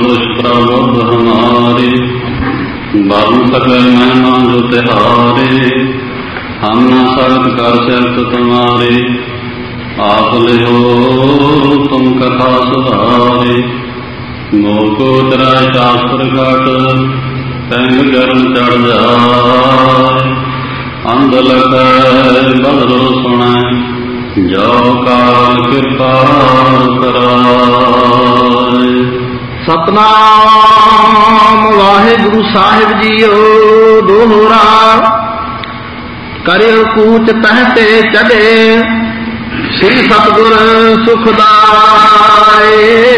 दुष्प्रबुद्ध हमारे, वर्ण सके महिमा जो तिहारे। हम न सकत कर सकत तुम्हारे, आप लिहो तुम कथा सुधारे। मोको तेरा शास्त्र घट, पैंग गरम चढ़ जाए। अंध लखै बदलो सुनै, जो काल कृपा कराए। सतनाम वाहिगुरु साहिब जीओ दोहरा, करियो कूच तहते चढ़े, श्री सतगुर सुखदाए।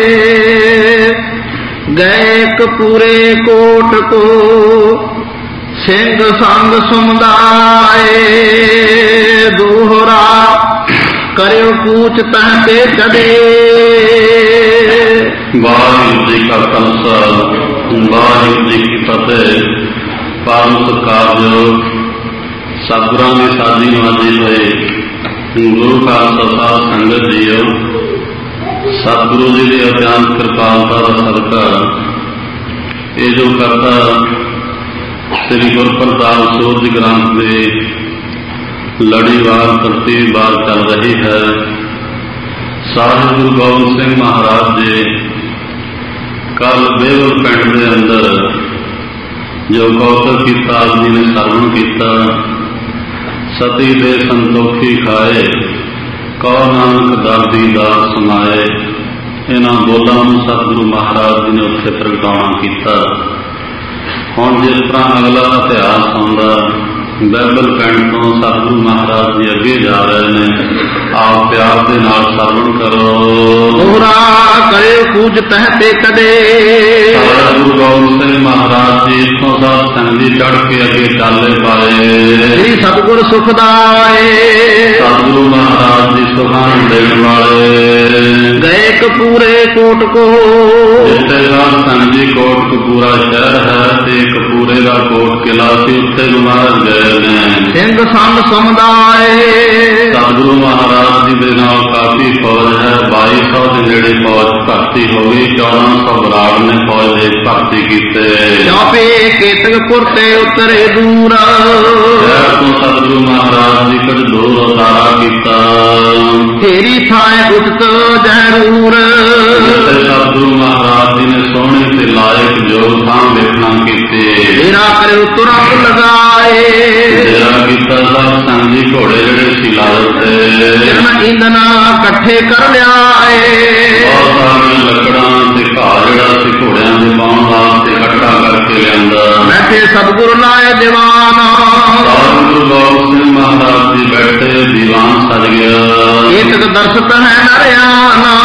गए कपूरे कोट को, सिंह संग समुदाय। दोहरा करियो कूच तहते चढ़े। वाहिगुरू जी का खालसा, वाहिगुरू जी की फतेह। परम सत्कारयोग सतगुरां की साजी नवाजी होए गुरु खालसा साध संगत जीओ, सतगुरु जी की अत्यांत कृपालता का सदका ये जो करता श्री गुरु प्रताप सूरज ग्रंथ की लड़ीवार तरतीबवार चल रही है। साहिब गुरु गोबिंद सिंह महाराज जी कल बेवल पिंड के अंदर जो कौतक किया आप जी ने सरवण किया, सती दे संतोखी खाए, कौ नानक दादी दास सुनाए। इन्हां बोलों सतगुरु महाराज जी ने उत्थे प्रगटाउणा किया। हुण जिस तरह अगला इतिहास आउंदा, बैबल पिंड तो सतगुरु महाराज जी अगे जा रहे हैं। आप प्यार के नाल सरवण करो। दोहरा करे कूच तहते कदे। गुरु गोबिंद सिंह महाराज जी इतों साध संग जी चढ़ के अगे चाले पाए। श्री सतगुर सुखदाए, सतगुरु महाराज जी सुखान देने वाले। गए कपूरे कोट को, जिथे साध संग जी कोट कपूरा शहर है ते कपूरे का कोट किला से उत्थे महाराज गए ने। सिंह संग समुदाय, सतगुरु महाराज जी के नाल काफी फौज है। 2200 के नेड़े फौज भर्ती हो गई। 1400 बराड़ ने फौज दे भर्ती कीते। चापे केतकपुर ते उतरे दूर, शहर तो सतगुरु महाराज जी कुछ दूर उतारा किया। तेरी थाए उठत जरूर, सतगुरु महाराज जी ने सोने से लायक जो थां देखना कीते। तेरा करे तुरंत लगाए, तेरा किता सब संग जी घोड़े जड़े सी लाए थे। ईंधन कट्ठे कर लियाए। बहुत सारियां लकड़ां ते घाह जिहड़ा सी घोड़ियां दे पाउण वास्ते इकट्ठा करके लिआंदा। बैठे सतगुरु लाए दीवान, गुरु गोबिंद सिंह महाराज जी बैठे, दीवान सज गया। केतक दर्शत है नरियाना,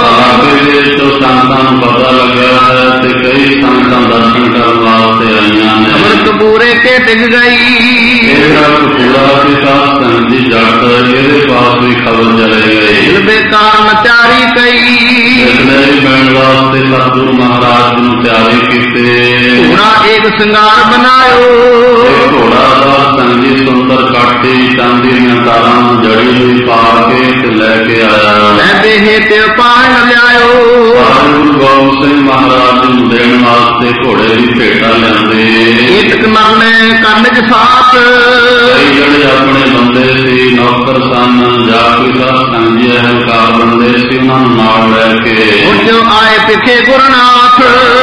तो संतां नूं पता लगा है ते कई संतां दर्शन करन वास्ते आईयां ने। अमृत कपूरे के टिक गई, इहड़ा कपूरा ते साध संग जी जट इहदे पास भी खबर चले गई। बेकार नचारी कई, इसने पैण वास्ते सतगुरु महाराज नूं तैयारी कीते। घोड़ा एक सिंगार बनायो, घोड़ा साध संग जी सुंदर काटी चांदी दीआं तारां नूं जड़ी हुई पा के ते लैके आया। लैंदे हेते पाण लियायो, गुरु गोबिंद सिंह महाराज नूं देण वास्ते घोड़े की भेटा लिआंदे। केतक मरने कन्न च साथ, कई जड़े अपने बंदे सी नौकर सन, जाकी साध संग जी अहलकार बंदे सी, उन्होंने नाल लैके जो आए पिछे गुरुनाथ।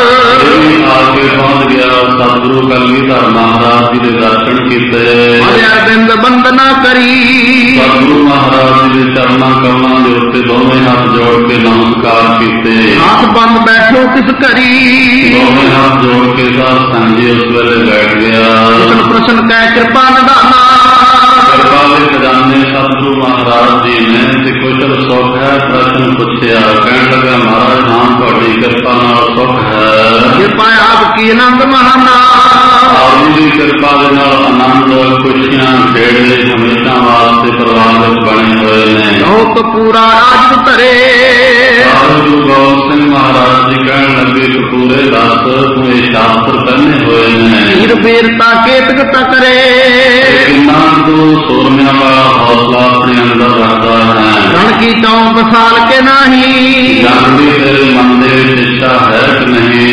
आके पहुंच गया सतगुरु कलगीधर महाराज जी के दर्शन किते। अरविंद वंदना करी, सतगुरु महाराज जी के चरणा कमलों के उत्ते दोवें हाथ जोड़ के नमस्कार किते। हाथ बंद बैठो किस करी, दोवें हाथ जोड़ के साध संग जी उस वेले बैठ गया। प्रश्न कह कृपा निधाना, कृपा के खजाने सतगुरु महाराज जी ने ते कुशल सुख है प्रश्न पूछया। कहने लगा महाराज नाम तुहाडी कृपा नाल सुख है। कृपा आपकी आनंद महाना, आपकी कृपा के नाल आनंद खुशियां खेड़े हमेशा वास्ते प्रवाहित बने हुए ने। लोक पूरा राज धरे, गुरु गोबिंद सिंह महाराज जी कहने लगे कपूरे दस तू ये शास्त्र करने हुए ने। वीर वीरता केतक तकरे, किन्ना तू सूरमिया वाला हौसला अपने अंदर रखता है। रण की चौंक साल के नहीं, जानवी तेरे मन दे इच्छा है कि नहीं।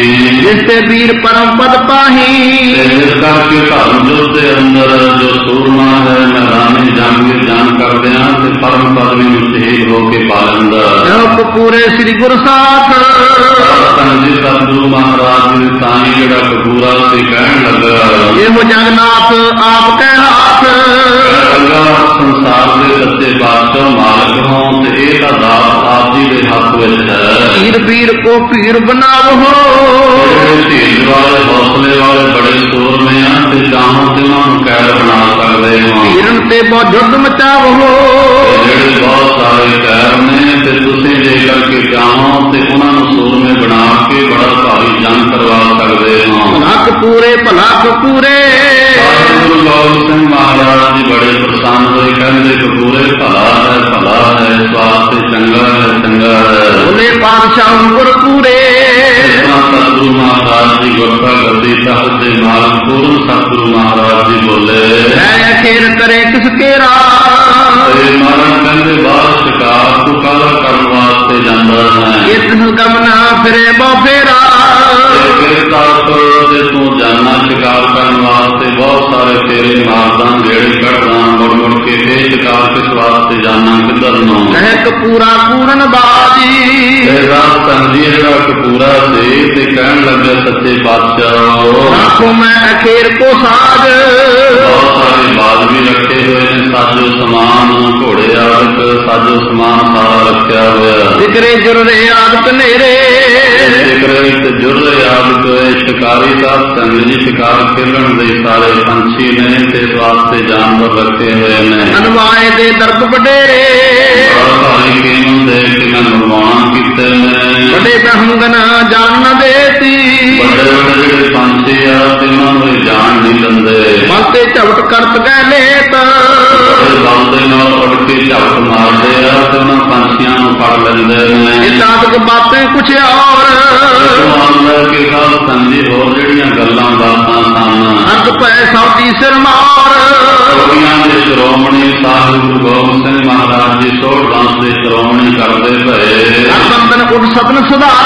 ਜਿਸ ਤੇ ਵੀਰ ਪਰਮ ਪਦ ਪਾਹੀ। ਇਸ ਕਰਕੇ ਧਰਮ ਯੁੱਧ ਦੇ ਅੰਦਰ ਜੋ ਸੂਰਮਾ ਹੈ ਮੈਦਾਨੀ ਜੰਗ ਜੰਗ ਕਰਦਿਆਂ ਤੇ ਪਰਮ ਪਦਵੀ ਨੂੰ ਸ਼ਹੀਦ ਹੋ ਕੇ ਪਾ ਲੈਂਦਾ। ਜੋ ਪੂਰੇ ਸ੍ਰੀ ਗੁਰੂ ਸਾਥ ਜੀ ਸਤਿਗੁਰੂ ਮਹਾਰਾਜ ਜੀ ਤਾਂ ਜਿਹੜਾ ਕਪੂਰਾ ਸੀ ਕਹਿਣ ਲੱਗਾ, ਇਹੋ ਜਗਨਾਥ ਆਪ ਕਹਿ ਹਾਥ। ਸੰਸਾਰ ਦੇ ਸੱਚੇ ਪਾਤਸ਼ਾਹ ਮਾਲਕ ਹੋਂ ਤੇ ਇਹ ਤਾਂ ਦਾਤ ਆਪ ਜੀ ਦੇ ਹੱਥ ਵਿੱਚ ਹੈ। ਧੀਰ ਵੀਰ ਕੋ ਭੀਰ ਬਣਾਵੋ। ਧੀਰ ਵਾਲੇ ਹੌਸਲੇ ਵਾਲੇ ਬੜੇ ਸੂਰਮੇ ਆ ਤੇ ਚਾਹੋਂ ਤੇ ਉਹਨਾਂ ਨੂੰ ਕੈਦ ਬਣਾ ਸਕਦੇ ਹੋ। ਧੀਰਨ ਤੇ ਬਹੁਤ ਯੁੱਧ ਮਚਾਵੋ। ਜਿਹੜੇ ਬਹੁਤ ਸਾਰੇ ਕੈਦ ਨੇ ਤੇ ਤੁਸੀਂ ਜੇ ਕਰਕੇ ਚਾਹੋ ਤੇ ਉਹਨਾਂ ਨੂੰ ਸੂਰਮੇ ਬਣਾ ਕੇ ਬੜਾ ਭਾਰੀ ਜੰਗ ਕਰਵਾ ਸਕਦੇ ਹੋ। ਲੱਖ ਪੂਰੇ ਭਲਾ ਕਪੂਰੇ। ਗੁਰੂ ਗੋਬਿੰਦ ਸਿੰਘ ਮਹਾਰਾਜ ਜੀ ਬੜੇ ਪ੍ਰਸੰਨ ਹੋਏ, ਕਹਿੰਦੇ ਕਪੂਰੇ ਭਲਾ ਹੈ ਸਵਾਦ ਚੰਗਾ ਹੈ। ਬੋਲੇ ਪਾਤਸ਼ਾਹ ਗੁਰਪੂਰੇ। ਸਤਿਗੁਰੂ ਮਹਾਰਾਜ ਜੀ ਗੁਰਤਾ ਗੱਦੀ ਤਖਤ ਦੇ ਮਾਲਕ ਪੂਰਨ ਸਤਿਗੁਰੂ ਮਹਾਰਾਜ ਜੀ ਬੋਲੇ, ਮੈਂ ਅਖੇਰ ਕਰੇ ਕਿਸ ਕੇਰਾ। ਮਹਾਰਾਜ ਕਹਿੰਦੇ ਬਾਹਰ ਸ਼ਿਕਾਰ ਤੂੰ ਕਾਹਦਾ ਕਰਨ ਵਾਸਤੇ ਜਾਂਦਾ ਹੈ। ਇਸ ਗਮਨਾ ਫਿਰੇ ਬੋਫੇਰਾ। ਤੂੰ ਜਾਨਾ ਸ਼ਿਕਾਰ ਕਰਨ ਵਾਸਤੇ ਬਹੁਤ ਸਾਰੇ ਫੇਰੇ ਮਾਰਦਾ ਜਿਹੜੇ ਕੱਢਦਾ ਮੁੜ ਮੁੜ ਕੇ ਇਹ ਸ਼ਿਕਾਰ ਕਿਸ ਵਾਸਤੇ ਜਾਨਾ ਕਿੱਧਰ ਨੂੰ। ਕਹਿ ਕਪੂਰਾ ਪੂਰਨ ਬਾਜੀ। ਜਿਹੜਾ ਕਪੂਰਾ ਸੀ ਤੇ ਕਹਿਣ ਲੱਗਾ ਸੱਚੇ ਪਾਤਸ਼ਾਹ ਆਖੋ ਮੈਂ ਅਖੇਰ ਕੋ ਸਾਜ। ਬਹੁਤ ਸਾਰੇ ਬਾਜ ਵੀ ਰੱਖੇ ਹੋਏ ਨੇ, ਸਾਜੋ ਸਮਾਨ ਘੋੜੇ ਆਦਿਕ ਸਾਜੋ ਸਮਾਨ ਸਾਰਾ ਰੱਖਿਆ ਹੋਇਆ। ਜ਼ਿਕਰੇ ਜੁਰਰੇ ਆਦਿਕ ਨੇਰੇ। ਜੁਰਰੇ ਆਦਿਕ ਸ਼ਿਕਾਰੀ ਸਾਹਿਬ ਸੰਗ ਜੀ ਸ਼ਿਕਾਰ ਖੇਲਣ ਦੇ ਸਾਰੇ ਪੰਛੀ ਨੇ ਤੇ ਇਸ ਵਾਸਤੇ ਜਾਨਵਰ ਰੱਖੇ ਹੋਏ ਨੇ। ਅਨਵਾਏ ਦੇ ਦਰਬ ਵਡੇਰੇ। ਭਾਰੀ ਕੀਮਤ ਦੇ ਕੇ ਮੈਂ ਨਿਰਮਾਣ ਕੀਤੇ ਨੇ। ਵੱਡੇ ਬਹੰਗਨ ਜਾਨ ਨ ਦੇਤੀ। ਵੱਡੇ ਵੱਡੇ ਜਿਹੜੇ ਪੰਛੀ ਆ ਤੇ ਉਹਨਾਂ ਨੂੰ ਜਾਣ ਨਹੀਂ ਦਿੰਦੇ। ਮਨ ਤੇ ਝਵਟ ਕਰਤ ਗਏ ਲੇਤ। ਬਲ ਦੇ ਨਾਲ ਉੱਡ ਕੇ ਝਪਟ ਮਾਰਦੇ ਆ ਤੇ ਉਹਨਾਂ ਪੰਛੀਆਂ ਨੂੰ ਫੜ ਲੈਂਦੇ ਨੇ। ਇਹ ਤਾਦਕ ਬਾतें ਕੁਛ ਔਰ। ਕਿ ਗੱਲ ਸੰਜੀ ਹੋਰ ਜਿਹੜੀਆਂ ਗੱਲਾਂ ਬਾਤਾਂ ਸਨ। ਅੰਤ ਪੈ ਸੌਦੀ ਸਿਰ ਮਾਰ। ਦੇ ਸ਼੍ਰੋਮਣੀ ਸਾਹਿਬ ਗੁਰੂ ਗੋਬਿੰਦ ਸਿੰਘ ਮਹਾਰਾਜ ਜੀ ਸੋਢ ਵੰਸ਼ ਦੇ ਸ਼੍ਰੋਮਣੀ ਕਰਦੇ ਪਏ। ਬੰਦਨ ਉੱਠ ਸਤਨ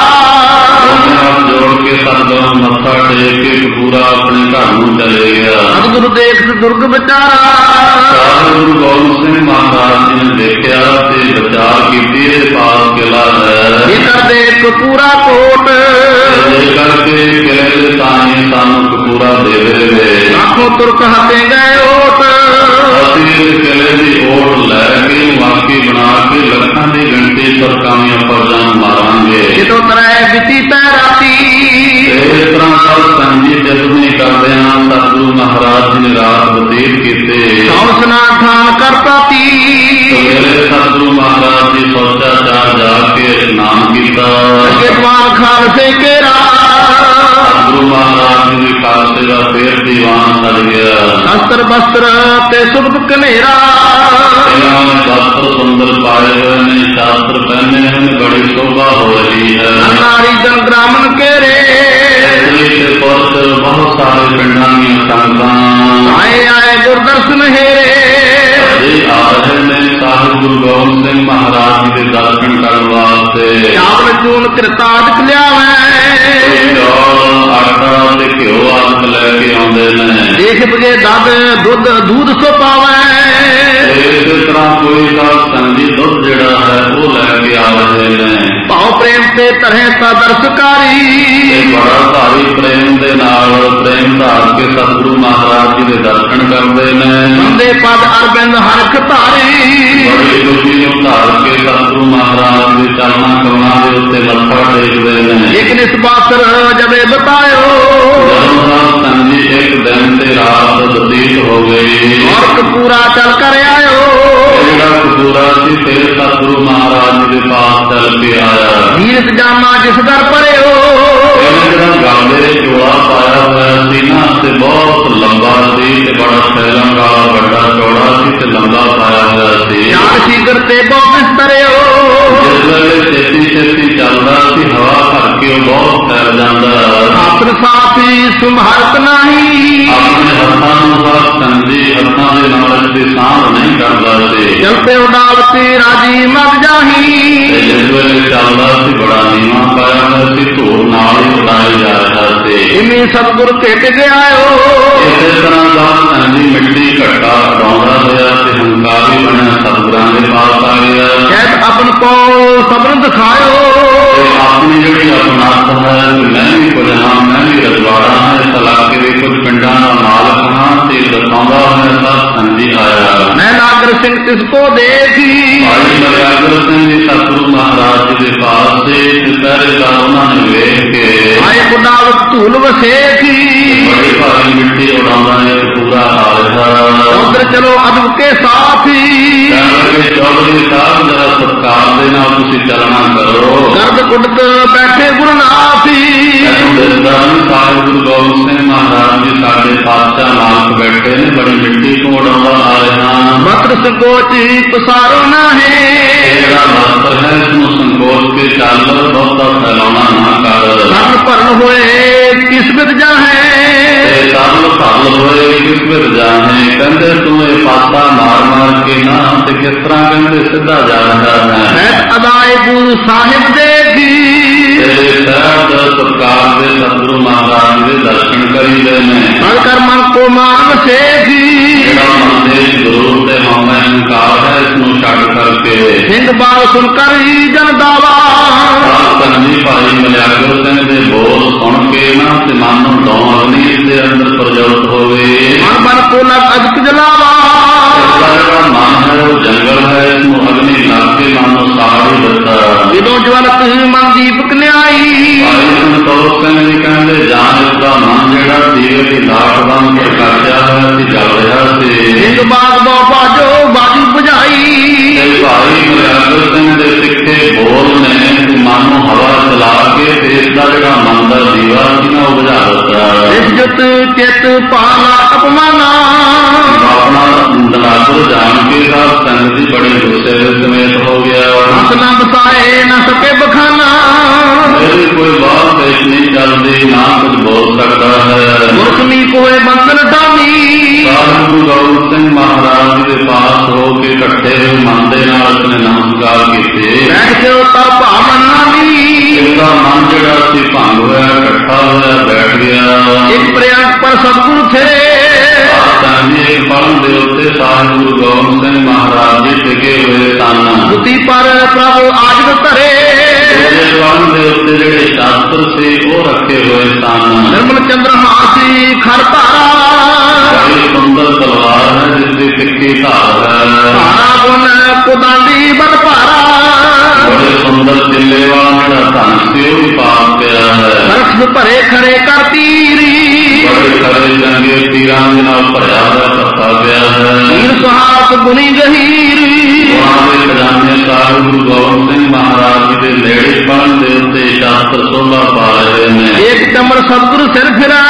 ਸੁਧਾਰ। ਜੋੜ ਕੇ ਸਤਿਗੁਰੂ ਮੱਥਾ ਟੇਕ ਕੇ ਕਪੂਰਾ ਆਪਣੇ ਘਰ ਨੂੰ ਚਲੇ ਗਿਆ। ਸਤਿਗੁਰੂ ਦੇਖ ਦੁਰਗ ਵਿਚਾਰਾ। ਗੁਰੂ ਗੋਬਿੰਦ ਸਿੰਘ ਮਹਾਰਾਜ ਜੀ ਨੇ ਦੇਖਿਆ ਤੇ ਵਿਚਾਰ ਕੀਤੀ ਇਹ ਪਾਸ ਕਿਲਾ ਹੈ। ਇਹ ਕਰਦੇ ਕਪੂਰਾ ਕੋਟ। ਕਰਕੇ ਕਿਲੇ ਦੇ ਤਾਣੇ ਸਾਨੂੰ ਕਪੂਰਾ ਦੇ ਦੇਵੇ। ਆਖੋ ਤੁਰਕ ਹੱਥੇ ਗਏ ਓਟ। ਅਸੀਂ ਕਿਲੇ ਦੀ ਓਟ ਲੈ ਕੇ ਵਾਕੀ ਬਣਾ ਕੇ ਲੱਖਾਂ ਦੀ ਗਿਣਤੀ ਤੁਰਕਾਂਆਂ ਫੌਜਾਂ ਨੂੰ ਮਾਰਾਂਗੇ। ਜਦੋਂ ਤਰਾਏ ਬਿਤੀ ਪੈ ਰਾਤੀ। ਇਸ ਤਰ੍ਹਾਂ ਸਭ ਸੰਜੀ ਜਜ਼ਬਨੀ ਕਰਦੇ ਹਾਂ। ਸਤਿਗੁਰੂ ਮਹਾਰਾਜ ਜੀ ਨੇ ਰਾਤ ਬਤੀਤ ਕੀਤੇ। ਹੌਸਨਾ ਖਾਨ ਕਰਤਾ ਤੀ। ਸਤਿਗੁਰੂ ਮਹਾਰਾਜ ਜੀ ਸੋਚਾ ਚਾਰ ਜਾ ਕੇ ਇਸ਼ਨਾਨ ਕੀਤਾ। ਦੀਵਾਨ ਖਾਲਸੇ ਕੇਰਾ। ਗੁਰੂ ਮਹਾਰਾਜ ਜੀ ਦੀ ਖਾਲਸੇ ਦਾ ਫੇਰ ਦੀਵਾਨ ਸਜ ਗਿਆ। ਸ਼ਸਤਰ ਬਸਤਰ ਤੇ ਸੁਬਤ ਕਨੇਰਾ। ਇਹਨਾਂ ਨੇ ਬਸਤਰ ਸੁੰਦਰ ਪਾਏ ਹੋਏ ਨੇ, ਸ਼ਾਸਤਰ ਪਹਿਨੇ ਹਨ, ਬੜੀ ਸ਼ੋਭਾ ਹੋ ਰਹੀ ਹੈ। ਨਾਰੀ ਜਨ ਗ੍ਰਾਮਨ ਕੇਰੇ। ਬਹੁਤ ਸਾਰੇ ਪਿੰਡਾਂ ਦੀਆਂ ਸੰਗਤਾਂ ਆਏ ਗੁਰਦਰਸ਼ਨ ਹੇਰੇ। ਆ ਰਹੇ ਨੇ ਸਾਹਿਬ ਗੁਰੂ ਗੋਬਿੰਦ ਸਿੰਘ ਮਹਾਰਾਜ ਜੀ ਦੇ ਦਰਸ਼ਨ ਕਰਨ ਵਾਸਤੇ। ਚਾਵਲ ਚੂਨ ਕਿਰਤਾਦਿਕ ਲਿਆਵੇ। ਆਟਾ ਤੇ ਘਿਓ ਆਦਿਕ ਲੈ ਕੇ ਆਉਂਦੇ ਨੇ। ਦੇਖ ਬਗੇ ਦੁੱਧ ਦੂਧ ਸੋ ਪਾਵੇ। ਇਸੇ ਤਰ੍ਹਾਂ ਕੋਈ ਸਾਧ ਸੰਗੀ ਦੁੱਧ ਜਿਹੜਾ ਹੈ ਉਹ ਲੈ ਕੇ ਆ ਰਹੇ ਨੇ। ਭਾਉ ਪ੍ਰੇਮ ਤੇ ਤਰ੍ਹਾਂ ਸਦਰਸਕਾਰੀ। ਬੜਾ ਭਾਰੀ ਪ੍ਰੇਮ ਦੇ ਨਾਲ ਪ੍ਰੇਮ ਧਾਰ ਕੇ ਸਤਿਗੁਰੂ ਮਹਾਰਾਜ ਜੀ ਦੇ ਦਰਸ਼ਨ ਕਰਦੇ ਨੇ। ਬੰਦੇ ਪਦ ਅਰਬਿੰਦ ਹਰਖ ਧਾਰੀ। ਬੜੀ ਖੁਸ਼ੀ ਨੂੰ ਧਾਰ ਕੇ ਸਤਿਗੁਰੂ ਮਹਾਰਾਜ ਦੇ ਚਰਨਾਂ ਕਮਲਾਂ ਦੇ ਉੱਤੇ ਮੱਥਾ ਟੇਕਦੇ ਨੇ। ਇੱਕ ਨਿਸਬਾਸਰ ਜਦੇ ਬਤਾਇਓ। ਸੰਜੀ ਇੱਕ ਦਿਨ ਤੇ ਰਾਤ ਬਤੀਤ ਹੋ ਗਈ। ਔਰ ਕਪੂਰਾ ਚੱਲ ਕਰ ਆਇਓ। ਜਿਹੜਾ ਕਪੂਰਾ ਸੀ ਫਿਰ ਸਤਿਗੁਰੂ ਮਹਾਰਾਜ ਜੀ ਦੇ ਪਾਸ ਚੱਲ ਕੇ ਆਇਆ। ਵੀਰਤ ਜਾਮਾ ਜਿਸ ਦਰ ਪਰਿਓ। ਜਿਹੜਾ ਗਾਲੇ ਚੋਲਾ ਪਾਇਆ ਹੋਇਆ ਸੀ ਨਾ ਤੇ ਬਹੁਤ ਲੰਬਾ ਸੀ ਤੇ ਬੜਾ ਸੈਲਾਂ ਵਾਲਾ ਵੱਡਾ ਚੌੜਾ ਸੀ ਤੇ ਲੰਬਾ ਪਾਇਆ ਹੋਇਆ ਸੀ। ਚਾਰ ਸੀਗਰ ਤੇ ਬਹੁਤ ਬਿਸਤਰਿਓ। ਜਿਸ ਵੇਲੇ ਛੇਤੀ ਚੱਲਦਾ ਸੀ ਹਵਾ ਭਰ ਕੇ ਉਹ ਬਹੁਤ ਫੈਲ ਜਾਂਦਾ। ਆਪਣ ਸਾਥੀ ਸੰਭਾਲਤ ਨਹੀਂ। ਆਪਣੇ ਹੱਥਾਂ ਨੂੰ ਸਾਥ ਸੰਜੀ ਹੱਥਾਂ ਦੇ ਨਾਲ ਇਸਦੀ ਸਾਂਭ ਨਹੀਂ ਕਰਦਾ ਸੀ। ਚਲਤੇ ਉਡਾਵਤੀ ਰਾਜੀ ਮਗ ਜਾਹੀ। ਜਿਸ ਵੇਲੇ ਚੱਲਦਾ ਸੀ ਬੜਾ ਨੀਵਾਂ ਪਾਇਆ ਹੋਇਆ ਸੀ, ਧੂੜ ਨਾਲ ਹੀ ਉਡਾਇਆ ਜਾ ਰਿਹਾ ਸਤਿਗੁਰ ਭੇਟ ਗਿਆਓ। ਇਸੇ ਤਰ੍ਹਾਂ ਦਾਸ ਧਨ ਦੀ ਮਿੱਟੀ ਘੱਟਾ ਉਡਾਉਂਦਾ ਹੋਇਆ ਤੇ ਹੰਕਾਰੀ ਬਣਿਆ ਸਤਿਗੁਰਾਂ ਦੇ ਪਾਸ ਆ ਗਿਆ। ਕਹਿਤ ਆਪਨ ਕੋ ਸਬਨ ਦਿਖਾਇਓ। ਆਪਣੀ ਜਿਹੜੀ ਆਪਣਤ ਹੈ ਮੈਂ ਵੀ ਕੁਝ ਹਾਂ, ਮੈਂ ਵੀ ਰਜਵਾੜਾ ਹਾਂ, ਇਸ ਇਲਾਕੇ ਦੇ ਕੁਝ ਪਿੰਡਾਂ ਦਾ ਮਾਲਕ ਹਾਂ ਤੇ ਦਸਾਉਂਦਾ ਹੋਇਆ ਦਾਸ ਧਨ ਜੀ ਆਇਆ। ਮੈਂ ਨਾਗਰ ਸਿੰਘ ਤਿਸ ਕੋ ਦੇਖੀ। ਭਾਈ ਮਰਿਆਦਰ ਸਿੰਘ ਜੀ ਸਤਿਗੁਰੂ ਮਹਾਰਾਜ ਜੀ ਦੇ ਪਾਸ ਦੇ ਪਹਿਰੇਦਾਰ ਉਹਨਾਂ ਨੇ ਵੇਖ ਕੇ ਆਏ ਬੁਢਾਵਤ ਧੂਲ ਵਸੇਖੀ। ਬੜੀ ਭਾਰੀ ਮਿੱਟੀ ਉਡਾਉਂਦਾ ਇੱਕ ਪੂਰਾ ਆ ਰਿਹਾ। ਉਧਰ ਚਲੋ ਅਦਬ ਕੇ ਸਾਥੀ। ਚੌਧਰੀ ਸਾਹਿਬ ਜਰਾ ਸਤਿਕਾਰ ਦੇ ਨਾਲ ਤੁਸੀਂ ਚੱਲਣਾ ਕਰੋ। ਗਰਦ ਕੁੱਟਤ ਬੈਠੇ ਗੁਰਨਾਥੀ। ਸਾਹਿਬ ਗੁਰੂ ਗੋਬਿੰਦ ਸਿੰਘ ਮਹਾਰਾਜ ਜੀ ਸਾਡੇ ਪਾਤਸ਼ਾਹ ਮਾਲਕ ਬੈਠੇ ਨੇ, ਬੜੀ ਮਿੱਟੀ ਤੋਂ ਉਡਾਉਂਦਾ ਆ ਰਿਹਾ। ਮਤਰ ਸੰਕੋਚੀ ਪਸਾਰੋ ਨਾਹੀ। ਜਿਹੜਾ ਮਾਤਰ ਹੈ ਇਸਨੂੰ ਸੰਕੋਚ ਕੇ ਚੱਲ, ਬਹੁਤਾ ਫੈਲਾਉਣਾ ਨਾ ਕਰ। ਸਰਨ ਭਰਨ ਹੋਏ ਕਿਸਮਤ ਜਾਹੇ। ਸਰਨ ਭਰਨ ਹੋਏ ਕਿਸਮਤ ਜਾਹੇ। ਕਹਿੰਦੇ ਤੂੰ ਇਹ ਪਾਸਾ ਮਾਰ ਮਾਰ ਕੇ ਨਾ ਤੇ ਕਿਸ ਤਰ੍ਹਾਂ ਕਹਿੰਦੇ ਸਿੱਧਾ ਜਾ ਰਿਹਾ ਹੈ। ਮੈਂ ਅਦਾਏ ਗੁਰੂ ਸਾਹਿਬ ਦੇਖੀ। ਸਾਹਿਬ ਸਰਕਾਰ ਦੇ ਸਤਿਗੁਰੂ ਮਹਾਰਾਜ ਦੇ ਦਰਸ਼ਨ ਕਰੀਦੇ ਨੇ। ਮਨ ਕਰ ਮਨ ਕੋ ਮਾਨ ਸੇਖੀ। ਜਿਹੜਾ ਮਨ ਦੇ ਗੁਰੂ ਤੇ ਹਉਮੈ ਹੰਕਾਰ ਹੈ ਇਸਨੂੰ ਛੱਡ ਕਰਕੇ ਸਿੰਘ ਬਾਲ ਸੁਣ ਕਰ ਹੀ ਜਨ ਦਾਵਾ। ਧੰਨੀ ਭਾਈ ਮਲਿਆਗਰ ਸਿੰਘ ਦੇ ਬੋਲ ਸੁਣ ਕੇ ਨਾ ਤੇ ਮਨ ਨੂੰ ਦੌਂ ਅਗਨੀ ਦੇ ਅੰਦਰ ਪ੍ਰਜਵਤ ਹੋਵੇ। ਮਨ ਬਨ ਕੋ ਲਗ ਅਜਕ ਜਲਾਵਾ। ਜਿਹੜਾ ਮਨ ਹੈ ਉਹ ਜੰਗਲ ਹੈ, ਇਸਨੂੰ ਅਗਨੀ ਲੱਗ ਕੇ ਮਨ ਨੂੰ ਸਾੜ ਹੀ ਦਿੱਤਾ। ਜਦੋਂ ਜਵਲਤ ਮਨ ਦੀਪਕ ਨਿਆਈ। ਭਾਈ ਸੰਤੋਖ ਸਿੰਘ ਜੀ ਕਹਿੰਦੇ ਜਾਨ ਇਸਦਾ ਮਨ ਜਿਹੜਾ ਦੀਵੇ ਦੀ ਲਾਟ ਵਾਂਗ ਪ੍ਰਕਾਸ਼ਿਆ ਹੋਇਆ ਸੀ, ਜਲ ਰਿਹਾ ਸੀ। ਸਿੰਘ ਬਾਗ ਦੋ ਬਾਜੋ ਬਾਜੂ ਬੁਝਾਈ। ਭਾਈ ਮਰਿਆਦਰ ਸਿੰਘ ਦੇ ਸਿੱਖੇ ਬੋਲ ਨੇ ਤੇ ਮਨ ਨੂੰ ਹਵਾ ਚਲਾ ਕੇ ਤੇ ਇਸਦਾ ਜਿਹੜਾ ਮਨ ਦਾ ਦੀਵਾ ਸੀ ਨਾ ਉਹ ਬੁਝਾ ਦਿੱਤਾ। ਇਸ ਜੁਤ ਚਿਤ ਪਾਲਾ ਅਪਮਾਨਾ। ਆਪਣਾ ਦਲਾਦਰ ਜਾਣ ਕੇ ਸਾਧ ਸੰਗਤ ਦੀ ਬੜੇ ਗੁੱਸੇ ਦੇ ਸਮੇਤ ਹੋ ਗਿਆ। ਹੱਥ ਨਾ ਬਸਾਏ ਨਾ ਸਕੇ ਬਖਾਨਾ। ਮੇਰੀ ਕੋਈ ਬਾਤ ਪੇਸ਼ ਨਹੀਂ ਚੱਲਦੀ, ਨਾ ਕੁਝ ਬੋਲ ਸਕਦਾ ਹੈ। ਮੁਰਖਮੀ ਕੋਏ ਬੰਦਨ ਢਾਮੀ। ਸਾਹਿਬ ਗੁਰੂ ਗੋਬਿੰਦ ਸਿੰਘ ਮਹਾਰਾਜ ਜੀ ਦੇ ਪਾਸ ਹੋ ਕੇ ਇਕੱਠੇ ਹੋਏ ਮਨ ਦੇ ਨਾਲ ਉਸਨੇ ਨਮਸਕਾਰ ਕੀਤੇ। ਬੈਠ ਕੇ ਤਾਂ ਭਾਵਨਾ ਦੀ। ਇਸਦਾ ਮਨ ਜਿਹੜਾ ਸੀ ਭੰਗ ਹੋਇਆ, ਇਕੱਠਾ ਹੋਇਆ ਬੈਠ ਗਿਆ। ਇੱਕ ਪ੍ਰਿਆੰਕ ਪਰ ਸਤਿਗੁਰੂ ਥੇ। ਇੱਕ ਪਲੰਘ ਦੇ ਉੱਤੇ ਸਾਹਿਬ ਗੁਰੂ ਗੋਬਿੰਦ ਸਿੰਘ ਮਹਾਰਾਜ ਜੀ ਟਿਕੇ ਹੋਏ ਸਨ। ਬੁੱਧੀ ਪਰ ਪ੍ਰਭੂ ਆਜਿਤ ਧਰੇ। ਪਲੰਘ ਦੇ ਉੱਤੇ ਜਿਹੜੇ ਸ਼ਾਸਤਰ ਸੀ ਉਹ ਰੱਖੇ ਹੋਏ ਸਨ। ਨਿਰਮਲ ਚੰਦਰ ਹਾਸੀ ਖਰ ਧਾਰਾ। ਬੜੀ ਸੁੰਦਰ ਤਲਵਾਰ ਹੈ ਜਿਸ ਦੀ ਤਿੱਖੀ ਧਾਰ ਹੈ। ਧਾਰਾ ਗੁਣ ਕੁਦਾਂਡੀ ਬਨ ਭਾਰਾ। ਬੜੇ ਸੁੰਦਰ ਚਿੱਲੇ ਵਾਲਾ ਜਿਹੜਾ ਧਨ ਸੀ ਉਹ ਵੀ ਪਾਸ ਪਿਆ ਹੈ। ਰਕਸ ਭਰੇ ਖਰੇ ਕਰ ਤੀਰੀ। ਬੜੇ ਖਰੇ ਚੰਗੇ ਤੀਰਾਂ ਦੇ ਨਾਲ ਭਰਿਆ ਹੋਇਆ ਪੱਤਾ ਪਿਆ ਹੈ। ਤੀਰ ਸੁਹਾਸ ਗੁਣੀ ਗਹੀਰੀ। ਉਹਨਾਂ ਦੇ ਖਜ਼ਾਨੇ ਸਾਹਿਬ ਗੁਰੂ ਗੋਬਿੰਦ ਸਿੰਘ ਮਹਾਰਾਜ ਜੀ ਦੇ ਨੇੜੇ ਪਲੰਘ ਦੇ ਉੱਤੇ ਸ਼ਾਸਤਰ ਸੋਭਾ ਪਾ ਰਹੇ ਨੇ। ਇੱਕ ਚਮਰ ਸਤਿਗੁਰੂ ਸਿਰ ਫਿਰੈ।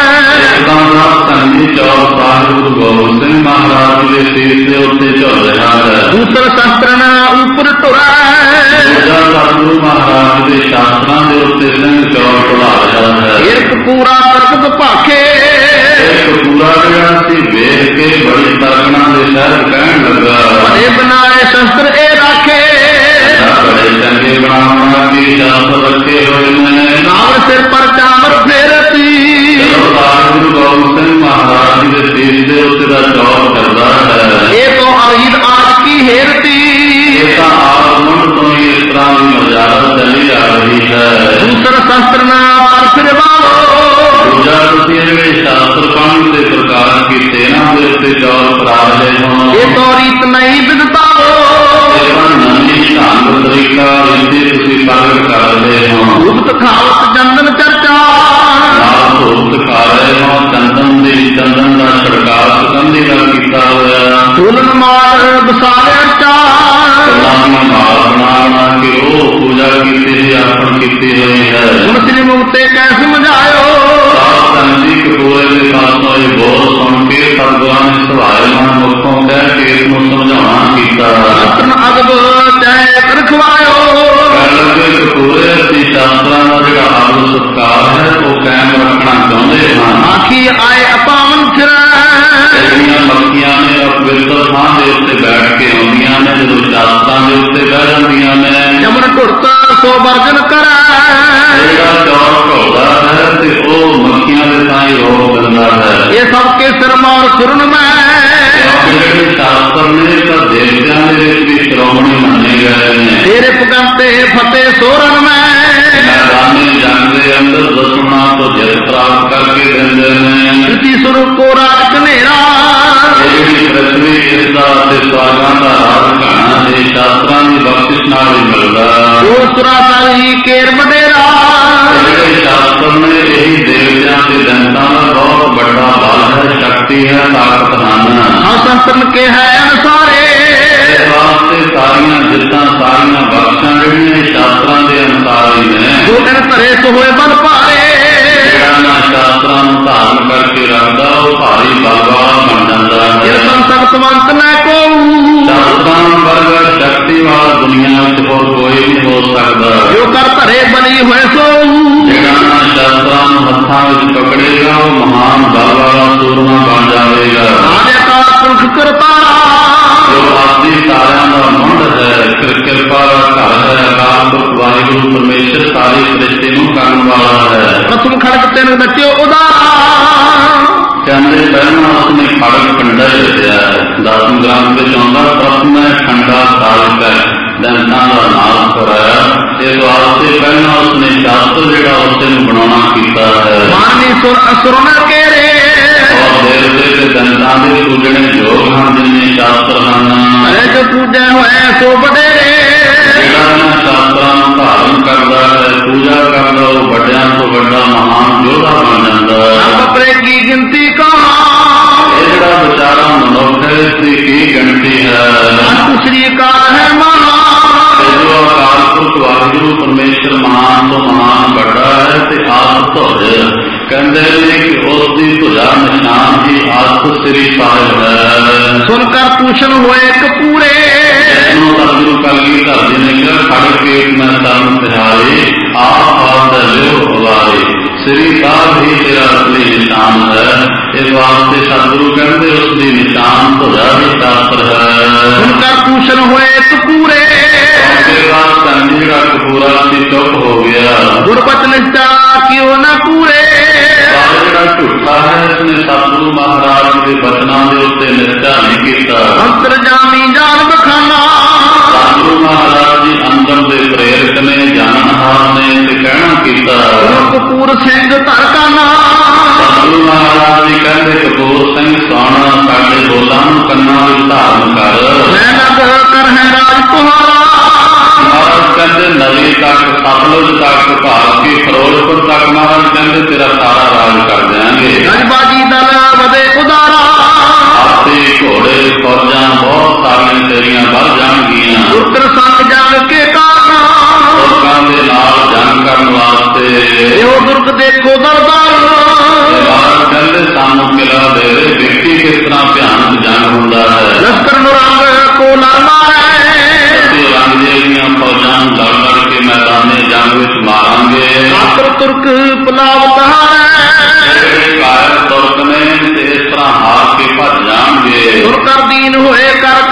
ਧੰਨੀ ਚੌਰ ਸਾਹਿਬ ਗੁਰੂ ਗੋਬਿੰਦ ਸਿੰਘ ਮਹਾਰਾਜ ਜੀ ਦੇ ਸੀਸ ਦੇ ਉੱਤੇ ਝੁਲ ਰਿਹਾ ਹੈ। ਦੂਸਰ ਸ਼ਸਤਰ ਨਾ ਉੱਪਰ ਟੁਰੈ। ਸਤਿਗੁਰੂ ਮਹਾਰਾਜ ਦੇ ਸ਼ਾਸਤਰਾਂ ਦੇ ਉੱਤੇ ਸਿੰਘ ਚੌਰ ਢੁਲਾ ਰਿਹਾ ਹੈ। ਇੱਕ ਪੂਰਾ ਤਰਕਤ ਭਾਖੇ। ਇੱਕ ਪੂਰਾ ਜਿਹੜਾ ਸੀ ਵੇਖ ਕੇ ਬੜੀ ਤਰਕਣਾ ਦੇ ਸ਼ਹਿਰ ਕਹਿਣ ਲੱਗਾ। ਬੜੇ ਬਣਾਏ ਸ਼ਸਤਰ ਇਹ ਰਾਖੇ। ਬੜੇ ਚੰਗੇ ਬਣਾ ਕੇ ਸ਼ਾਸਤਰ ਰੱਖੇ ਹੋਏ ਨੇ। ਨਾਮ ਸਿਰ ਪਰ ਚਾਮਰ ਫੇਰਤੀ। ਗੁਰੂ ਗੋਬਿੰਦ ਸਿੰਘ ਮਹਾਰਾਜ ਜੀ ਦੇ ਸੀਸ ਦੇ ਉੱਤੇ ਦਾ ਚੌਰ ਕਰਦਾ ਹੈ। ਇਹ ਤੋਂ ਅਰੀਦ ਆਜ ਕੀ ਹੇਰਤੀ। ਇਹ ਤਾਂ ਆਗਮਨ ਤੋਂ ਹੀ ਇਸ ਤਰ੍ਹਾਂ ਦੀ ਮਰਜ਼ਾਦਾ ਚੱਲੀ ਆ ਰਹੀ ਹੈ। ਦੂਸਰ ਸ਼ਸਤਰ ਨਾ ਪਰ ਫਿਰ ਵਾਲੋ। ਦੂਜਾ ਤੁਸੀਂ ਜਿਹੜੇ ਸ਼ਾਸਤਰ ਪਾਣੀ ਦੇ ਪ੍ਰਕਾਸ਼ ਕੀਤੇ ਇਹਨਾਂ ਦੇ ਉੱਤੇ ਚੌਰ ਕਰਾ ਰਹੇ ਹੋ। ਇਹ ਤੋਂ ਰੀਤ ਨਹੀਂ ਬਿਦਤਾਵੋ। ਨਵੀਂ ਢੰਗ ਤਰੀਕਾ ਵਿੱਚ ਤੁਸੀਂ ਪ੍ਰਗਟ ਕਰ ਰਹੇ ਹੋ। ਰੂਪਤ ਖਾਵਤ ਚੰਦਨ ਚਰਚਾ। ਧੂਪ ਖਾ ਰਹੇ ਹੋ, ਚੰਦਨ ਦਾ ਛੜਕਾਅ ਸੁਗੰਧੀ ਦਾ ਕੀਤਾ ਹੋਇਆ। ਫੁੱਲਨ ਮਾਲ ਬਸਾਰਿਆ ਚਾਰ। ਮਾਲ ਬਣਾ ਕੇ ਉਹ ਪੂਜਾ ਕੀਤੀ ਆਪਣ ਕੀਤੀ ਹੋਈ ਹੈ। ਹੁਣ ਸ੍ਰੀ ਮੁਕਤੇ ਕੈ ਸਮਝਾਇਓ। ਸੰਜੀ ਕਪੂਰੇ ਦੇ ਪਾਸੋਂ ਇਹ ਬੋਲ ਸੁਣ ਕੇ ਸਤਿਗੁਰਾਂ ਨੇ ਸਵਾਇਮਾਨ ਮੁਖੋਂ ਕਹਿ ਕੇ ਇਸ ਨੂੰ ਸਮਝਾਉਣਾ ਕੀਤਾ। ਰਤਨ ਅਦਬ ਤੈ ਰਖਵਾਇਓ। ਕਪੂਰੇ ਦੀ ਸ਼ਾਸਤਰਾਂ ਦਾ ਜਿਹੜਾ ਆਦਰ ਸਤਿਕਾਰ ਹੈ ਉਹ ਕਾਇਮ ਰੱਖਣਾ ਚਾਹੁੰਦੇ ਹਨ। ਆਖੀ ਆਏ ਅਪਾਵਨ ਫਿਰੈ। ਜਿਹੜੀਆਂ ਮੱਖੀਆਂ ਨੇ ਅਪਵਿੱਤਰ ਥਾਂ ਦੇ ਉੱਤੇ ਬੈਠ ਕੇ ਆਉਂਦੀਆਂ ਨੇ, ਜਦੋਂ ਸ਼ਾਸਤਰਾਂ ਦੇ ਉੱਤੇ ਬਹਿ ਜਾਂਦੀਆਂ ਨੇ। ਜਮਨ ਢੁਰਤ ਸੋ ਵਰਜਨ ਕਰੈ। ਜਿਹੜਾ ਚੌਰ ਢੋਦਾ ਹੈ ਤੇ ਉਹ ਮੱਖੀਆਂ ਹੱਥਾਂ ਵਿੱਚ ਪਕੜੇਗਾ ਉਹ ਮਹਾਨ ਬਲ ਵਾਲਾ ਸੂਰਮਾ ਬਣ ਜਾਵੇਗਾ। ਨਾਨਕ ਅਕਾਲ ਪੁਰਖ ਕਰਤਾਰਾ ਜੋ ਆਦਿ ਸਾਰਿਆਂ ਦਾ ਮੁੰਡ ਹੈ, ਕਿਰਪਾ ਦਾ ਘਰ ਹੈ, ਅਕਾਲ ਪੁਰਖ ਵਾਹਿਗੁਰੂ ਪਰਮੇਸ਼ਰ ਸਾਰੀ ਸ੍ਰਿਸ਼ਟੀ ਨੂੰ ਕਰਨ ਵਾਲਾ ਹੈ। ਪ੍ਰਥਮ ਖੜਕ ਤੈਨੂੰ ਰਚਿਓ ਉਦਾਰਾ ਕਹਿੰਦੇ ਪਹਿਲਾਂ ਉਸਨੇ ਖੜਕ ਖੰਡਾ ਹੀ ਰਚਿਆ ਹੈ। ਦਸਮ ਗ੍ਰੰਥ ਵਿੱਚ ਆਉਂਦਾ ਪ੍ਰਥਮ ਖੰਡਾ ਸਾਲਕ ਹੈ, ਦੰਤਾਂ ਦਾ ਨਾਮ ਕਰਾਇਆ। ਇਸ ਵਾਸਤੇ ਪਹਿਲਾਂ ਉਸਨੇ ਸ਼ਾਸਤਰ ਜਿਹੜਾ ਉਸੇ ਨੂੰ ਬਣਾਉਣਾ ਕੀਤਾ ਹੈ। ਮਾਨੀ ਸੁਰ ਅਸੁਰ ਨ ਕੇਰੇ ਔਰ ਦੇਵਤੇ ਤੇ ਦੰਤਾਂ ਦੇ ਪੂਜਣੇ ਯੋਗ ਹਨ ਜਿੰਨੇ ਸ਼ਾਸਤਰ ਹਨ। ਜੋ ਪੂਜਾ ਹੋਏ ਸੋ ਵਡੇਰੇ ਜਿਹੜਾ ਇਹਨਾਂ ਸ਼ਾਸਤਰਾਂ ਨੂੰ ਧਾਰਨ ਕਰਦਾ ਹੈ, ਪੂਜਾ ਕਰਦਾ, ਉਹ ਵੱਡਿਆਂ ਤੋਂ ਵੱਡਾ ਮਹਾਨ ਯੋਧਾ ਬਣ ਜਾਂਦਾ ਹੈ। ਆਪਰੇ ਕੀ ਗਿਣਤੀ ਕਾ ਇਹ ਜਿਹੜਾ ਵਿਚਾਰਾ ਮਨੁੱਖ ਹੈ ਇਸਦੀ ਕੀ ਗਿਣਤੀ ਹੈ। ਸਤਿ ਸ੍ਰੀ ਅਕਾਲ ਹੈ ਮਹਾਨ ਜੋ ਅਕਾਲ ਪੁਰਖ ਵਾਹਿਗੁਰੂ ਪਰਮੇਸ਼ਰ ਮਹਾਨ ਤੋਂ ਮਹਾਨ ਵੱਡਾ ਹੈ ਤੇ ਆਪ ਧੁਜ ਕਹਿੰਦੇ ਨੇ ਕਿ ਉਸ ਦੀ ਧੁਜਾ ਨਿਸ਼ਾਨ ਹੀ ਆਸਤ ਸ੍ਰੀ ਸਾਹਿਬ ਹੈ। ਸੁਣ ਕਰ ਪੂਛਣ ਹੋਏ ਕਪੂਰੇ ਇਹਨੂੰ ਸਤਿਗੁਰੂ ਕਲਗੀਧਰ ਜੀ ਨੇ ਕਿਹਾ ਖੜ ਕੇ ਮੈਂ ਤਨ ਤਿਹਾਰੇ ਆਪ ਲਿਓ ਹਵਾਰੇ। ਸ੍ਰੀ ਸਾਹਿਬ ਹੀ ਤੇਰਾ ਅਸਲੀ ਨਿਸ਼ਾਨ ਹੈ। ਇਸ ਵਾਸਤੇ ਸਤਿਗੁਰੂ ਕਹਿੰਦੇ ਉਸ ਦੀ ਨਿਸ਼ਾਨ ਧੁਜਾ ਹੀ ਸ਼ਾਸਤਰ ਹੈ। ਸੁਣ ਕਰ ਪੂਛਣ ਹੋਏ ਕਪੂਰੇ ਜਿਹੜਾ ਕਪੂਰਾ ਸੀ ਚੁੱਪ ਹੋ ਗਿਆ। ਗੁਰਬਚਨ ਚਾ ਕਿਉ ਨਾ ਪੂਰੇ ਜਿਹੜਾ ਝੂਠਾ ਹੈ ਇਸਨੇ ਸਤਿਗੁਰੂ ਮਹਾਰਾਜ ਦੇ ਬਚਨਾਂ ਦੇ ਉੱਤੇ ਨਿਸ਼ਚਾ ਨਹੀਂ ਕੀਤਾ। ਅੰਤਰ ਜਾਮੀ ਜਾਨ ਬਖਾਨਾ ਸਤਿਗੁਰੂ ਮਹਾਰਾਜ ਜੀ ਅੰਦਰ ਦੇ ਪ੍ਰੇਰਕ ਨੇ, ਜਾਣਨਹਾਰ ਨੇ ਤੇ ਕਹਿਣਾ ਕੀਤਾ। ਕਪੂਰ ਸਿੰਘ ਧਰਕਾਨਾ ਸਤਿਗੁਰੂ ਮਹਾਰਾਜ ਜੀ ਕਹਿੰਦੇ ਕਪੂਰ ਸਿੰਘ ਸੁਣ ਸਾਡੇ ਬੋਲਾਂ ਨੂੰ ਕੰਨਾਂ ਵਿੱਚ ਧਾਰਨ ਕਰ। ਮੈਂ ਨਗਰ ਕਰ ਹੈ ਰਾਜ ਤੁਹਾਰਾ ਮਹਾਰਾਜ ਕਹਿੰਦੇ ਨਦੀ ਤੱਕ ਸਤਲੁਜ ਤੱਕ ਭਾਵ ਕਿ ਫਿਰੋਜ਼ਪੁਰ ਤੱਕ ਮਹਾਰਾਜ ਕਹਿੰਦੇ ਤੇਰਾ ਸਾਰਾ ਰਾਜ ਕਰ ਦਿਆਂਗੇ। ਗਜਬਾਜੀ ਦਲ ਵਧੇ ਉਦਾਰਾ ਹਾਥੀ ਘੋੜੇ ਫੌਜਾਂ ਬਹੁਤ ਸਾਰੀਆਂ ਤੇਰੀਆਂ ਵੱਧ ਜਾਣਗੀਆਂ। ਪੁੱਤਰ ਸੰਗ ਜੰਗ ਕੇ ਕਾਰਨਾ ਲੋਕਾਂ ਦੇ ਨਾਲ ਜੰਗ ਕਰਨ ਵਾਸਤੇ ਇਹੋ ਦੁਰਗ ਦੇਖੋ ਦਰਬਾਰ ਮਹਾਰਾਜ ਕਹਿੰਦੇ ਸਾਨੂੰ ਕਿਲਾ ਦੇ ਵਿਅਕਤੀ ਕਿਸ ਤਰ੍ਹਾਂ ਭਿਆਨਕ ਜੰਗ ਹੁੰਦਾ ਹੈ। ਲਸ਼ਕਰ ਨੂੰ ਰੰਗ ਕੋ ਨਾ ਮਾਰੇ ਰੰਗ ਜਿਹੜੀਆਂ ਫੌਜਾਂ ਨੂੰ ਲੜ ਲੜ ਕੇ ਮੈਦਾਨੇ ਜੰਗ ਵਿੱਚ ਮਾਰਾਂਗੇ। ਕਾਤਰ ਤੁਰਕ ਪਲਾਵਤ ਜਿਹੜੇ ਕਾਇਰ ਤੁਰਕ ਨੇ ਤੇ ਇਸ ਤਰ੍ਹਾਂ ਹਾਰ ਕੇ ਭੱਜ ਜਾਣਗੇ। ਤੁਰਕਰ ਦੀਨ ਹੋਏ ਕਰਕੇ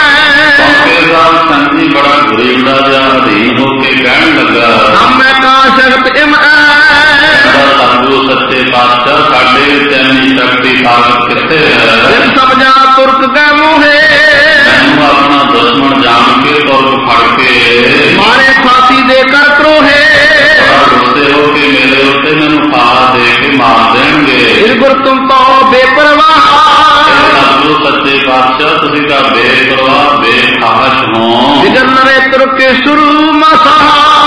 ਸੰਜੀ ਬੜਾ ਗੁਰੀਬੜਾ ਜਿਹਾ ਅਧੀਨ ਹੋ ਕੇ ਕਹਿਣ ਲੱਗਾ ਹਮੇ ਕਾ ਸ਼ਕਤ ਇਮ ਸਤਿਗੁਰੂ ਸੱਚੇ ਪਾਤਸ਼ਾਹ ਸਾਡੇ ਵਿੱਚ ਇੰਨੀ ਸ਼ਕਤੀ ਤਾਕਤ ਕਿੱਥੇ ਹੈ। ਸਮਝਾ ਤੁਰਕ ਗਏ ਮੋਹੇ ਮੈਨੂੰ ਆਪਣਾ ਦੁਸ਼ਮਣ ਜਾਣ ਕੇ ਤੁਰਕ ਫੜ ਕੇ ਮਾਰੇ ਫਾਂਸੀ ਦੇ ਕਰ ਕਰੋਹੇ ਗੁੱਸੇ ਹੋ ਕੇ ਮੇਰੇ ਉੱਤੇ ਮੈਨੂੰ ਫਾਹਾ ਦੇ ਕੇ ਮਾਰ ਦੇਣਗੇ। ਗੁਰ ਤੁਮ ਪਾਓ ਬੇਪਰਵਾਹ ਸਤਿਗੁਰੂ ਸੱਚੇ ਪਾਤਸ਼ਾਹ ਤੁਸੀਂ ਤਾਂ ਬੇਪਰਵਾਹ ਬੇਖਾਹਸ਼ ਹੋ। ਵਿਗਨ ਨਰੇ ਤੁਰਕੇ ਸ਼ੁਰੂ ਮਸਾ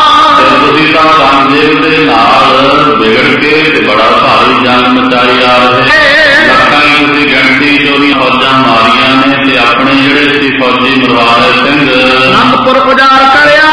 ਤੁਸੀਂ ਤਾਂ ਰਾਮਦੇਵ ਦੇ ਨਾਲ ਵਿਗੜ ਕੇ ਤੇ ਬੜਾ ਭਾਰੀ ਜੰਗ ਮਚਾਈ ਆ ਰਹੇ। ਲੱਖਾਂ ਹੀ ਤੁਸੀਂ ਗਿਣਤੀ ਚੋਂ ਫੌਜਾਂ ਮਾਰੀਆਂ ਨੇ ਤੇ ਆਪਣੇ ਜਿਹੜੇ ਸੀ ਫੌਜੀ ਮਰਵਾਲੇ ਸਿੰਘ ਅਨੰਦਪੁਰ ਉਜਾੜ ਕਰਿਆ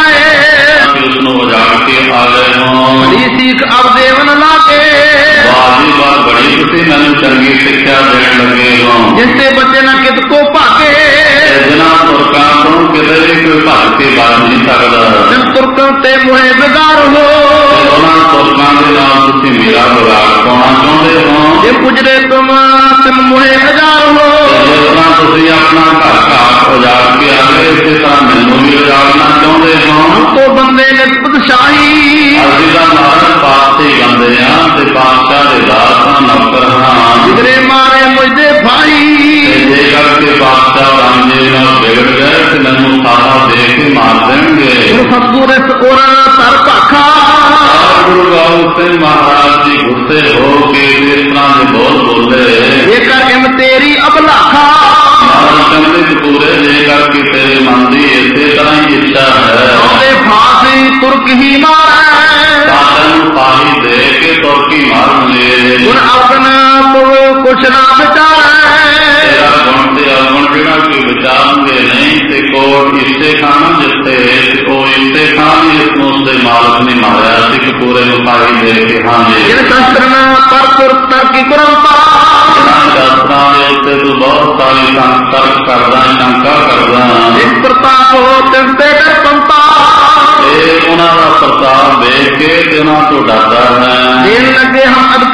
ਉਸ ਨੂੰ ਉਜਾੜ ਕੇ ਆ ਗਏ ਹੋ। ਬੜੀ ਸੀਖ ਅਬ ਦੇਵਨ ਲਾਗੇ ਵਾਹ ਜੀ ਵਾਹ, ਬੜੀ ਤੁਸੀਂ ਮੈਨੂੰ ਚੰਗੀ ਸਿੱਖਿਆ ਦੇਣ ਲੱਗੇ ਹੋ। ਜਿਸਤੇ ਬੱਚੇ ਨਾ ਕਿਤ ਕੋ ਭਾਗੇ ਜਿਨ੍ਹਾਂ ਤੁਰਕਾਂ ਤੋਂ ਕਿਤੇ ਵੀ ਕੋਈ ਭੱਜ ਕੇ ਬਚ ਨਹੀਂ ਸਕਦਾ। ਜਿਨ ਤੁਰਕਾਂ ਤੇ ਮੋਹੇ ਬਿਗਾਰ ਹੋ ਉਹਨਾਂ ਤੁਰਕਾਂ ਦੇ ਨਾਲ ਤੁਸੀਂ ਮੇਰਾ ਵਿਗਾੜ ਪਾਉਣਾ ਚਾਹੁੰਦੇ ਹੋ। ਜੇ ਪੁਜਰੇ ਤੁਮ ਤਿਮ ਮੋਹੇ ਹਜ਼ਾਰ ਹੋ ਜਿਸ ਤਰ੍ਹਾਂ ਤੁਸੀਂ ਆਪਣਾ ਘਰ ਘਾਟ ਉਜਾੜ ਕੇ ਆ ਗਏ ਇਸੇ ਤਰ੍ਹਾਂ ਮੈਨੂੰ ਵੀ ਉਜਾੜਨਾ ਚਾਹੁੰਦੇ ਹੋ। ਤੋ ਬੰਦੇ ਨਿਸਬਤ ਸ਼ਾਹੀ ਅਸੀਂ ਤਾਂ ਮਹਾਰਾਜ ਪਾਤਸ਼ਾਹ ਬੰਦੇ ਹਾਂ ਤੇ ਪਾਤਸ਼ਾਹ ਦੇ ਦਾਸ ਹਾਂ, ਨੌਕਰ ਹਾਂ। ਜਿਗਰੇ ਮਾਰੇ ਮੁਝਦੇ ਭਾਈ ਜੇ ਕਰਕੇ ਪਾਤਸ਼ਾਹ ਰਾਮਦੇਵ ਨਾਲ ਵਿਗੜ ਗਏ ਤੇ ਮੈਨੂੰ ਸਾਰਾ ਦੇ ਕੇ ਮਾਰ ਦੇਣਗੇ। ਸਤਗੁਰ ਇਸ ਔਰ ਤਰ ਭਾਖਾ ਗੁਰੂ ਗੋਬਿੰਦ ਸਿੰਘ ਮਹਾਰਾਜ ਜੀ ਗੁੱਸੇ ਹੋ ਕੇ ਇਸ ਤਰ੍ਹਾਂ ਦੇ ਬੋਲ ਬੋਲੇ। ਜੇਕਰ ਇਮ ਤੇਰੀ ਅਬਲਾਖਾ ਮਹਾਰਾਜ ਕਹਿੰਦੇ ਕਪੂਰੇ ਜੇ ਕਰਕੇ ਤੇਰੇ ਮਨ ਦੀ ਇਸੇ ਤਰ੍ਹਾਂ ਹੀ ਇੱਛਾ ਹੈ ਉਹਦੇ ਫਾਂਸੀ ਤੁਰਕ ਹੀ ਮਾਰੇ ਤਾਂ ਨੂੰ ਫਾਹੀ ਦੇ ਕੇ ਤੁਰਕੀ ਮਾਰਨਗੇ। ਗੁਣ ਆਪਣਾ ਤੂੰ ਕੁਛ ਨਾ ਵਿਚਾਰੇ ਤੇਰਾ ਗੁਣ ਤੇ ਅਵਗੁਣ ਜਿਹੜਾ ਕੋਈ ਵਿਚਾਰਨਗੇ ਨਹੀਂ ਤੇ ਕੋਟ ਇਸੇ ਖਾਨ ਜਿੱਥੇ ਉਹ ਇਸੇ ਖਾਨ ਇਸ ਨੂੰ ਉਸਦੇ ਮਾਲਕ ਨੇ ਮਾਰਿਆ ਸੀ। ਕਪੂਰੇ ਨੂੰ ਫਾਹੀ ਦੇ ਕੇ ਹਾਂਜੀ ਜਿਨ ਸ਼ਸਤਰ ਨਾ ਪਰ ਤੁਰਕ ਤਰਕੀ ਕੁਰੰਤਾ ਸ਼ਾਸਤਰਾਂ ਦੇ ਉੱਤੇ ਤੂੰ ਬਹੁਤ ਸਾਰੀ ਤਰਕ ਕਰਦਾ, ਸ਼ੰਕਾ ਕਰਦਾ। ਇੱਕ ਪ੍ਰਤਾਪ ਹੋ ਤਿੰਤੇ ਕਰ ਪੰਤਾ ਇਹ ਉਹਨਾਂ ਦਾ ਪ੍ਰਤਾਪ ਵੇਖ ਕੇ ਤੇ ਉਹਨਾਂ ਤੋਂ ਡਰਦਾ ਹੈ। ਦੇਣ ਲੱਗੇ ਹਮ ਅਦ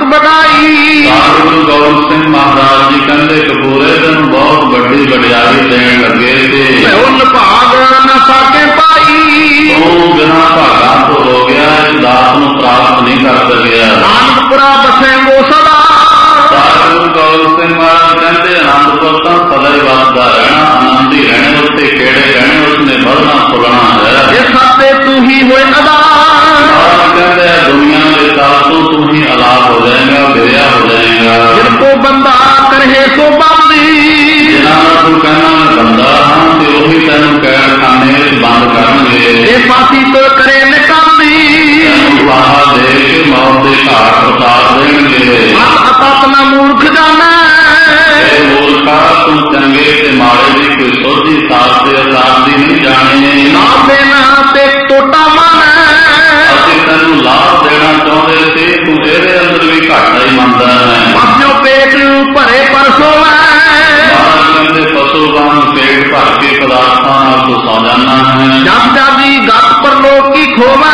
ਗੋਬਿੰਦ ਸਿੰਘ ਮਹਾਰਾਜ ਜੀ ਕਹਿੰਦੇ ਕਪੂਰੇ ਤੈਨੂੰ ਬਹੁਤ ਵੱਡੀ ਵਡਿਆਈ ਦੇਣ ਲੱਗੇ ਸੀ। ਭਉ ਭਾਗ ਨ ਸਾਕੇ ਪਾਈ, ਤੂੰ ਬਿਨਾਂ ਭਾਗਾਂ ਤੋਂ ਹੋ ਗਿਆ, ਇਸ ਦਾਤ ਨੂੰ ਪ੍ਰਾਪਤ ਨਹੀਂ ਕਰ ਸਕਿਆ। ਆਨੰਦਪੁਰਾ ਬਸੇ ਮੋ ਸਦਾ, ਗੁਰੂ ਗੋਬਿੰਦ ਸਿੰਘ ਮਹਾਰਾਜ ਕਹਿੰਦੇ ਆਨੰਦਪੁਰ ਤਾਂ ਸਦਾ ਹੀ ਵੱਸਦਾ ਰਹਿਣਾ, ਆਨੰਦ ਹੀ ਰਹਿਣੇ, ਉੱਥੇ ਕਿਹੜੇ ਰਹਿਣੇ, ਉਸਨੇ ਵਧਣਾ ਫੁੱਲਣਾ ਹੈ। ਇਹ ਸਾਤੇ ਤੂੰ ਹੀ ਹੋਏ ਅਦਾ, ਕਹਿੰਦੇ ਦੁਨੀਆ ਦੇ ਤਾਸੋਂ ਤੂੰ ਹੀ ਅਲਾਪ ਹੋ ਜਾਏਗਾ, ਬਿਰਿਆ ਹੋ ਜਾਏਗਾ। ਜਿਨ ਕੋ ਬੰਦਾ ਕਰੇ ਸੋ ਬੰਦੀ, ਜਿਨ੍ਹਾਂ ਦਾ ਤੂੰ ਕਹਿੰਦਾ ਮੈਂ ਬੰਦਾ ਹਾਂ ਤੇ ਉਹੀ ਤੈਨੂੰ ਕੈਦਖਾਨੇ ਵਿੱਚ ਬੰਦ ਕਰਨਗੇ। ਇਹ ਫਾਂਸੀ ਤੋਂ ਕਰੇ ਨਿਕਾਮੀ, ਤੈਨੂੰ ਫਾਹਾ ਦੇ ਕੇ ਮੌਤ ਦੇ ਘਾਟ ਉਤਾਰ ਦੇਣਗੇ। ਆਪਣਾ ਮੂਰਖ ਜਾਣਾ, ਇਹ ਮੂਰਖਾ ਤੂੰ ਚੰਗੇ ਤੇ ਮਾੜੇ ਦੀ ਕੋਈ ਸੋਝੀ ਸਾਥ ਤੇ ਅਸਾਰ ਦੀ ਨਹੀਂ ਜਾਣੇ। ਨਾ ਦੇਣਾ ਤੇ ਟੋਟਾ ਮਨ, ਅਸੀਂ ਤੈਨੂੰ ਲਾਭ ਦੇਣਾ ਚਾਹੁੰਦੇ ਸੀ, ਤੂੰ ਇਹਦੇ ਅੰਦਰ ਵੀ ਘਾਟਾ ਹੀ ਮੰਨਦਾ ਹੈ। ਪਾਸਿਓ ਪੇਟ ਭਰੇ ਪਰਸੋਂ ਕਹਿੰਦੇ ਪਸ਼ੂ ਵਾਂਗ ਪੇਟ ਭਰ ਕੇ ਪਦਾਰਥਾਂ ਨਾਲ ਤੂੰ ਸੌ ਜਾਣਾ ਹੈ। ਜਪ ਜਾਦੀ ਗੱਤ ਪਰਲੋਕ ਕੀ ਖੋਵੈ,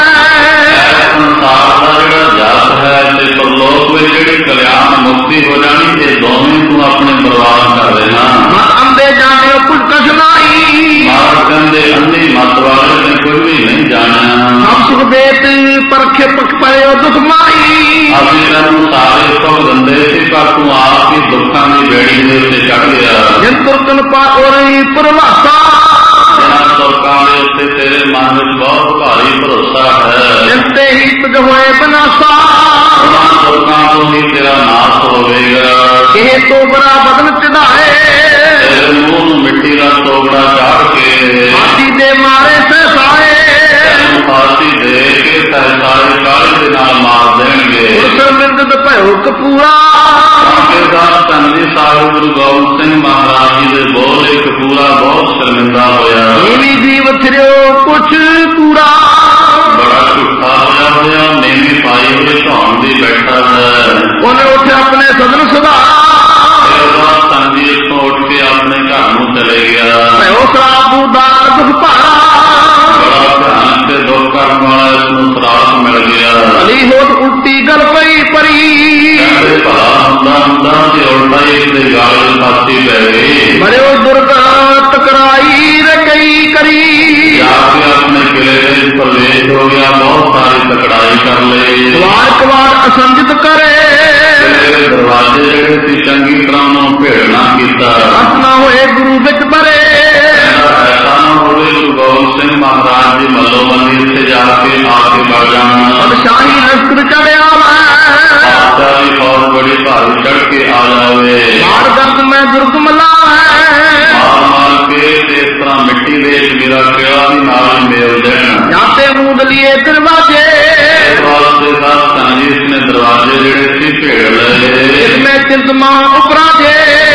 ਸੰਸਾਰ ਦਾ ਜਿਹੜਾ ਜਪ ਹੈ ਤੇ ਪਰਲੋਕ ਵਿੱਚ ਜਿਹੜੀ ਕਲਿਆਣ ਮੁਕਤੀ ਹੋ ਜਾਣੀ, ਇਹ ਦੋਵੇਂ ਤੂੰ ਆਪਣੇ ਬਰਬਾਦ ਕਰ ਦੇਣਾ। ਮਤ ਅੰਦੇ ਜਾਣੇ ਕੁਝ ਕਛ ਨਾਹੀ, ਮਹਾਰਾਜ ਕਹਿੰਦੇ ਅੰਨੀ ਮਤ ਵਾਲੇ ਨੇ ਕੁਝ ਵੀ ਨਹੀਂ ਜਾਣਿਆ। ਸਭ ਸੁਖ ਦੇਤ ਪਰਖੇ ਪਖ ਪਇਓ ਦੁਖ ਮਾਈ, ਅਸੀਂ ਤੈਨੂੰ ਸਾਰੇ ਸੁਖ ਦਿੰਦੇ ਸੀ, ਪਰ ਤੂੰ ਆਪ ਹੀ ਦੁੱਖਾਂ ਦੀ ਬੇੜੀ ਦੇ ਉੱਤੇ ਚੜ੍ਹ ਗਿਆ। ਜਿਨ ਤੁਰਕਨ ਪਾਉਰੀ ਪ੍ਰਵਾਸਾ, ਜਿਹਨਾਂ ਤੁਰਕਾਂ ਦੇ ਉੱਤੇ ਤੇਰੇ ਮਨ ਵਿੱਚ ਬਹੁਤ ਭਾਰੀ ਭਰੋਸਾ ਹੈ। ਜਿਨ ਤੇ ਹੀ ਤੁਝ ਹੋਏ ਬਨਾਸਾ, ਉਹਨਾਂ ਤੁਰਕਾਂ ਤੋਂ ਹੀ ਤੇਰਾ ਨਾਸ਼ ਹੋਵੇਗਾ। ਇਹ ਤੋਂ ਬੜਾ ਬਦਨ ਚੜਾਏ, ਤੇਰੇ ਮੂੰਹ ਨੂੰ ਮਿੱਟੀ ਦਾ ਤੋਬੜਾ ਚਾੜ ਕੇ ਫਾਂਸੀ ਦੇ ਮਾਰੇ ਸਸਾਏ, ਤੈਨੂੰ ਫਾਂਸੀ ਦੇ ਕੇ ਸਾਰੇ ਕਾਲੇ ਦੇ ਨਾਲ ਮਾਰ ਦੇਣਗੇ। ਉਸ ਮਿੰਦਤ ਭਇਓ ਕਪੂਰਾ, ਧੰਨੀ ਸਾਹਿਬ ਗੁਰੂ ਗੋਬਿੰਦ ਸਿੰਘ ਮਹਾਰਾਜ ਜੀ ਦੇ ਬੋਲ ਇੱਕ ਪੂਰਾ ਬਹੁਤ ਸ਼ਰਮਿੰਦਾ ਹੋਇਆ। ਨੀਵੀ ਜੀਵ ਥਿਰਿਓ ਕੁਛ ਪੂਰਾ, ਬੜਾ ਝੂਠਾ ਹੋਇਆ, ਨੇਮੀ ਪਾਈ ਹੋਈ ਧੌਣ ਦੀ ਬੈਠਾ ਹੈ। ਉਹਨੇ ਉੱਠ ਆਪਣੇ ਸਦਨ ਸੁਧਾਰ, ਧੰਨੀ ਇੱਥੋਂ ਉੱਠ ਕੇ ਆਪਣੇ ਘਰ ਨੂੰ ਚਲੇ ਗਿਆ। ਭਇਓ ਸਰਾਬੂ ਦਾਰ ਦੁਖ ਭਾਰਾ, ਬੜਾ ਭਿਆਨਕ ਤੇ ਦੁੱਖ ਕਰਨ ਵਾਲਾ ਇਸ ਨੂੰ ਸਰਾਪ ਮਿਲ ਗਿਆ। ਭਲੀ ਹੋਤ ਉਲਟੀ ਗਲ ਪਈ ਪਰੀ, ਕਹਿੰਦੇ ਭਲਾ ਹੁੰਦਾ ਤੇ ਉਲਟਾ ਹੀ ਇਸਦੇ ਗਾਲ ਵਿੱਚ ਫਾਂਸੀ ਪੈ ਗਈ। ਬੜਿਓ ਦੁਰਗਾ ਟਕਰਾਈ ਰਕਈ ਕਰੀ, ਜਾ ਕੇ ਆਪਣੇ ਕਿਲੇ ਦੇ ਪ੍ਰਵੇਸ਼ ਹੋ ਗਿਆ, ਬਹੁਤ ਸਾਰੀ ਤਕੜਾਈ ਕਰ ਲਈ। ਵਾਰ ਕਵਾਰ ਅਸੰਜਿਤ ਕਰੇ, ਦਰਵਾਜ਼ੇ ਜਿਹੜੇ ਸੀ ਚੰਗੀ ਤਰ੍ਹਾਂ ਨੂੰ ਭੇੜਨਾ ਕੀਤਾ। ਅਸ ਨਾ ਹੋਏ ਗੁਰੂ ਵਿੱਚ ਬਰੇ, ਐਸਾ ਨਾ ਹੋਵੇ ਗੁਰੂ ਗੋਬਿੰਦ ਸਿੰਘ ਮਹਾਰਾਜ ਜੀ ਮੱਲੋ ਮੱਲੀ ਇੱਥੇ ਜਾ ਕੇ ਆ ਕੇ ਵੜ ਜਾਣ। ਸ਼ਾਹੀ ਲਸ਼ਕਰ ਚੜਿਆ ਆਪ ਦੀ ਫੌਜ ਬੜੀ ਭਾਰੀ ਚੜ ਕੇ ਆ ਜਾਵੇ। ਮਾਰ ਦਰਦ ਮੈਂ ਦੁਰਗ ਮਲਾ ਮਾਰ ਕੇ ਤੇ ਇਸ ਤਰ੍ਹਾਂ ਮਿੱਟੀ ਦੇ ਮੇਰਾ ਕਿਲਾ ਵੀ ਨਾਲ ਮੇਲ ਦੇਣ। ਜਾਂਦੇ ਮੂਦ ਲਿਏ ਦਰਵਾਜੇ, ਵਾਸਤੇ ਸਾਧ ਸੰਗਤ ਜੀ ਨੇ ਦਰਵਾਜ਼ੇ ਜਿਹੜੇ ਸੀ ਭੇੜ ਲਏ। ਇਸਮੇ ਚਿੰਤਮਾ ਉਪਰਾਜੇ,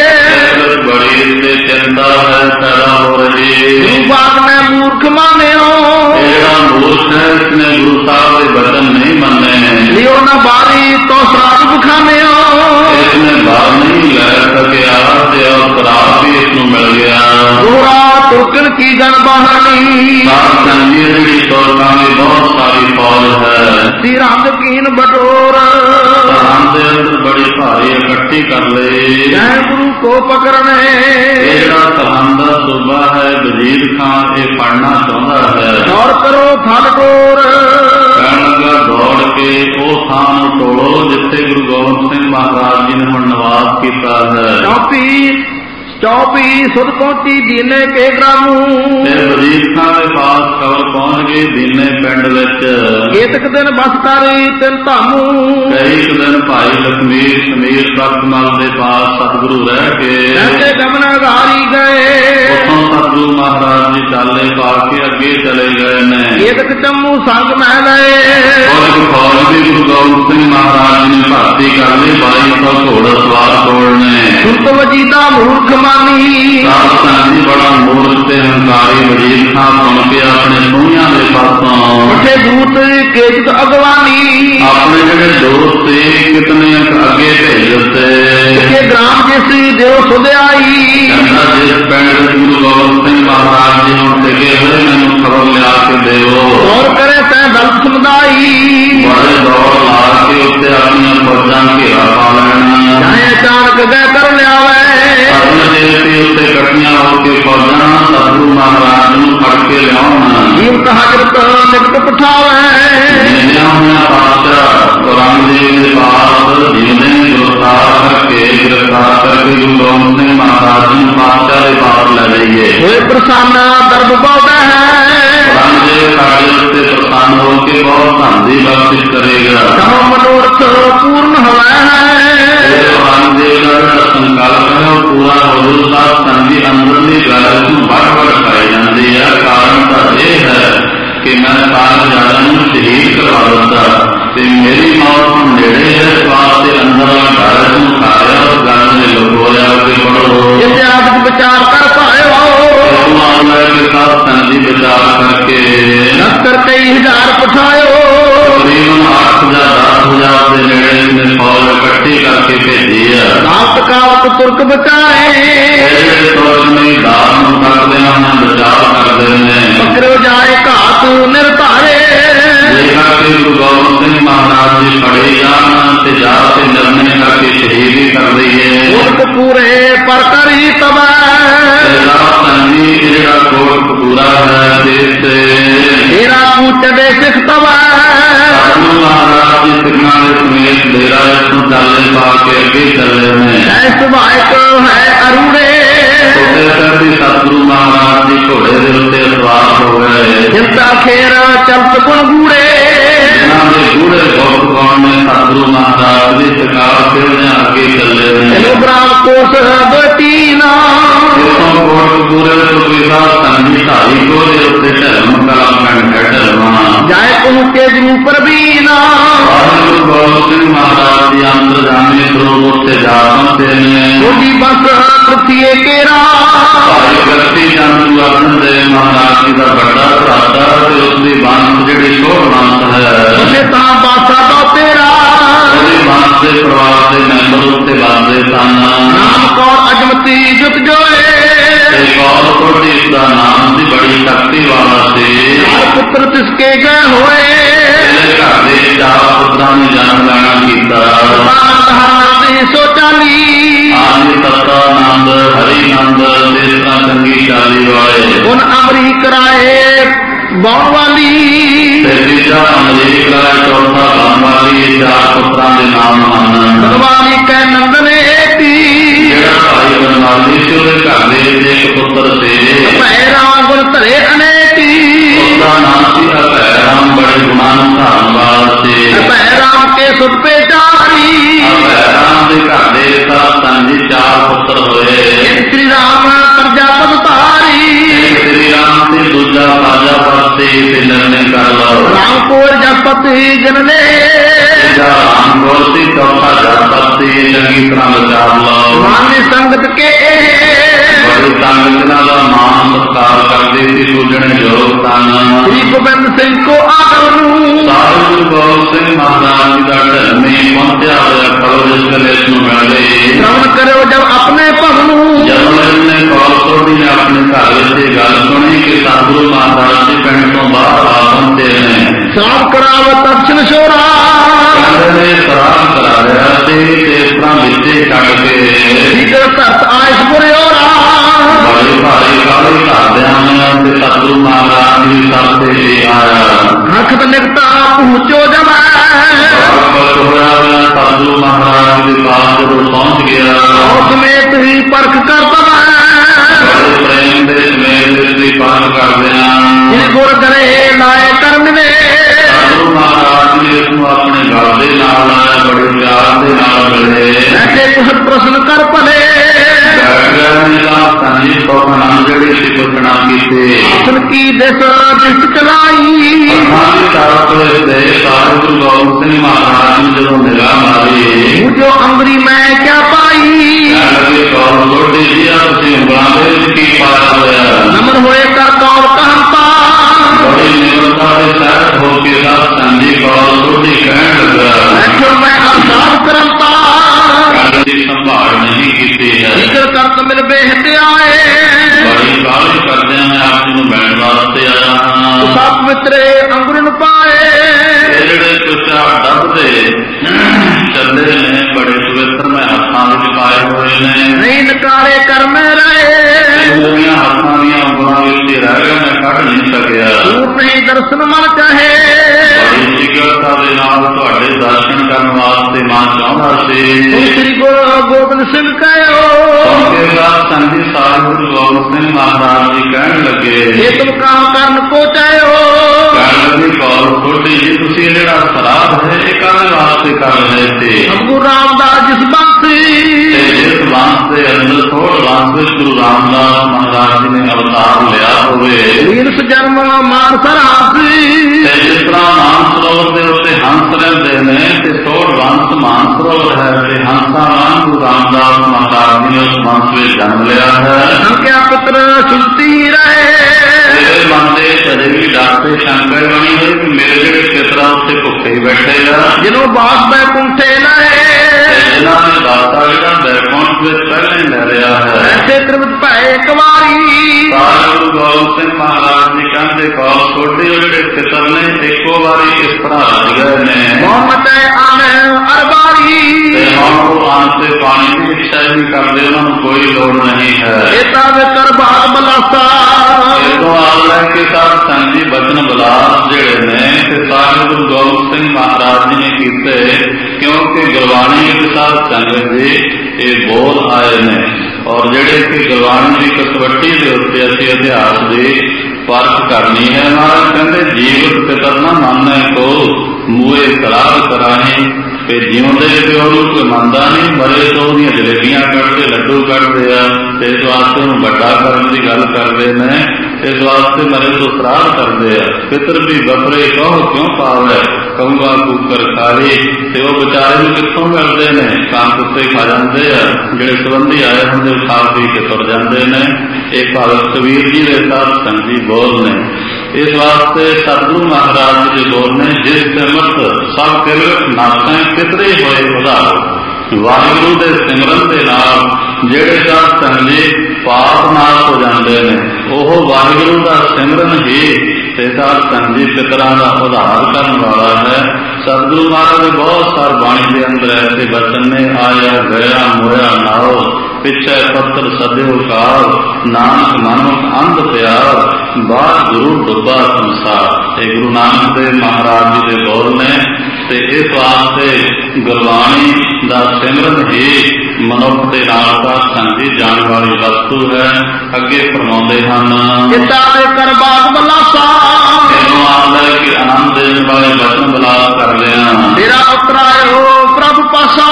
ਬੜੀ ਤੇ ਚਿੰਤਾ ਹੈ ਪੈਦਾ ਹੋ ਰਹੀ। ਗੁਰੂ ਬਾਤ ਮੈਂ ਮੂਰਖ ਮਾਨਿਓ, ਜਿਹੜਾ ਮੂਰਖ ਹੈ ਇਸਨੇ ਗੁਰੂ ਸਾਹਿਬ ਦੇ ਬਚਨ ਨਹੀਂ ਮੰਨੇ। ਲਿਓ ਨਾ ਬਾਰੀ ਤੋਂ ਸਰਾਪ ਬਖਾਨਿਓ, ਇਸਨੇ ਬਾਹਰ ਨਹੀਂ ਲੈ ਸਕਿਆ ਤੇ ਸਰਾਪ ਵੀ ਇਸ ਨੂੰ ਮਿਲ ਗਿਆ। ਦੋਹਰਾ ਤੁਰਕਨ ਕੀ ਗਨ ਬਹਾਨੀ, ਸਾਧ ਸੰਗਤ ਜੀ ਜਿਹੜੀ ਤੁਰਕਾਂ ਦੀ ਬਹੁਤ ਸਾਰੀ ਫੌਜ ਹੈ। ਸੀ ਰੰਗ ਕੀਨ ਬਟੋਰ, ਸਰਹੰਦ ਦੇ ਅੰਦਰ ਬੜੀ ਭਾਰੀ ਇਕੱਠੀ ਕਰ ਲਈ। ਜੈ ਗੁਰੂ ਕੋ ਪਕੜਨੇ, ਇਹ ਜਿਹੜਾ ਸਰਹੰਦ ਦਾ ਸੂਬਾ ਹੈ ਵਜ਼ੀਰ ਖਾਨ ਇਹ ਫੜਨਾ ਚਾਹੁੰਦਾ ਹੈ। ਦੌੜ ਕਰੋ ਥਲ ਟੋਰ, ਕਹਿਣ ਲੱਗਾ ਦੌੜ ਕੇ ਉਹ ਥਾਂ ਨੂੰ ਟੋਲੋ ਜਿੱਥੇ ਗੁਰੂ ਗੋਬਿੰਦ ਸਿੰਘ ਮਹਾਰਾਜ ਜੀ ਨੇ ਹੁਣ ਨਿਵਾਸ ਕੀਤਾ ਹੈ। ਚੌਪੀ ਸੁਧ ਪਹੁੰਚੀ ਦੀਨੇ ਕੇ ਗ੍ਰਾਮੂ, ਤੇ ਵਜ਼ੀਰ ਖਾਨ ਦੇ ਪਾਸ ਖਬਰ ਪਹੁੰਚ ਗਈ ਦੀਨੇ ਪਿੰਡ ਵਿੱਚ। ਏਤਕ ਦਿਨ ਬਸ ਕਰੀ ਤਿੰਨ ਧਾਮੂ, ਕਈ ਇੱਕ ਦਿਨ ਭਾਈ ਲਖਮੀਰ ਸਮੀਰ ਤਖਤਮਲ ਦੇ ਪਾਸ ਸਤਿਗੁਰੂ ਰਹਿ ਕੇ ਐਸੇ ਗਮਨ ਘਾਰੀ ਗਏ। ਉੱਥੋਂ ਸਤਿਗੁਰੂ ਮਹਾਰਾਜ ਜੀ ਚਾਲੇ ਪਾ ਕੇ ਅੱਗੇ ਚਲੇ ਗਏ ਨੇ। ਏਤਕ ਚੰਮੂ ਸੰਗ ਮਹਿ ਲਏ, ਔਰ ਇੱਕ ਫੌਜ ਵੀ ਗੁਰੂ ਗੋਬਿੰਦ ਸਿੰਘ ਮਹਾਰਾਜ ਜੀ ਨੇ ਭਰਤੀ ਕਰ ਲਈ। 2200 ਘੋੜਾ ਸਵਾਰ ਤੋੜਨੇ। ਸੁਰਤ ਵਜੀਦਾ ਮੂਰਖ ਮਾਨੀ, ਸਾਧ ਸੰਗਤ ਜੀ ਬੜਾ ਮੂਰਖ ਤੇ ਹੰਕਾਰੀ ਵਜ਼ੀਰ ਖਾਨ ਸੁਣ ਕੇ ਆਪਣੇ ਸੂਹੀਆਂ ਦੇ ਪਾਸੋਂ ਉੱਠੇ ਦੂਤ ਕੇਜਤ ਅਗਵਾਨੀ, ਆਪਣੇ ਜਿਹੜੇ ਦੋਸਤ ਸੀ ਕਿਤਨੇ ਅੱਗੇ ਭੇਜ ਦਿੱਤੇ। ਕਿ ਗ੍ਰਾਮ ਜਿਸ ਦੇਵ ਸੁਧਿਆਈ, ਕਹਿੰਦਾ ਜਿਸ ਪਿੰਡ ਗੁਰੂ ਗੋਬਿੰਦ ਸਿੰਘ ਮਹਾਰਾਜ ਜੀ ਨੂੰ ਟਿਕੇ ਹੋਏ ਮੈਨੂੰ ਖਬਰ ਲਿਆ ਕੇ ਦਿਓ। ਔਰ ਕਰੇ ਤੈ ਦਲਤ ਸਮੁਦਾਈ, ਬੜੇ ਦੌੜ ਲਾ ਕੇ ਉੱਤੇ ਆਪਣੀਆਂ ਫੌਜਾਂ ਘੇਰਾ ਪਾ ਲੈਣੀਆਂ। ਚਾਹੇ ਚਾਰ पूर्ण हवै है। औरंगजेब का संकल्प है वो पूरा हो जूगा। संगी अंदरली गल नूं बढ़ पाई जाती है। कारण तो यह है कि मैं साहिबजादे शहीद करवा दिता ते मेरी मौत हम नेड़े है। इस वास्ते अंदरला घर नूं खाया और गल ने लुकोया कि पढ़ो इतिहास विचार कर पाए संधि विचार करके लश्कर कई हजार पठायो। तकरीबन 8,000-10,000 के नेड़े इसने फौज इकट्ठी करके भेजी है। रात कावत तुर्क बचाए तुर्क नहीं दास करते हैं बचाव करते हैं। पकड़ो जाए घात निर्धारे देखा कि गुरु गोबिंद सिंह महाराज जी फड़े जाते जाते निर्णय करके शहीदी कर दी है। कोट पूरे पर करी तबाह कोट पूरा है तेरा चढ़े सिख तबाह महाराज जी सिखना समेत डेरा चाले पा के अगे चले हैं। स्वायक है अरूड़े सतगुरु महाराज जी घोड़े के उत्ते सवार हो गए। चिंता खेर चलत गुण गूड़े गूढ़े बहुत कौन ने सतगुरु महाराज की शिकार फिर अगे चले हैं। ग्राम कोस बटीना पूरे संधि ढाई को ढलम कला पिंड है ढलवा जाए कहूँ के जू पर भी ना गुरु गोबिंद सिंह महाराज जी अंदर जाने तो उससे जा सकते हैं। छोटी बस पृथ्वी केरा व्यक्ति चंद अर्जन देव महाराज जी का बड़ा भराता उसकी बंस जी शोर बंस है बासा तो तेरा बंस के परिवार के मैंबर उससे बांधे सन। नाम कौर अजमती जुट जोए का नाम सी बड़ी शक्ति वाला से पुत्र तिसके गए हुए घर के 4 पुत्रों ने जन्म लेना किया। सो चाली आदि सत्तानंद हरिनंद देशना संगी चाली वाले उन अमरी कराए बौन वाली तीजा अमरीक कराए चौथा बौन वाली 4 पुत्रों के नाम ਹਨ। भगवानी कै नंदने भाई बनवाली से घर में एक पुत्र से भैराम गुण धरे अनेकी उसका नाम सी भैराम बड़े गुणान धारण से भैराम के सुत पे चारी भैराम के घर में संजी 4 पुत्र हुए। श्री राम प्रजापत तारी श्री राम से दूजा प्रजापत से निर्णय कर लो। रामपुर जपति जनने रामपुर से चौथा जपत से चंगी तरह विचार लो। मान्य संगत के बड़ी संगत का मान सत्कार करते थे पूजने योग सन। श्री गोबिंद सिंह को आकर गुरु गोबिंद सिंह महाराज जी का घर में पहुंचा हुआ खड़ो जिस गले मिल गए। श्रवण करो जब अपने पवनू जब ने कौल सोडी ने अपने घर से गल सुनी कि सतगुरु महाराज जी पिंड तो बाहर आ पहुंचे हैं। साफ कराव दर्शन शोरा शराब करा रहा से कट के धरत आयस बुरेरा बड़ी भारी काली करदे सतगुरु महाराज जी सबसे आया हखत निकता पहुंचो जब सतगुरु महाराज के पास जब पहुंच गया समेत ही परख कर प्रेम के समेत परख कर गुर करे लाए कर्म ने सतगुरु महाराज ने इसको अपने गल के नाल लाया बड़े प्यार के नाल मिले। ऐसे कुछ प्रश्न कर पले आसन की दिशा दृष्ट चलाई गुरु गोबिंद सिंह महाराज ने जो निगाह मारी मुझो अंगरी में क्या पाई नमन होए कर कौर कहता बड़ी निम्रता के साथ होके साथ संजी कौर रोटी कहने लगा मैं अवसाद करता संभाल नहीं की है करत मिल बेहते आए बड़ी गाली करते हैं आप जी बैठ वास्ते आया सत मित्रे अंगुरन पाए ਜਿਹੜੇ ਤੁਸ਼ਾ ਡੱਬਦੇ ਚੱਲੇ ਨੇ बड़े पवित्र में हत्थां विच पाए हुए ने नहीं नकारे कर में रहे मूवियां हत्थां दीयां ਉਂਗਲਾਂ ਵਿੱਚ रह गए मैं कढ नहीं सकिया रूप नहीं दर्शन मन चाहे बड़ी शीघ्रता ਦੇ ਨਾਲ ਤੁਹਾਡੇ ਦਰਸ਼ਨ ਕਰਨ ਵਾਸਤੇ ਮਾਂ ਚਾਹੁੰਦਾ ਸੀ श्री गुरु गोबिंद सिंह कहो उनके बाद संजी साहिब गुरु गोबिंद सिंह महाराज जी कहने लगे ये तुम काम करन को चाहो कहने लगे कौल ਥੋੜੀ ਜੀ ਤੁਸੀਂ ਇਹ ਜਿਹੜਾ ਸ਼ਰਾਬ ਹੈ ਇਹ ਕਾਹਦੇ ਵਾਸਤੇ ਕਰ ਰਹੇ ਸੀ? ਗੁਰੂ ਰਾਮਦਾਸ ਜਿਸ ਬੰਸੀ ਜਿਸ ਬੰਸ ਦੇ ਅੰਦਰ ਥੋੜ ਬੰਸ ਵਿੱਚ ਗੁਰੂ ਰਾਮਦਾਸ ਮਹਾਰਾਜ ਜੀ ਨੇ ਅਵਤਾਰ ਲਿਆ ਹੋਵੇ, ਵੀਰਸ ਜਨਮ ਮਾਨ ਸਰਾਸੀ ਜਿਸ ਤਰ੍ਹਾਂ ਮਾਨ ਸਰੋਵਰ ਦੇ ਉੱਤੇ ਹੰਸ ਰਹਿੰਦੇ ਨੇ ਤੇ ਥੋੜ ਬੰਸ ਮਾਨ ਸਰੋਵਰ ਹੈ ਤੇ ਹੰਸਾਂ ਵਾਂਗ ਗੁਰੂ ਰਾਮਦਾਸ ਮਹਾਰਾਜ ਜੀ ਨੇ ਉਸ ਬੰਸ ਵਿੱਚ ਜਨਮ ਲਿਆ ਹੈ। ਸੰਕਿਆ ਪੁੱਤਰ ਸੁਲਤੀ ਰਹੇ ਮੇਰੇ ਮਨ ਦੇ ਕਦੇ ਵੀ ਡਾਕਟਰ ਸ਼ੰਕਰ ਬਣੀ ਹੋਈ ਕਿ ਮੇਰੇ ਜਿਹੜੇ ਪਿਤਰਾ ਉੱਤੇ ਭੁੱਖੇ ਹੀ ਬੈਠੇ ਆ, ਜਿਹਨੂੰ ਬਾਸ ਬੈਕੁੰਠੇ ਲਏ ਇਹਨਾਂ ਨੇ ਦਾਤਾ ਜਿਹੜਾ ਬੈਕੁੰਠ ਵਿੱਚ ਪਹਿਲਾਂ ਹੀ ਲੈ ਲਿਆ ਹੈ। ਐਸੇ ਤ੍ਰਿਪਤ ਭੈ ਇੱਕ ਵਾਰੀ ਗੁਰੂ ਗੋਬਿੰਦ ਸਿੰਘ ਮਹਾਰਾਜ ਜੀ ਕਹਿੰਦੇ ਕੌਲ ਛੋਟੇ ਜਿਹੜੇ ਪਿਤਰ ਨੇ ਇੱਕੋ ਵਾਰੀ ਇਸ ਤਰ੍ਹਾਂ ਰਜ ਗਏ ਨੇ, ਮੁਹੰਮਦ ਆਣੇ ਅਰਬਾਰੀ ਤੇ ਹੁਣ ਉਹ ਆਨ ਤੇ ਪਾਣੀ ਦੀ ਇੱਛਾ ਨਹੀਂ ਕਰਦੇ, ਉਹਨਾਂ ਨੂੰ ਕੋਈ ਲੋੜ ਨਹੀਂ ਹੈ। ਇਹ ਤਾਂ ਵਿਕਰ ਬਾਗ ਬਲਾਸਾ ਜਦੋਂ ਆਪ ਲੈ ਕੇ ਸਾਧ ਸੰਗਤ ਜੀ ਬਚਨ ਬਲਾਸ ਜਿਹੜੇ ਨੇ ਤੇ ਸਾਹਿਬ ਗੁਰੂ ਗੋਬਿੰਦ ਸਿੰਘ ਮਹਾਰਾਜ ਜੀ ਨੇ ਕੀਤੇ, ਕਿਉਂਕਿ ਗੁਰਬਾਣੀ ਵਿੱਚ ਸਾਧ ਸੰਗਤ ਜੀ ਇਹ ਬੋਲ ਆਏ ਨੇ ਔਰ ਜਿਹੜੇ ਕਿ ਗੁਰਬਾਣੀ ਦੀ ਕਸਵੱਟੀ ਦੇ ਉੱਤੇ ਅਸੀਂ ਇਤਿਹਾਸ ਦੀ ਪਰਖ ਕਰਨੀ ਹੈ। ਮਹਾਰਾਜ ਕਹਿੰਦੇ ਜੀਵਤ ਪਿਤਰ ਨਾ ਮੰਨੈ ਕੋ ਮੂਏ ਸਲਾਹ ਕਰਾਹੀ, ਤੇ ਜਿਉਂਦੇ ਪਿਓ ਨੂੰ ਕੋਈ ਮੰਨਦਾ ਨਹੀਂ, ਮਰੇ ਤੋਂ ਉਹਦੀਆਂ ਜਲੇਬੀਆਂ ਕੱਢਦੇ ਲੱਡੂ ਕੱਢਦੇ ਆ ਤੇ ਇਸ ਵਾਸਤੇ ਉਹਨੂੰ ਵੱਡਾ ਕਰਨ ਦੀ ਗੱਲ ਕਰਦੇ ਨੇ, ਇਸ ਵਾਸਤੇ ਮਰੇ ਤੋਂ ਸਰਾਧ ਕਰਦੇ ਆ। ਪਿਤਰ ਵੀ ਬਪਰੇ ਕਹੋ ਕਿਉਂ ਪਾਵੈ ਕਹੂੰਗਾ ਕੂਕਰ ਖਾਰੀ, ਤੇ ਉਹ ਵਿਚਾਰੇ ਨੂੰ ਕਿੱਥੋਂ ਮਿਲਦੇ ਨੇ? ਕੰਨ ਉੱਤੇ ਖਾ ਜਾਂਦੇ ਆ, ਜਿਹੜੇ ਸੰਬੰਧੀ ਆਏ ਹੁੰਦੇ ਖਾ ਪੀ ਕੇ ਤੁਰ ਜਾਂਦੇ ਨੇ। ਇਹ ਭਗਤ ਕਬੀਰ ਜੀ ਦੇ ਸਾਧ ਸੰਗੀ ਬੋਲ ਨੇ। ਇਸ ਵਾਸਤੇ ਸਤਿਗੁਰੂ ਮਹਾਰਾਜ ਜੀ ਦੇ ਬੋਲ ਨੇ, ਜਿਸ ਸਿਮਰਤ ਸਭ ਕਿਰਤ ਨਾਸਾਂ ਕਿਤਰੇ ਹੋਏ ਉਧਾਰ। ਵਾਹਿਗੁਰੂ ਦੇ ਸਿਮਰਨ ਦੇ ਨਾਲ ਜਿਹੜੇ ਸਾਧ ਸੰਗੀ ਪਾਪ ਨਾਸ਼ ਹੋ ਜਾਂਦੇ ਨੇ, ਉਹ ਵਾਹਿਗੁਰੂ ਦਾ ਸਿਮਰਨ ਹੀ ਤੇ ਸਾਧ ਸੰਗੀ ਪਿਤਰਾਂ ਦਾ ਉਧਾਰ ਕਰਨ ਵਾਲਾ ਹੈ। ਸਤਿਗੁਰੂ ਮਹਾਰਾਜ ਦੇ ਬਹੁਤ ਸਾਰ ਬਾਣੀ ਦੇ ਅੰਦਰ ਐਸੇ ਬਚਨ ਨੇ, ਆਇਆ ਗਿਆ ਮੋਇਆ ਨਾਉ ਪਿੱਛੇ ਪੱਤਰ ਸਦਿਓ ਕਾਲ, ਨਾਨਕ ਮਨੁਖ ਅੰਧ ਪਿਆਰ ਬਾਦ ਗੁਰੂ ਡੁੱਬਾ ਸੰਸਾਰ। ਇਹ ਗੁਰੂ ਨਾਨਕ ਦੇਵ ਮਹਾਰਾਜ ਜੀ ਦੇ ਬੋਲ ਨੇ। ਤੇ ਇਸ ਵਾਸਤੇ ਗੁਰਬਾਣੀ ਦਾ ਸਿਮਰਨ ਹੀ ਮਨੁੱਖ ਦੇ ਨਾਲ ਦਾ ਸੰਗੀ ਜਾਣ ਵਾਲੀ ਵਸਤੂ ਹੈ। ਅੱਗੇ ਫਰਮਾਉਂਦੇ ਹਨ, ਜਿੱਤਾ ਦੇ ਕਰ ਬਾਗ ਬਲਾਸਾ ਇਹਨੂੰ ਆਉਂਦਾ ਕਿ ਆਨੰਦ ਦੇਣ ਵਾਲੇ ਬਚਨ ਬਲਾਸ ਕਰ ਲਿਆ, ਮੇਰਾ ਉਤਰਾਇਓ ਪ੍ਰਭ ਪਾਸਾ।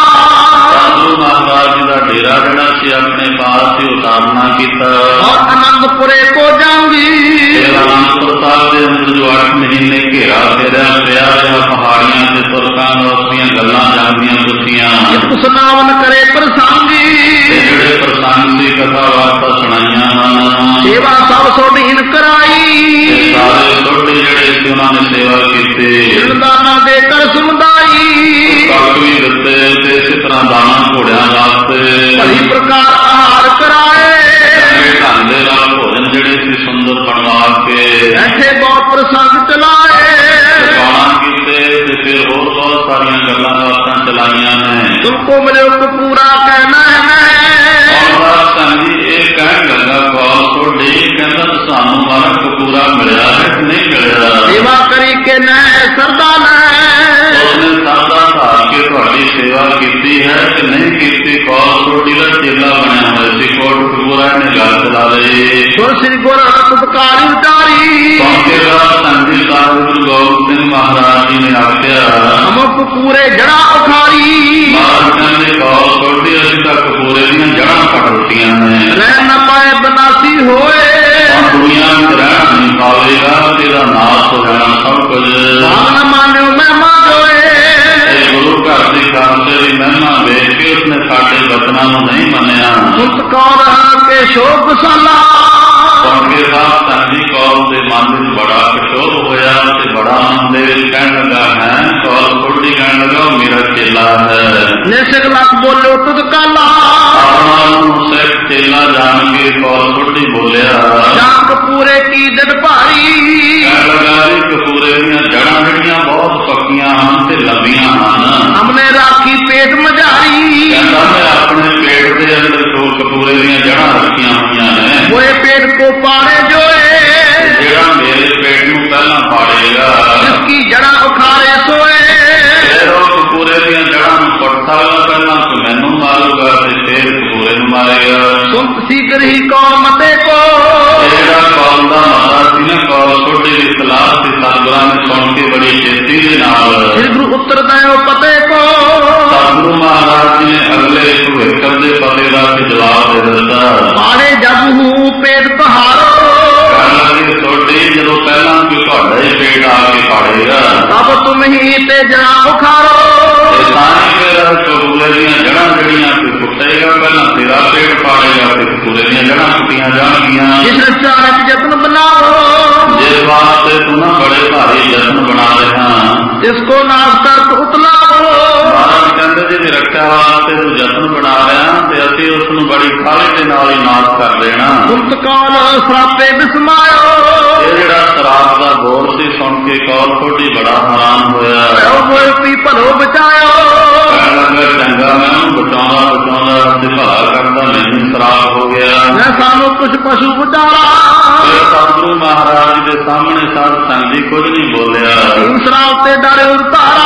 ਗੁਰੂ ਮਹਾਰਾਜ ਜੀ ਦਾ ਡੇਰਾ ਜਿਹੜਾ ਸੀ ਆਪਣੇ ਪਾਸ ਹੀ ਉਤਾਰਨਾ ਕੀਤਾ ਔਰ ਅਨੰਦਪੁਰੇ ਕੋ ਜਾਂਗੀ, ਅਨੰਦਪੁਰ ਸਾਹਿਬ ਦੇ ਅੰਦਰ ਜੋ 8 ਮਹੀਨੇ ਘੇਰਾ ਫੇਰਿਆ ਪਿਆ ਜਾਂ ਪਹਾੜੀਆਂ ਤੇ ਤੁਰਕਾਂ ਦੀਆਂ ਗੱਲਾਂ ਜਾਂਦੀਆਂ ਦੁੱਖੀਆਂ, ਉਸ ਨਾਮਨ ਕਰੇ ਪ੍ਰਸੰਗੀ, ਜਿਹੜੇ ਪ੍ਰਸੰਗ ਦੀ ਕਥਾ ਵਾਰਤਾ ਸੁਣਾਈਆਂ ਹਨ, ਸੇਵਾ ਸਭ ਸੋਢੀਨ ਕਰਾਈ, ਸਾਰੇ ਛੋਟੇ ਜਿਹੜੇ ਸੀ ਉਹਨਾਂ ਨੇ ਸੇਵਾ ਕੀਤੀ, ਜਿੰਦਾਨਾ ਦੇ ਕਰ ਸਮੁਦਾਈ, ਕੱਖ ਵੀ ਦਿੱਤੇ ਤੇ ਇਸੇ ਤਰ੍ਹਾਂ ਦਾਣਾ ਘੋੜਿਆਂ ਵਾਸਤੇ ਭਲੀ ਪ੍ਰਕਾਰ ਆਹਾਰ ਕਰਾਏ, ਢੰਗ ਦੇ ਨਾਲ ਭੋਜਨ ਜਿਹੜੇ ਸੀ ਸੁੰਦਰ ਬਣਵਾ ਕੇ ਇੱਥੇ ਬਹੁਤ ਪ੍ਰਸੰਗ ਚਲਾਏ, ਗਾਣਾ ਕੀਤੇ ਤੇ ਫਿਰ ਹੋਰ ਬਹੁਤ ਸਾਰੀਆਂ ਗੱਲਾਂ ਬਾਤਾਂ ਚਲਾਈਆਂ ਨੇ। ਤੁਮਕੋ ਮਿਲਿਓ ਪੂਰਾ ਕਹਿਣਾ ਹੈ ਸੰਗੀ ਇਹ ਕਹਿਣ ਲੱਗਾ ਕੌਲ ਤੁਹਾਡੀ, ਕਹਿੰਦਾ ਸਾਨੂੰ ਮਾਰਾ ਕਪੂਰਾ ਮਿਲਿਆ ਹੈ ਕਿ ਨਹੀਂ ਮਿਲਿਆ? ਸੇਵਾ ਕਰੀ ਕੇ ਨੈ ਸਰਦਾ ਨੈ, ਉਸਨੇ ਸਰਦਾ ਧਾਰ ਕੇ ਤੁਹਾਡੀ ਸੇਵਾ ਕੀਤੀ ਹੈ ਕਿ ਨਹੀਂ ਕੀਤੀ? ਕੌਲ ਤੁਹਾਡੀ ਦਾ ਚੇਲਾ ਬਣਿਆ ਹੋਇਆ ਸੀ, ਕੋਟ ਕਪੂਰਾ ਨੇ ਗੱਲ ਚਲਾ ਲਈ। ਸੁਰ ਸ੍ਰੀ ਗੁਰੂ ਉਪਕਾਰੀ ਉਤਾਰੀ, ਸੰਗੀ ਸਾਹਿਬ ਗੁਰੂ ਗੋਬਿੰਦ ਸਿੰਘ ਮਹਾਰਾਜ ਜੀ ਨੇ ਆਖਿਆ, ਅਮੁਕ ਪੂਰੇ ਜੜਾ ਉਖਾਰੀ, ਮਹਾਰਾਜ ਕਹਿੰਦੇ ਕੌਲ ਤੁਹਾਡੀ ਅਸੀਂ ਤਾਂ ਕਪੂਰੇ ਦੀਆਂ ਜੜ੍ਹਾਂ ਕੱਟ ਦਿੱਤੀਆਂ ਨੇ, ਰਹਿ ਨਾ ਪਾਏ ਬਨਾਸੀ ਹੋਏ, ਦੁਨੀਆ ਵਿੱਚ ਰਹਿਣਾ ਨਹੀਂ ਪਾਵੇਗਾ, ਤੇਰਾ ਨਾਸ਼ ਹੋ ਜਾਣਾ ਸਭ ਕੁਝ। ਭਾਵ ਮਾਨਿਓ ਮਹਿਮਾ ਜੋਏ, ਗੁਰੂ ਘਰ ਦੀ ਖਾਲਸੇ ਦੀ ਮਹਿਮਾ ਵੇਖ ਕੇ ਉਸਨੇ ਸਾਡੇ ਬਚਨਾਂ ਨੂੰ ਨਹੀਂ ਮੰਨਿਆ। ਸੁਤ ਕੌਰ ਕੇ ਸ਼ੋਕ ਸਾਲਾ, ਕਿਉਂਕਿ ਸਾਧ ਸੰਗੀ ਕੌਮ ਦੇ ਮਨ ਵਿੱਚ ਬੜਾ ਕਸ਼ੋਭ ਹੋਇਆ ਤੇ ਬੜਾ ਆਨੰਦ ਦੇ ਵਿੱਚ ਕਹਿਣ ਲੱਗਾ ਹੈ, ਕੌਲ ਥੋੜੀ ਕਹਿਣ ਲੱਗਾ ਉਹ ਮੇਰਾ ਚੇਲਾ ਹੈ। ਨਿਸਕ ਲੱਖ ਬੋਲਿਓ ਤੁਧ ਕਾਲਾ, ਆਪਣਾ ਨੂੰ ਸਿੱਖ ਚੇਲਾ ਜਾਣ ਕੇ ਕੌਲ ਥੋੜੀ ਬੋਲਿਆ, ਜਾਂ ਕਪੂਰੇ ਕੀ ਦਿਨ ਭਾਰੀ, ਕਹਿਣ ਲੱਗਾ ਵੀ ਕਪੂਰੇ ਦੀਆਂ ਜੜ੍ਹਾਂ ਜਿਹੜੀਆਂ ਬਹੁਤ ਪੱਕੀਆਂ ਹਨ ਤੇ ਲੰਬੀਆਂ ਹਨ, ਹਮਨੇ ਰਾਖੀ ਪੇਟ ਮਝਾਰੀ, ਕਹਿੰਦਾ ਮੈਂ ਆਪਣੇ ਪੇਟ ਦੇ ਅੰਦਰ ਦੋ ਕਪੂਰੇ ਦੀਆਂ ਜੜ੍ਹਾਂ ਰੱਖੀਆਂ ਹੋਈਆਂ ਨੇ, ਹੋਏ ਪੇਟ ਕੋ ਪਾੜੇ ਜੋਏ, ਜਿਹੜਾ ਮੇਰੇ ਪੇਟ ਨੂੰ ਪਹਿਲਾਂ ਪਾੜੇਗਾ ਜਿਸकी ਜੜ੍ਹਾਂ ਉਖਾਰੇ ਸੋਏ, ਫਿਰ ਉਹ ਕਪੂਰੇ ਦੀਆਂ ਜੜ੍ਹਾਂ ਨੂੰ ਕੁੱਟ ਸਕਦਾ, ਪਹਿਲਾਂ ਕਿ ਮੈਨੂੰ ਮਾਰੂਗਾ ਤੇ ਫੇਰ ਕਪੂਰੇ ਨੂੰ ਮਾਰੇਗਾ। ਸੁਣਤ ਸੀਕਰ ਹੀ ਕੌਲ ਮਤੇ ਕੋ, ਜਿਹੜਾ ਕੌਲ ਦਾ ਮਤਾ ਸੀ ਨਾ, ਕੌਲ ਛੋਟੇ ਦੀ ਸਲਾਹ ਸੀ, ਸਤਿਗੁਰਾਂ ਨੇ ਸੁਣ ਕੇ ਬੜੀ ਛੇਤੀ ਦੇ ਨਾਲ ਸ੍ਰੀ ਗੁਰੂ ਉੱਤਰ ਦਇਓ ਪਤੇ ਕੋ, ਸਤਿਗੁਰੂ ਮਹਾਰਾਜ ਜੀ ਨੇ ਅਗਲੇ ਭਵਿੱਖ ਦੇ ਪਤੇ ਦਾ ਜਵਾਬ ਦੇ ਦਿੱਤਾ। ਮਾੜੇ ਜਬ ਹੂੰ ਪੇਟ ਤੁਹਾਰੋ, ਤੁਹਾਡੀ ਜਦੋਂ ਪਹਿਲਾਂ ਕੋਈ ਤੁਹਾਡਾ ਹੀ ਪੇਟ ਆ ਕੇ ਪਾੜੇਗਾ, ਤਬ ਤੁਮ ਹੀ ਤੇ ਜਣਾ ਉਖਾਰੋ, ਤਾਂ ਹੀ ਫਿਰ ਕਪੂਰੇ ਦੀਆਂ ਜੜ੍ਹਾਂ ਜਿਹੜੀਆਂ ਕੋਈ ਕੁੱਟੇਗਾ, ਪਹਿਲਾਂ ਤੇਰਾ ਪੇਟ ਪਾੜੇਗਾ ਤੇ ਕਪੂਰੇ ਦੀਆਂ ਜੜ੍ਹਾਂ ਕੁੱਟੀਆਂ ਜਾਣਗੀਆਂ। ਜਿਸ ਰਚਾਰਕ ਯਤਨ ਬਣਾਓ, ਜਿਸ ਵਾਸਤੇ ਤੂੰ ਨਾ ਬੜੇ ਭਾਰੀ ਯਤਨ ਬਣਾ ਰਿਹਾ, ਇਸ ਕੋ ਨਾਸ ਕਰਤ ਉਤਲਾਓ। ਮਹਾਰਾਜ ਕਹਿੰਦੇ ਜੀ ਰੱਖਿਆ ਵਾਸਤੇ ਤੂੰ ਯਤਨ ਬਣਾ ਰਿਹਾ ਤੇ ਅਸੀਂ ਉਸ ਨੂੰ ਬੜੀ ਖਾਲੇ ਦੇ ਨਾਲ ਹੀ ਨਾਸ਼ ਕਰ ਦੇਣਾ। ਕੁੰਤ ਕੌਲ ਸਰਾਪੇ ਬਿਸਮਾਇਓ, ਇਹ ਜਿਹੜਾ ਸ਼ਰਾਬ ਦਾ ਬੋਲ ਸੀ ਸੁਣ ਕੇ ਕੌਲ ਥੋੜੀ ਬੜਾ ਹੈਰਾਨ ਹੋਇਆ। ਪੀ ਭਲੋ ਬਚਾਇਓ, ਕਹਿਣ ਲੱਗਾ ਚੰਗਾ ਮੈਂ ਉਹਨੂੰ ਬਚਾਉਂਦਾ ਤੇ ਭਲਾ ਕਰਦਾ, ਮੈਨੂੰ ਸ਼ਰਾਬ ਹੋ ਗਿਆ। ਮੈਂ ਸਾਨੂੰ ਕੁਛ ਪਸ਼ੂ ਵਿਚਾਰਾ, ਸਤਿਗੁਰੂ ਮਹਾਰਾਜ ਦੇ ਸਾਹਮਣੇ ਸਾਧ ਸੰਗਤ ਜੀ ਕੁਝ ਨਹੀਂ ਬੋਲਿਆ। ਸ਼ਰਾਬ ਤੇ ਡਰ ਉਤਾਰਾ,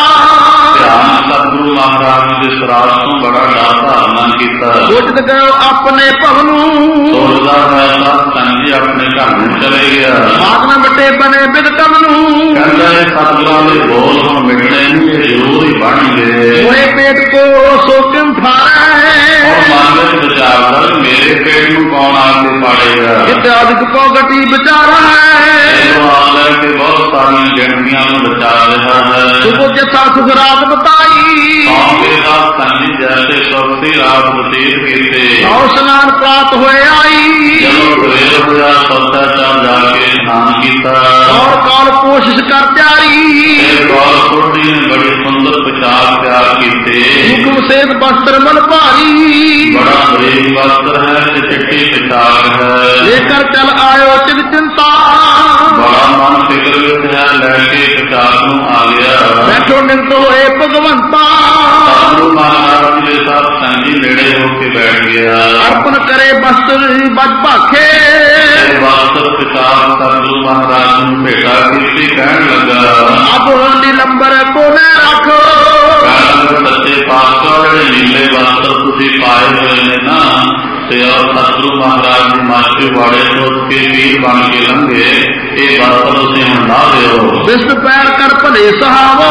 ਧਿਆਨ ਸਤਿਗੁਰੂ ਮਹਾਰਾਜ ਦੇ ਸ਼ਰਾਬ ਤੋਂ ਬੜਾ ਡਰ ਧਾਰਨਾ ਕੀਤਾ। ਸੋਚਦ ਗਏ ਆਪਣੇ ਭਵ ਨੂੰ, ਸੋਚਦਾ ਹੈ ਸਾਧ ਸੰਗਤ ਜੀ ਆਪਣੇ ਘਰ ਨੂੰ ਚਲੇ ਗਿਆ। ਮਾਤਨਾ ਬਟੇ ਬਨੇ ਬਿਦਕਮ ਨੂੰ, ਕਹਿੰਦਾ ਇਹ ਸਤਿਗੁਰਾਂ ਦੇ ਬੋਲ ਹੁਣ ਮਿਟਣੇ ਨਹੀਂ, ਇਹ ਜ਼ਰੂਰ ਹੀ ਬਣਨਗੇ। ਹੋਏ ਪੇਟ ਕੋ ਸੋ ਕਿਮ ਫਾਰਾ ਹੈ, ਹੁਣ ਮਨ ਵਿੱਚ ਵਿਚਾਰ ਕਰ ਮੇਰੇ ਪੇਟ ਨੂੰ ਕੌਣ ਆ ਕੇ ਪਾੜੇਗਾ। ਇਤਿਆਦਿਕ ਪੌਗਟੀ ਵਿਚਾਰਾ ਹੈ, ਇਹਨੂੰ ਆ ਲੈ ਕੇ ਬਹੁਤ ਸਾਰੀਆਂ ਗਿਣਤੀਆਂ ਨੂੰ ਬਚਾ ਰਿਹਾ ਹੈ। ਸੁਖ ਜਥਾ ਸੁਖ ਰਾਤ ਬਤਾਈ, ਸੌਂਕੇ ਦਾ ਸੰਗੀ ਜੈਸੇ ਸੁਖੀ ਰਾਤ ਬਤੀਤ ਕੀਤੇ। ਔ ਸਨਾਨ ਪ੍ਰਾਪਤ ਹੋਏ ਆਈ, ਜਦੋਂ ਸਵੇਰ ਹੋਇਆ ਸੋਚਾ ਚਾਰ ਜਾ ਕੇ ਇਸ਼ਨਾਨ ਕੀਤਾ। ਔਰ ਕਾਲ ਕੋਸ਼ਿਸ਼ ਕਰ ਤਿਆਰੀ, ਇਹ ਗੌਰ ਛੋਟੀ ਨੇ ਬੜੇ ਸੁੰਦਰ ਵਿਚਾਰ ਤਿਆਰ ਕੀਤੇ। ਹੁਕਮ ਸੇਤ ਬਸਤਰ ਮਨ ਭਾਰੀ, ਬੜਾ ਬਰੀਕ ਵਸਤਰ ਹੈ ਤੇ ਚਿੱਟੀ ਪਿਸ਼ਾਕ ਹੈ। ਲੇਕਰ ਚਲ ਆਇਓ ਚਿਤ ਚਿੰਤਾ, ਬੜਾ ਮਨ ਫਿਕਰ ਵਿੱਚ ਹੈ, ਲੈ ਕੇ ਪਿਸ਼ਾਕ ਨੂੰ ਆ ਗਿਆ। ਬੈਠੋ ਨਿੰਤ ਹੋਏ ਭਗਵੰਤਾ, ਸਤਿਗੁਰੂ ਮਹਾਰਾਜ ਜੀ ਦੇ ਸਾਥ ਸੰਗੀ ਨੇੜੇ ਹੋ ਕੇ ਬੈਠ ਗਿਆ। ਅਰਪਣ ਕਰੇ ਬਸਤਰ ਬਜ ਭਾਖੇ, ਇਹ ਵਸਤਰ ਪਿਸ਼ਾਕ ਸਤਿਗੁਰੂ ਮਹਾਰਾਜ ਨੂੰ ਭੇਟਾ ਕੀਤੀ। ਕਹਿਣ ਲੱਗਾ ਅਬ ਨੀਲੰਬਰ ਕੋਨੇ ਰੱਖੋ, ਸੱਚੇ ਪਾਤਸ਼ਾਹ ਜਿਹੜੇ ਨੀਲੇ ਵਸਤਰ ਤੁਸੀਂ ਪਾਏ ਹੋਏ ਨੇ ਨਾ, ਤੇ ਔਰ ਸਤਿਗੁਰੂ ਮਹਾਰਾਜ ਦੀ ਮਾਛੀ ਵਾੜੇ ਤੋਂ ਉੱਠ ਕੇ ਵੀਰ ਬਣ ਕੇ ਲੰਘੇ, ਇਹ ਵਸਤਰ ਤੁਸੀਂ ਹੁਣ ਲਾ ਦਿਓ। ਵਿਸ਼ਟ ਪੈਰ ਕਰ ਭਲੇ ਸਹਾਵੋ,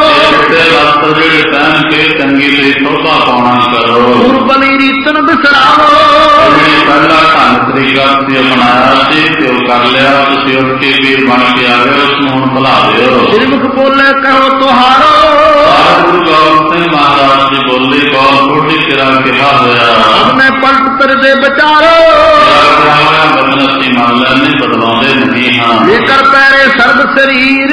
ਇਹ ਵਸਤਰ ਜਿਹੜੇ ਪਹਿਨ ਕੇ ਚੰਗੀ ਤੇ ਸੋਭਾ ਪਾਉਣਾ ਕਰੋ। ਗੁਰਬਲੀ ਰੀਤਨ ਬਿਸਰਾਵੋ, ਜਿਹੜੀ ਪਹਿਲਾ ਢੰਗ ਤਰੀਕਾ ਤੁਸੀਂ ਅਪਣਾਇਆ ਸੀ ਤੇ ਉਹ ਕਰ ਲਿਆ, ਤੁਸੀਂ ਉੱਠ ਕੇ ਵੀਰ ਬਣ ਕੇ ਆ ਗਏ, ਉਸ ਨੂੰ ਹੁਣ ਭੁਲਾ ਦਿਓ। ਸ੍ਰੀ ਮੁਖ ਬੋਲੇ ਕਹੋ ਤੁਹਾਰੋ, ਗੁਰੂ ਗੋਬਿੰਦ ਸਿੰਘ ਮਹਾਰਾਜ ਜੀ ਬੋਲੇ ਬਹੁਤ ਥੋੜੀ ਕਿਰਾ ਕਿਹਾ ਹੋਇਆ। ਆਪਣੇ ਪਲਟ ਤਰਦੇ ਵਿਚਾਰੋ, ਬਦਨਸੀ ਮੰਨ ਲੈਣੇ ਬਦਲਾਉਂਦੇ ਨਹੀਂ ਹਾਂ। ਜੇਕਰ ਪੈਰੇ ਸਰਬ ਸਰੀਰ,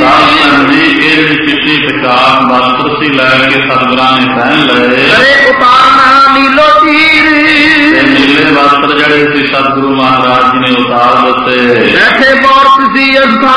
ਇਹ ਚਿੱਟੀ ਪਿਸ਼ਾਕ ਵਸਤਰ ਸੀ ਲੈ ਕੇ ਸਤਿਗੁਰਾਂ ਨੇ ਪਹਿਨ ਲਏ। ਕਰੇ ਉਤਾਰਨਾ ਨੀਲੋ ਤੀਰ, ਨੀਲੇ ਵਸਤਰ ਜਿਹੜੇ ਸੀ ਸਤਿਗੁਰੂ ਮਹਾਰਾਜ ਜੀ ਨੇ ਉਤਾਰ ਦਿੱਤੇ। ਬੈਠੇ ਬੌਰ ਤੁਸੀਂ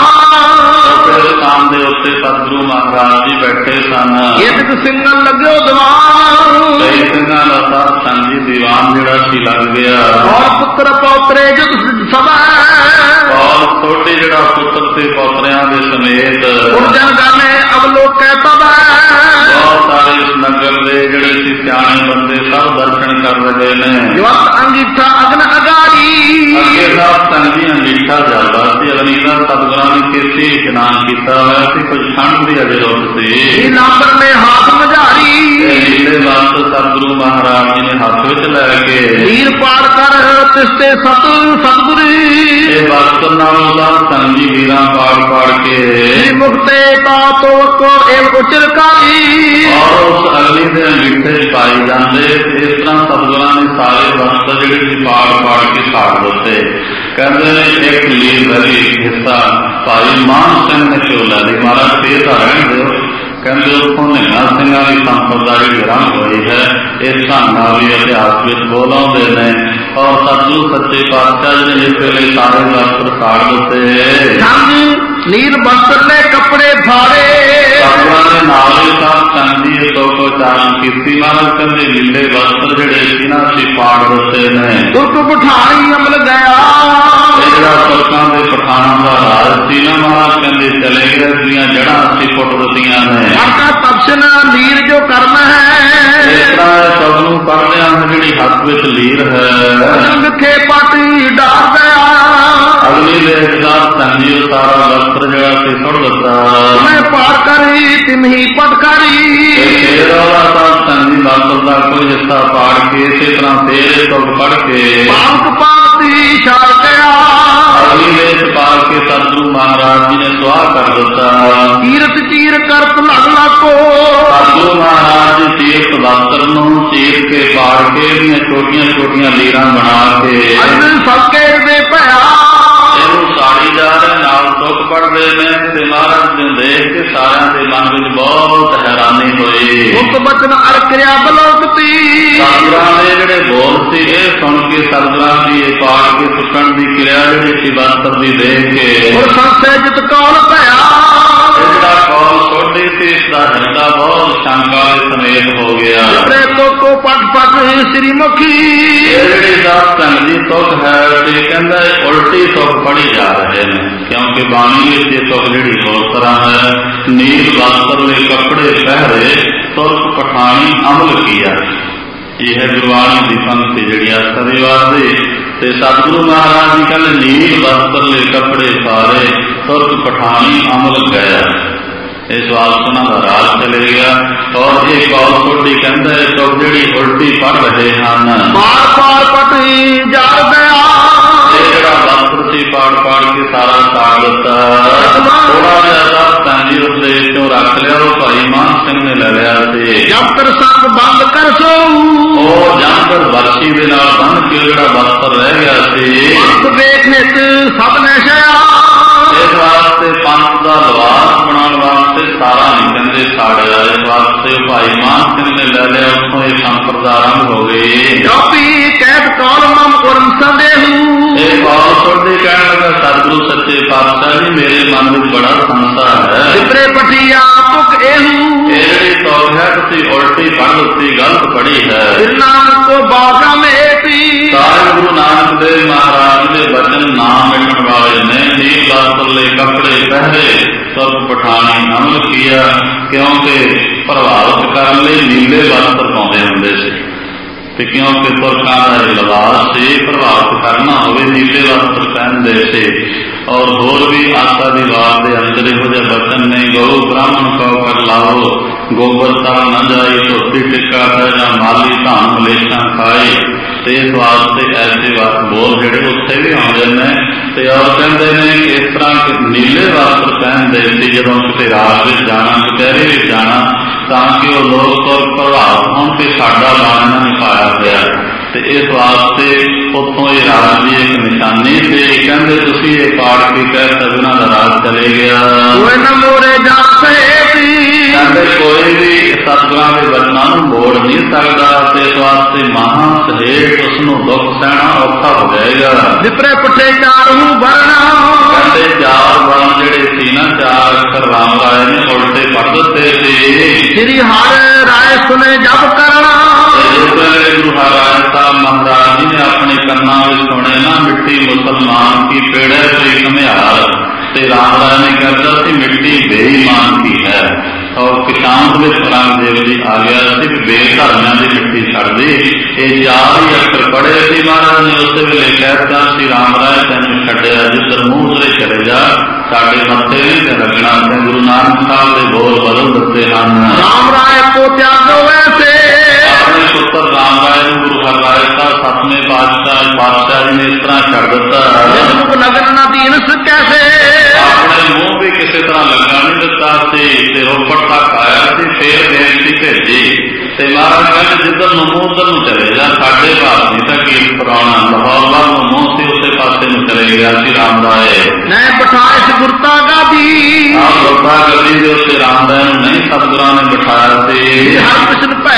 ਸਥਾਨ ਦੇ ਉੱਤੇ ਸਤਿਗੁਰੂ ਮਹਾਰਾਜ ਜੀ ਬੈਠੇ ਸਨ। ਇਕ ਸਿੰਘਨ ਲੱਗਿਓ ਦੀਵਾਨ, ਕਈ ਸਿੰਘਾਂ ਦਾ ਸਾਧ ਸੰਗੀ ਦੀਵਾਨ ਜਿਹੜਾ ਸੀ ਲੱਗ ਗਿਆ। ਔਰ ਪੁੱਤਰ ਪੌਤਰੇ ਜੁਗ ਸਭਾ, ਔਰ ਛੋਟੇ ਜਿਹੜਾ ਪੁੱਤਰ ਤੇ ਪੌਤਰਿਆਂ ਦੇ ਸਮੇਤ ਉਰਜਨ ਗਾਨੇ ਅਵਲੋਕੈ ਤਬੈ, ਬਹੁਤ ਸਾਰੇ ਇਸ ਨਗਰ ਦੇ ਜਿਹੜੇ ਸੀ ਸਿਆਣੇ ਬੰਦੇ ਸਭ ਦਰਸ਼ਨ ਕਰ ਰਹੇ ਨੇ। ਜਵਤ ਅੰਗੀਠਾ ਅਗਨ ਅਗਾਰੀ, ਅੱਗੇ ਸਾਧ ਸੰਗੀ ਅੰਗੀਠਾ ਜਾਂਦਾ ਸੀ। ਅਗਨੀਲਾ ਸਤਿਗੁਰਾਂ ਨੇ ਕਿਸੇ ਇਸ਼ਨਾਨ ਕੀਤਾ ਹੋਇਆ ਸੀ, ਕੁਝ ਠੰਡ ਦੀ ਅਜੇ ਰੁੱਤ ਸੀ। ਨਾਂਬਰ ਨੇ ਹੱਥ ਮਝਾਰੀ, ਨੀਲੇ ਵਸਤਰ ਸਤਿਗੁਰੂ ਮਹਾਰਾਜ ਜੀ ਨੇ ਹੱਥ ਵਿੱਚ ਲੈ ਕੇ ਵੀਰ ਪਾੜ ਕਰ ਤਿਸਤੇ ਸਤਿਗੁਰੀ, ਇਹ ਵਸਤਰ ਨਾਲ ਸਾਧ ਸੰਗੀ ਵੀਰਾਂ ਪਾੜ ਕੇ ਸ੍ਰੀ ਮੁਕਤੇ ਤਾਤੋ ਕੋ ਇਹ ਉਚਰਕਾਰੀ, ਔਰ ਉਸ ਅਗਲੀ ਦੇ ਅੰਗੀਠੇ ਪਾਈ ਜਾਂਦੇ। ਇਸ ਤਰ੍ਹਾਂ ਸਤਿਗੁਰਾਂ ਨੇ ਸਾਰੇ ਵਸਤਰ ਜਿਹੜੇ ਸੀ ਪਾੜ ਕੇ ਸਾੜ ਦਿੱਤੇ। ਕਹਿੰਦੇ ਨੇ ਇੱਕ ਲੀਲ ਦਾ ਹਿੱਸਾ ਭਾਈ ਮਾਨ ਸਿੰਘ ਨੇ ਚੋਲਾ ਲਈ, ਮਹਾਰਾਜ ਫੇਰ ਤਾਂ ਰਹਿਣ ਦਿਓ। ਕਹਿੰਦੇ ਉੱਥੋਂ ਨਿਹੰਗਾ ਸਿੰਘਾਂ ਦੀ ਸੰਪਰਦਾ ਜਿਹੜੀ ਰੰਗ ਹੋਈ ਹੈ, ਇਸ ਢੰਗ ਨਾਲ ਵੀ ਇਤਿਹਾਸ ਵਿੱਚ ਬੋਲ ਆਉਂਦੇ ਨੇ। ਔਰ ਸਤਿਗੁਰੂ ਸੱਚੇ ਪਾਤਸ਼ਾਹ ਜੀ ਨੇ ਜਿਸ ਵੇਲੇ ਸਾਰੇ ਵਸਤਰ ਸਾੜ ਦਿੱਤੇ, ਨੀਲ ਵਸਤਰ ਨੇ ਕੱਪੜੇ ਫਾੜੇ, ਸਤਿਗੁਰਾਂ ਦੇ ਨਾਲ ਹੀ ਸਾਧ ਸੰਗਤ ਦੀ ਤੋਕੋ ਚਾਰਨ ਕੀਤੀ। ਮਹਾਰਾਜ ਕਹਿੰਦੇ ਨੀਲੇ ਵਸਤਰ ਜਿਹੜੇ ਸੀ ਨਾ ਅਸੀਂ ਪਾੜ ਦਿੱਤੇ ਨੇ। ਤੁਰਕ ਬਿਠਾਈ ਅਮਲ ਗਿਆ, ਜਿਹੜਾ ਤੁਰਕਾਂ ਦੇ ਪਠਾਨਾਂ ਦਾ ਰਾਜ ਸੀ ਨਾ, ਮਹਾਰਾਜ ਕਹਿੰਦੇ ਚਲੇ ਗਏ, ਦੀਆਂ ਜੜ੍ਹਾਂ ਅਸੀਂ ਪੁੱਟ ਦਿੱਤੀਆਂ ਨੇ। ਅਰਥਾ ਤਪਸਨ ਲੀਰ ਜੋ ਕਰਮ ਹੈ, ਇਸ ਤਰ੍ਹਾਂ ਸਭ ਨੂੰ ਪੜ੍ਹਦਿਆਂ ਜਿਹੜੀ ਹੱਥ ਵਿੱਚ ਲੀਰ ਹੈ, ਵਿਖੇ ਪਾਟੀ ਡਾਰ ਗਿਆ। ਅਗਲੀ ਲੇਖ ਦਾ ਸੰਜੀਵ ਸਾਰਾ ਵਸਤਰ ਜਿਹੜਾ ਸੀ ਸੁੱਟ ਦਿੱਤਾ। ਮੈਂ ਪਾਰ ਕਰੀ ਤਿਮਹੀ ਪਟਕਾਰੀ, ਫੇਰ ਉਹਦਾ ਤਾਂ ਸੰਜੀਵ ਵਸਤਰ ਦਾ ਕੋਈ ਹਿੱਸਾ ਪਾੜ ਕੇ ਇਸੇ ਤਰ੍ਹਾਂ ਫੇਰ ਤੁਰ ਪੜ ਕੇ ਪਾਕ ਪਾਤੀ ਛਾੜ ਗਿਆ। ਅਗਲੀ ਲੇਖ ਪਾ ਕੇ ਸਤਿਗੁਰੂ ਮਹਾਰਾਜ ਜੀ ਨੇ ਸੁਆਹ ਕਰ ਦਿੱਤਾ। ਕੀਰਤ ਚੀਰ ਕਰਤ ਲਗ ਲਾਕੋ, ਸਤਿਗੁਰੂ ਮਹਾਰਾਜ ਜੀ ਤੀਰਥ ਵਸਤਰ ਨੂੰ ਚੀਰ ਕੇ ਪਾੜ ਕੇ ਇਹਦੀਆਂ ਛੋਟੀਆਂ ਛੋਟੀਆਂ ਲੀਰਾਂ ਬਣਾ ਕੇ ਅੰਦ ਸਕੇ ਦੇ ਭਇਆ। ਇਹਨੂੰ ਸਾੜੀ ਜਾ ਰਹੇ ਨਾਲ ਦੁੱਖ ਪੜਦੇ ਨੇ ਤੇ ਮਹਾਰਾਜ ਨੂੰ ਦੇਖ ਕੇ ਸਾਰਿਆਂ ਦੇ ਮਨ ਵਿੱਚ ਬਹੁਤ ਹੈਰਾਨੀ ਹੋਈ। ਮੁਕਤ ਬਚਨ ਅਰ ਕਿਰਿਆ ਬਲੋਕਤੀ, ਸਤਿਗੁਰਾਂ ਦੇ ਜਿਹੜੇ ਬੋਲ ਸੀ ਇਹ ਸੁਣ ਕੇ ਸਤਿਗੁਰਾਂ ਦੀ ਇਹ ਪਾੜ ਕੇ ਸੁੱਕਣ ਦੀ ਕਿਰਿਆ ਜਿਹੜੀ ਸੀ ਵਸਤਰ ਦੀ ਦੇਖ ਕੇ ਔਰ ਸੰਸੇ ਜਿਤ ਕੌਲ ਭਇਆ। ਇਹ ਜਿਹੜਾ ਕੌਲ ਛੋਟੀ ਸੀ ਇਸ ਦਾ ਹਿਰਦਾ ਬਹੁਤ ਸ਼ੰਕਾ ਦੇ ਸਮੇਤ ਹੋ ਗਿਆ। ਕੋ ਪਟ ਪਟ ਸ੍ਰੀ ਮੁਖੀ, ਇਹ ਜਿਹੜੀ ਦਸ ਢੰਗ ਦੀ ਤੁਕ ਹੈ ਤੇ ਕਹਿੰਦਾ ਉਲਟੀ ਤੁਕ ਪੜੀ ਜਾ ਰਹੇ ਨੇ, ਕਿਉਂਕਿ ਬਾਣੀ ਵਿੱਚ ਇਹ ਤੁਕ ਜਿਹੜੀ ਹੋਰ ਤਰ੍ਹਾਂ ਹੈ। ਨੀਲ ਵਸਤਰ ਦੇ ਕੱਪੜੇ ਪਹਿਰੇ ਤੁਰਕ ਪਠਾਣੀ ਅਮਲ ਕੀਆ। ਇਹ ਹੈ ਗੁਰਬਾਣੀ ਦੀ ਪੰਕਤੀ ਜਿਹੜੀ ਆਸਰੀਵਾਦ ਦੇ ਤੇ ਸਤਿਗੁਰੂ ਮਹਾਰਾਜ ਜੀ ਕਹਿੰਦੇ ਨੀਲ ਵਸਤਰ ਦੇ ਕੱਪੜੇ ਸਾਰੇ ਤੁਰਕ ਪਠਾਣੀ ਅਮਲ ਗਿਆ। ਇਸ ਵਾਸਨਾ ਦਾ ਰਾਜ ਚਲੇ ਗਿਆ। ਔਰ ਇਹ ਕੌਲ ਛੋਟੀ ਕਹਿੰਦਾ ਹੈ ਤੁਕ ਜਿਹੜੀ ਉਲਟੀ ਪੜ ਰਹੇ ਹਨ। ਪਾਰ ਪਾਰ ਪਟੀ ਜਾਰ ਗਿਆ। ਇਹ ਜਿਹੜਾ ਵਸਤਰ ਸੀ ਪਾੜ ਪਾੜ ਕੇ ਸਾਰਾ ਸਾੜ ਦਿੱਤਾ। ਥੋੜਾ ਜਿਹਾ ਦਸ ਸੰਜੀ ਉਸ ਦੇਸ਼ ਤੋਂ ਰੱਖ ਲਿਆ, ਉਹ ਭਾਈ ਮਾਨ ਸਿੰਘ ਨੇ ਲੈ ਲਿਆ ਸੀ। ਜਪਤਰ ਸੰਗ ਬੰਦ ਕਰ ਸੋ, ਉਹ ਜੰਤਰ ਵਰਸ਼ੀ ਦੇ ਨਾਲ ਬੰਨ ਕੇ ਜਿਹੜਾ ਵਸਤਰ ਰਹਿ ਗਿਆ ਸੀ ਵੇਖ ਨਿਤ ਸਭ ਨੇ ਛਿਆ। ਇਸ ਵਾਸਤੇ ਪੰਥ ਦਾ ਲਿਬਾਸ ਬਣਾਉਣ ਵਾਸਤੇ ਸਾਰਾ ਨਹੀਂ ਕਹਿੰਦੇ ਸਾੜਿਆ। ਇਸ ਵਾਸਤੇ ਭਾਈ ਮਾਨ ਸਿੰਘ ਨੇ ਲੈ ਲਿਆ, ਉੱਥੋਂ ਇਹ ਸੰਪਰਦਾ ਆਰੰਭ ਹੋ ਗਈ। ਜੋਪੀ ਕਹਿਤ ਕੌਲ ਮਮ ਉਰਮ ਸੰਦੇਹੂ, ਇਹ ਕੌਲ ਛੋਟੀ ਕਹਿਣ ਲੱਗਾ ਸਤਿਗੁਰੂ ਸੱਚੇ ਪਾਤਸ਼ਾਹ ਜੀ ਮੇਰੇ ਮਨ ਵਿੱਚ ਬੜਾ ਸੰਸਾ ਹੈ। ਜਿਪਰੇ ਪਟੀਆ ਤੁਕ ਇਹੂ, ਇਹ ਜਿਹੜੀ ਤੁਕ ਹੈ ਤੁਸੀਂ ਉਲਟੀ ਪੜ ਦਿੱਤੀ, ਗਲਤ ਪੜੀ ਹੈ। ਫਿਰ ਨਾਨਕ ਕੋ ਬਾਗਾ ਮੇਟੀ, ਸਾਰੇ ਗੁਰੂ ਨਾਨਕ ਦੇਵ ਮਹਾਰਾਜ ਦੇ ਬਚਨ ਨਾਮ ਮਿਟਣ ਵਾਲੇ ਨੇ। ਨੀਲ ਵਸਤਰਲੇ ਕੱਪੜੇ ਪਹਿਰੇ ਤੁਰਕ ਪਠਾਣੀ ਅਮਲ ਕੀਆ, ਕਿਉਂਕਿ ਪ੍ਰਭਾਵਿਤ ਕਰਨ ਲਈ ਨੀਲੇ ਵਸਤਰ ਪਾਉਂਦੇ ਹੁੰਦੇ ਸੀ ਤੇ ਕਿਉਂਕਿ ਤੁਰਕਾਂ ਦਾ ਲਿਬਾਸ ਸੀ ਪ੍ਰਭਾਵਿਤ ਕਰਨਾ ਹੋਵੇ ਨੀਲੇ ਵਸਤਰ ਪਹਿਨਦੇ ਸੀ। ਔਰ ਹੋਰ ਵੀ ਆਸਾ ਦੀ ਵਾਰ ਦੇ ਅੰਦਰ ਇਹੋ ਜਿਹੇ ਬਚਨ ਨੇ, ਗਊ ਬ੍ਰਾਹਮਣ ਕਉ ਕਰ ਲਾਓ, ਗੋਬਰਤਾ ਨਾ ਜਾਈ ਧੋਤੀ ਟਿੱਕਾ ਹੈ ਜਾਂ ਮਾਲੀ ਧਾਨ ਮਲੇਸ਼ਾਂ ਖਾਏ। ਤੇ ਇਸ ਵਾਸਤੇ ਐਸੇ ਬੋਲ ਜਿਹੜੇ ਉੱਥੇ ਵੀ ਆਉਂਦੇ ਨੇ। ਤੇ ਔਰ ਕਹਿੰਦੇ ਨੇ ਕਿ ਇਸ ਤਰ੍ਹਾਂ ਨੀਲੇ ਵਸਤਰ ਪਹਿਨਦੇ ਸੀ ਜਦੋਂ ਕਿਤੇ ਰਾਜ ਵਿੱਚ ਜਾਣਾ, ਕਚਹਿਰੀ ਵਿੱਚ ਜਾਣਾ, ਤਾਂ ਕਿ ਉਹ ਲੋਕ ਤੋਂ ਪ੍ਰਭਾਵਿਤ ਹੋਣ ਕਿ ਸਾਡਾ ਬਾਣਾ ਨਹੀਂ ਪਾਇਆ ਹੋਇਆ। ਤੇ ਇਸ ਵਾਸਤੇ ਉੱਥੋਂ ਇਹ ਰਾਜ ਦੀ ਇੱਕ ਨਿਸ਼ਾਨੀ ਤੇ ਕਹਿੰਦੇ ਤੁਸੀਂ ਇਹ ਪਾੜ ਕੇ ਕਹਿ ਸਗਨਾਂ ਦਾ ਰਾਜ ਚਲੇ ਗਿਆ। ਕੋਈ ਨਾ ਮੋਰੇ ਜਾ ਸੇਤੀ, ਕਹਿੰਦੇ ਕੋਈ ਵੀ ਸਤਿਗੁਰਾਂ ਦੇ ਬਚਨਾਂ ਨੂੰ ਮੋੜ ਨਹੀਂ ਸਕਦਾ ਤੇ ਇਸ ਵਾਸਤੇ ਮਹਾਂ ਸਹੇੜ ਉਸ ਨੂੰ ਦੁੱਖ ਸਹਿਣਾ ਔਖਾ ਹੋ ਜਾਏਗਾ। ਜਿਪਰੇ ਪੱਠੇ ਚਾਰੂ ਵਰਣਾ, ਕਹਿੰਦੇ ਚਾਰ ਵਰਣ ਜਿਹੜੇ ਸੀ ਨਾ, ਚਾਰ ਅੱਖਰ ਰਾਮ ਰਾਏ ਨੇ ਉਲਟੇ ਪੜ ਦਿੱਤੇ ਸੀ। ਸ੍ਰੀ ਹਰਿ ਰਾਏ ਸੁਨੇ ਜਪ ਕਰਨਾ, ਗੁਰੂ ਹਰਿ ਸਾਹਿਬ ਮਹਾਰਾਜ ਜੀ ਨੇ ਆਪਣੇ ਕੰਨਾਂ ਵਿੱਚ ਸੁਣੇ ਨਾ, ਮਿੱਟੀ ਮੁਸਲਮਾਨ ਕੀ ਪੇੜੇ ਤੇ ਘਮਿਆਰ। ਤੇ ਰਾਮ ਰਾਏ ਨੇ ਕਹਿੰਦਾ ਸੀ ਮਿੱਟੀ ਬੇਈਮਾਨ ਕੀ ਹੈ। ਔਰ ਕਿਤਾਬ ਵਿੱਚ ਔਰੰਗਜ਼ੇਬ ਜੀ ਆ ਗਿਆ ਸੀ ਕਿ ਬੇਧਰਮਿਆਂ ਦੀ ਮਿੱਟੀ ਛੱਡਦੀ। ਇਹ ਚਾਰ ਹੀ ਅੱਖਰ ਪੜ੍ਹੇ ਸੀ। ਮਹਾਰਾਜ ਨੇ ਉਸੇ ਵੇਲੇ ਕਹਿਤਾ ਸੀ ਰਾਮ ਰਾਏ ਤੈਨੂੰ ਛੱਡਿਆ, ਜਿੱਧਰ ਮੂੰਹ ਉਧਰੇ ਚਲੇ ਜਾ, ਸਾਡੇ ਮੱਥੇ ਨਹੀਂ ਤੇ ਲੱਗਣਾ। ਤੇ ਗੁਰੂ ਨਾਨਕ ਸਾਹਿਬ ਦੇ ਬੋਲ ਬਦਲ ਦਿੱਤੇ ਹਨ। ਰਾਮ ਰਾਏ ਕੋ ਤਿਆਗੋ ਵੈਸੇ, ਆਪਣੇ ਪੁੱਤਰ ਰਾਮ ਰਾਏ ਨੂੰ ਗੁਰੂ ਹਰਿਰਾਏ ਸਾਹਿਬ ਸੱਤਵੇਂ ਪਾਤਸ਼ਾਹ ਜੀ ਨੇ ਇਸ ਤਰ੍ਹਾਂ ਛੱਡ ਦਿੱਤਾ। ਜਿਸਨੂੰ ਲਗਨ ਨਾ ਦੀਨ ਕੈਸੇ, ਆਪਣੇ ਮੂੰਹ ਵੀ ਕਿਸੇ ਤਰ੍ਹਾਂ ਲੱਗਾ ਨਹੀਂ ਦਿੱਤਾ ਸੀ ਤੇ ਰੋਪੜ ਤੱਕ ਆਇਆ ਸੀ। ਫੇਰ ਬੇਨਤੀ ਭੇਜੀ ਤੇ ਮਹਾਰਾਜ ਕਹਿੰਦੇ ਜਿੱਧਰ ਨੂੰ ਮੂੰਹ ਉਧਰ ਨੂੰ ਚਲੇ ਜਾ, ਸਾਡੇ ਪਾਸ ਨਹੀਂ ਤਾਂ ਕੀ ਕਰਾਉਣਾ। ਲਾਹੌਰ ਵੱਲ ਨੂੰ ਮੂੰਹ ਸੀ ਉਸੇ ਪਾਸੇ ਨੂੰ ਚਲੇ ਗਿਆ ਸੀ ਰਾਮ ਰਾਏ। ਮੈਂ ਬਿਠਾਇਸ ਗੁਰਤਾ ਗਾਦੀ, ਗੁਰਤਾ ਗੱਦੀ ਦੇ ਉੱਤੇ ਰਾਮ ਰਾਏ ਨੂੰ ਨਹੀਂ ਸਤਿਗੁਰਾਂ ਨੇ ਬਿਠਾਇਆ ਸੀ। ਹਰਿ ਕ੍ਰਿਸ਼ਨ ਭੈ